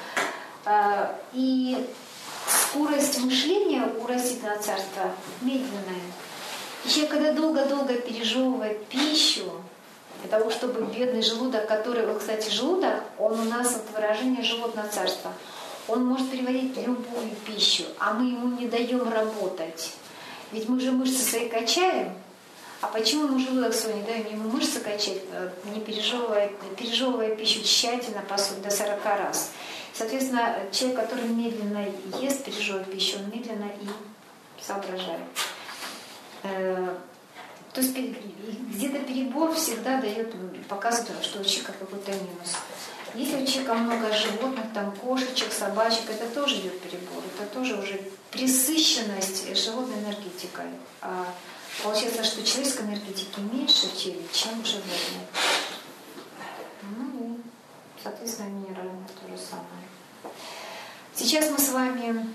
И скорость мышления у растительного царства медленная. И человек, когда долго-долго пережевывает пищу, для того, чтобы бедный желудок, который, вот, кстати, желудок, он у нас вот выражение животного царства, он может переварить любую пищу, а мы ему не даем работать. Ведь мы же мышцы свои качаем, а почему мы желудок свой не даем ему мышцы качать, не пережевывая, пережевывая пищу тщательно, по сути, до сорока раз? Соответственно, человек, который медленно ест, пережевывает пищу, он медленно и соображает. То есть где-то перебор всегда дает, показывает, что у человека какой-то минус. Если у человека много животных, там кошечек, собачек, это тоже идет перебор. Это тоже уже пресыщенность животной энергетикой. А получается, что человеческой энергетики меньше в теле, чем животной. Ну и, соответственно, минеральное то же самое. Сейчас мы с вами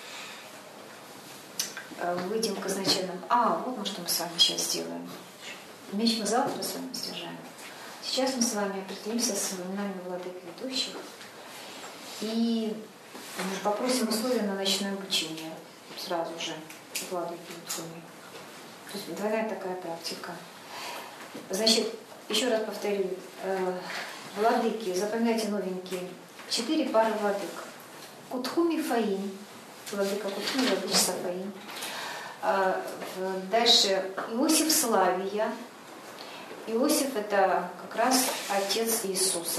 выйдем к изначальному. А, вот мы что мы с вами сейчас сделаем. Меч мы завтра с вами стяжаем. Сейчас мы с вами определимся с именами владык ведущих и попросим условия на ночное обучение сразу же владыки ведущими. То есть двойная такая практика. Значит, еще раз повторю, владыки, запоминайте новенькие, четыре пары владык. Утху-Мифаинь, владыка Утху, владычица Фаинь. Дальше Иосиф Славия. Иосиф — это как раз отец Иисуса.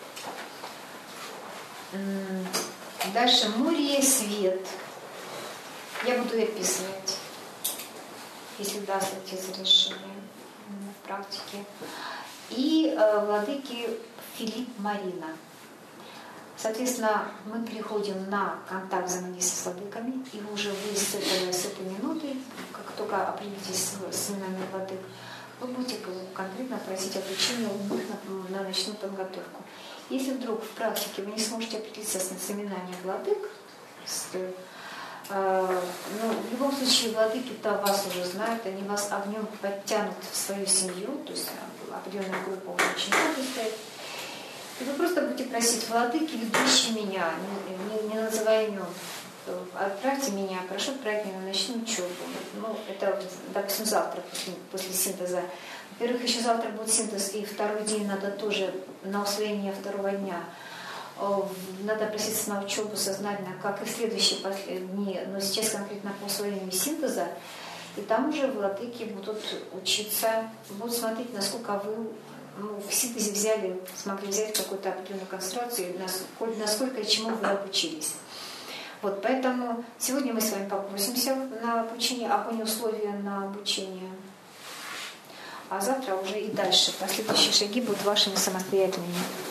Дальше Мурия Свет. Я буду описывать, если даст отец разрешение в практике. И владыки Филипп Марина. Соответственно, мы переходим на контакт взаимодействия с владыками, и вы уже вы с этой, с этой минуты, как только определитесь с именами владык, вы будете конкретно просить обучения у них на, на ночную подготовку. Если вдруг в практике вы не сможете определиться с, с именами владык, с, э, ну, в любом случае владыки-то вас уже знают, они вас огнем подтянут в свою семью, то есть определенная группа учеников стоит. И вы просто будете просить: владыки, ведущие меня, не, не, не называя имен, отправьте меня, прошу отправить меня на ночную учебу. Ну, это, допустим, завтра после, после синтеза. Во-первых, еще завтра будет синтез, и второй день надо тоже на усвоение второго дня. надо проситься на учебу сознательно, как и в следующие дни, но сейчас конкретно по усвоению синтеза. И там уже владыки будут учиться, будут смотреть, насколько вы ну, в синтезе взяли, смогли взять какую-то определенную концентрацию, насколько, насколько и чему вы обучились. Вот, поэтому сегодня мы с вами погрузимся на обучение, окончим условия на обучение. А завтра уже и дальше. Последующие шаги будут вашими самостоятельными.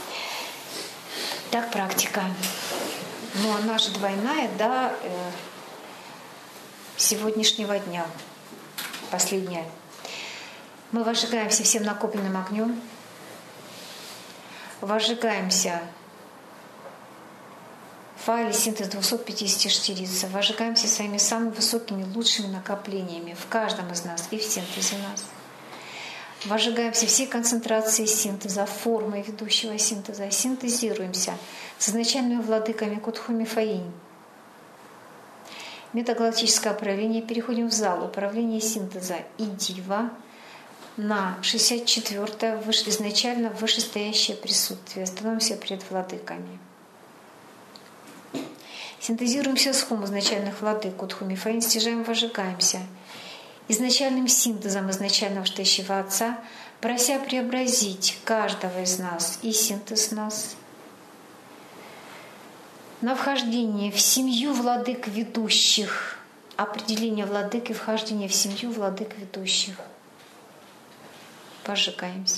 Так, практика. Ну, она же двойная до э, сегодняшнего дня. Последняя. Мы возжигаемся всем накопленным огнем. Возжигаемся в файле синтез двухсот пятидесяти штирица. Возжигаемся своими самыми высокими, лучшими накоплениями в каждом из нас и в синтезе нас. Возжигаемся всей концентрацией синтеза, формой ведущего синтеза. Синтезируемся с изначальными владыками Кутхуми Фаинь. Метагалактическое управление. Переходим в зал управления синтеза и Дива на шестьдесят четвёртое изначально вышестоящее присутствие. Становимся перед владыками. Синтезируемся с хум изначальных владык Кутхуми Фаинь. Стяжаем, возжигаемся изначальным синтезом изначального Штейшего Отца, прося преобразить каждого из нас и синтез нас на вхождение в семью владык ведущих, определение владык и вхождение в семью владык ведущих. Пожигаемся.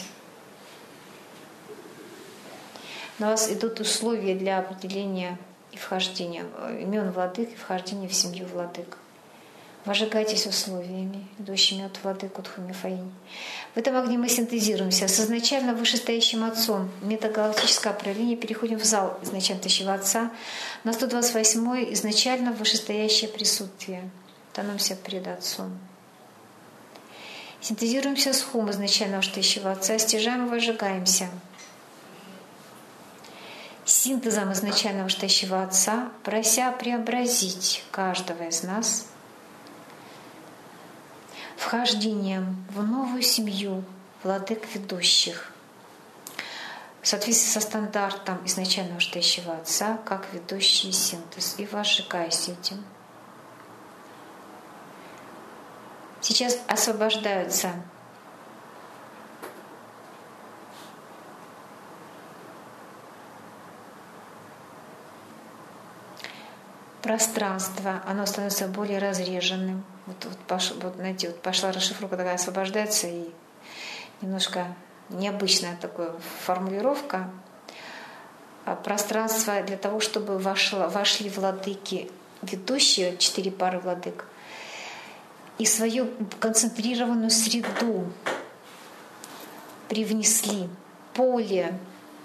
На вас идут условия для определения и вхождения имен владык и вхождения в семью владык. Возжигайтесь условиями, идущими от владык Кутхуми Фаинь. В этом огне мы синтезируемся с изначально вышестоящим Отцом. Метагалактическое управление. Переходим в зал изначально Тащего Отца на сто двадцать восьмое изначально вышестоящее присутствие. Становимся перед Отцом. Синтезируемся с хум изначального Тащего Отца. Стяжаем и возжигаемся синтезом изначального Тащего Отца, прося преобразить каждого из нас вхождением в новую семью владык ведущих в соответствии со стандартом изначального Штейшего Отца, как ведущий синтез, и возжигаясь этим. Сейчас освобождаются пространство, оно становится более разреженным. Вот, вот, пош, вот, знаете, вот пошла расшифровка такая, освобождается, и немножко необычная такая формулировка. Пространство для того, чтобы вошло, вошли владыки ведущие, четыре пары владык, и свою концентрированную среду привнесли, поле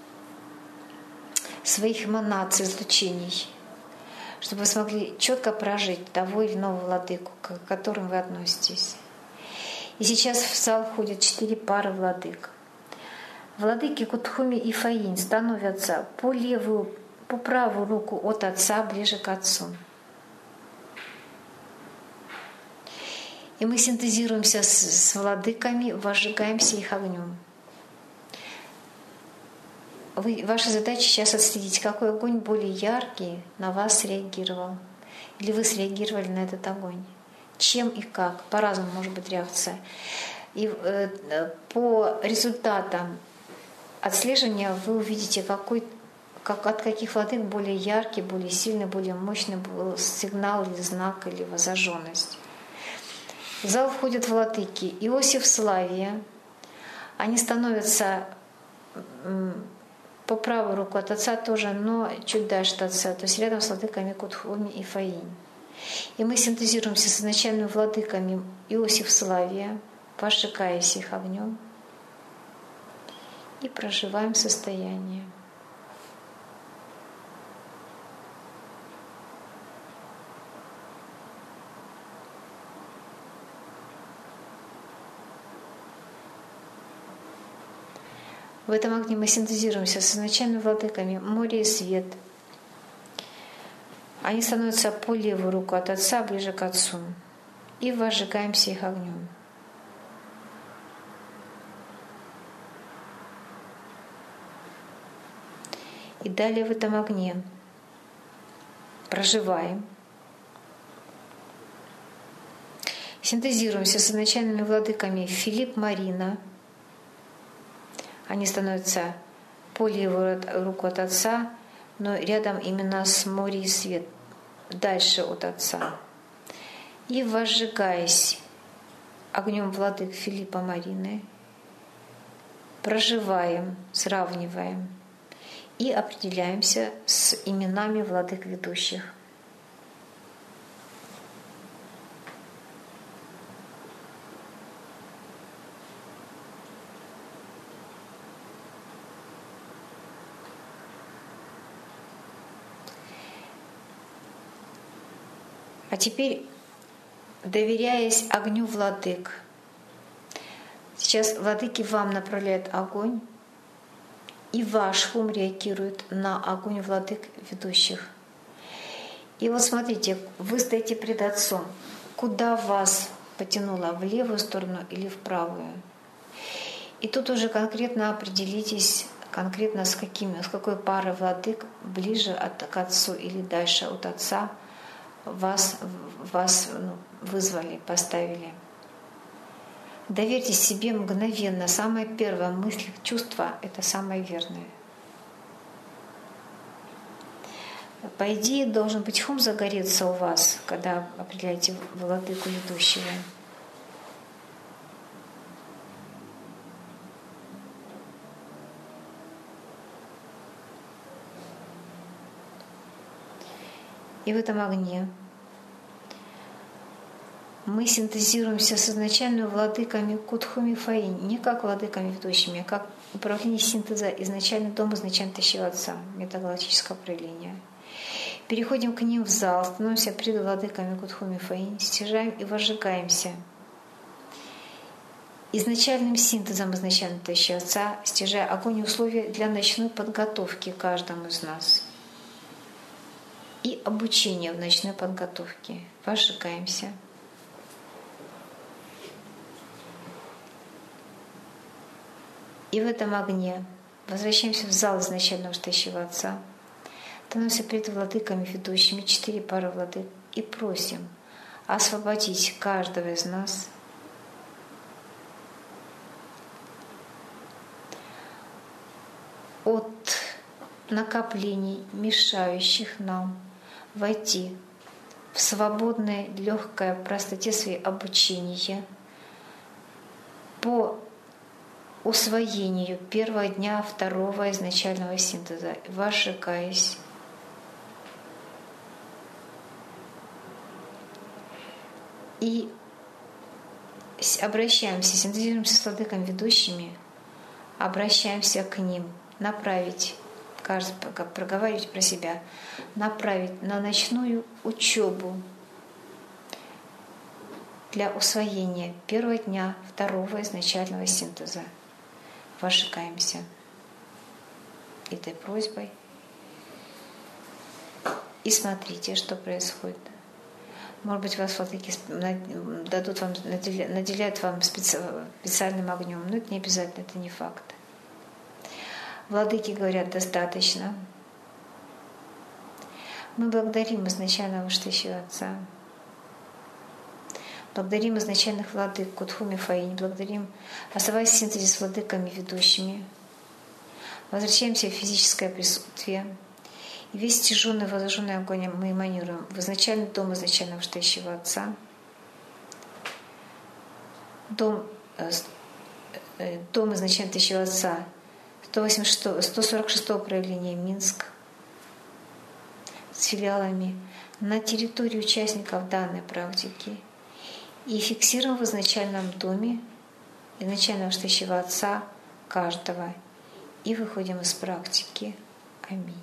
своих эманаций, излучений, чтобы вы смогли четко прожить того или иного владыку, к которым вы относитесь. И сейчас в зал входят четыре пары владык. Владыки Кутхуми и Фаинь становятся по левую, по правую руку от Отца, ближе к Отцу. И мы синтезируемся с, с владыками, возжигаемся их огнем. Вы, ваша задача сейчас отследить, какой огонь более яркий на вас среагировал. Или вы среагировали на этот огонь. Чем и как. По-разному может быть реакция. И э, по результатам отслеживания вы увидите, какой, как, от каких владык более яркий, более сильный, более мощный был сигнал или знак, или зажженность. В зал входят владыки Иосиф, Славия. Они становятся по правую руку от Отца тоже, но чуть дальше от Отца, то есть рядом с владыками Кутхуми и Фаинь. И мы синтезируемся с изначальными владыками Иосиф, Славия, возжигаясь их огнем, и проживаем состояние. В этом огне мы синтезируемся с изначальными владыками море и свет. Они становятся по левую руку от Отца, ближе к Отцу. И возжигаемся их огнем. И далее в этом огне проживаем, синтезируемся с изначальными владыками Филипп, Марина. Они становятся по левую руку от Отца, но рядом именно с Морией Свет, дальше от Отца. И возжигаясь огнем владык Филиппа, Марины, проживаем, сравниваем и определяемся с именами владык ведущих. А теперь, доверяясь огню владык, сейчас владыки вам направляют огонь, и ваш ум реагирует на огонь владык ведущих. И вот смотрите, вы стоите пред Отцом. Куда вас потянуло? В левую сторону или в правую? И тут уже конкретно определитесь, конкретно с, какими, с какой парой владык ближе от, к Отцу или дальше от Отца вас, вас ну, вызвали, поставили. Доверьтесь себе мгновенно. Самая первая мысль, чувство — это самое верное. По идее, должен быть ум загореться у вас, когда определяете владыку ведущего. И в этом огне мы синтезируемся с изначальными владыками Кутхуми Фаинь, не как владыками ведущими, а как управление синтеза изначальный дом, изначально тащего Отца, метагалактического проявления. Переходим к ним в зал, становимся пред владыками Кутхуми Фаинь, стяжаем и возжигаемся изначальным синтезом изначально тащего Отца, стяжая огонь и условия для ночной подготовки каждому из нас. И обучение в ночной подготовке. Возжигаемся. И в этом огне возвращаемся в зал изначального тащего Отца, становимся перед владыками ведущими, четыре пары владык, и просим освободить каждого из нас от накоплений, мешающих нам войти в свободное, легкое, простоте своей обучение по усвоению первого дня второго изначального синтеза, возжигаясь. И обращаемся, синтезируемся с владыками ведущими, обращаемся к ним, направить, каждый, как проговаривать про себя, направить на ночную учебу для усвоения первого дня второго изначального синтеза. Возжигаемся этой просьбой и смотрите, что происходит. Может быть, вас владыки дадут вам, наделяют вам специальным огнем, но это не обязательно, это не факт. Владыки говорят, достаточно. Мы благодарим изначального Высшего Отца. Благодарим изначальных владык Кутхуми Фаинь. Благодарим, оставаясь в синтезе с владыками ведущими. Возвращаемся в физическое присутствие. И весь стяженный, возложенный огонь мы эманируем в изначальный дом изначального Высшего Отца. Дом, дом изначального Высшего Отца. сто сорок шестое проявление Минск с филиалами на территории участников данной практики и фиксируем в изначальном доме изначального Высшего Отца каждого и выходим из практики. Аминь.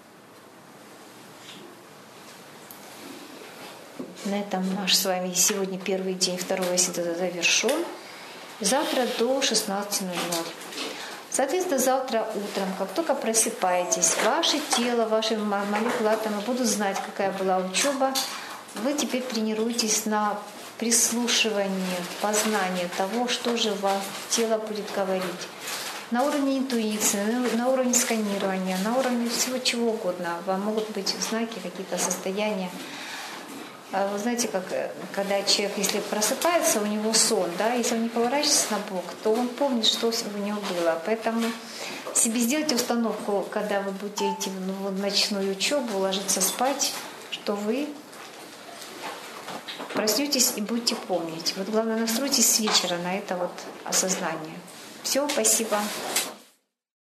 На этом наш с вами сегодня первый день второго синтеза завершен. Завтра до шестнадцати ноль-ноль. Соответственно, завтра утром, как только просыпаетесь, ваше тело, ваши молекулы, атомы будут знать, какая была учеба. Вы теперь тренируетесь на прислушивание, познание того, что же вас тело будет говорить. на уровне интуиции, на уровне сканирования, на уровне всего чего угодно. Вам могут быть знаки, какие-то состояния. Вы знаете, как когда человек, если просыпается, у него сон, да, если он не поворачивается на бок, то он помнит, что у него было. Поэтому себе сделайте установку, когда вы будете идти в ночную учебу, ложиться спать, что вы проснетесь и будете помнить. Вот главное, настройтесь с вечера на это вот осознание. Все, спасибо.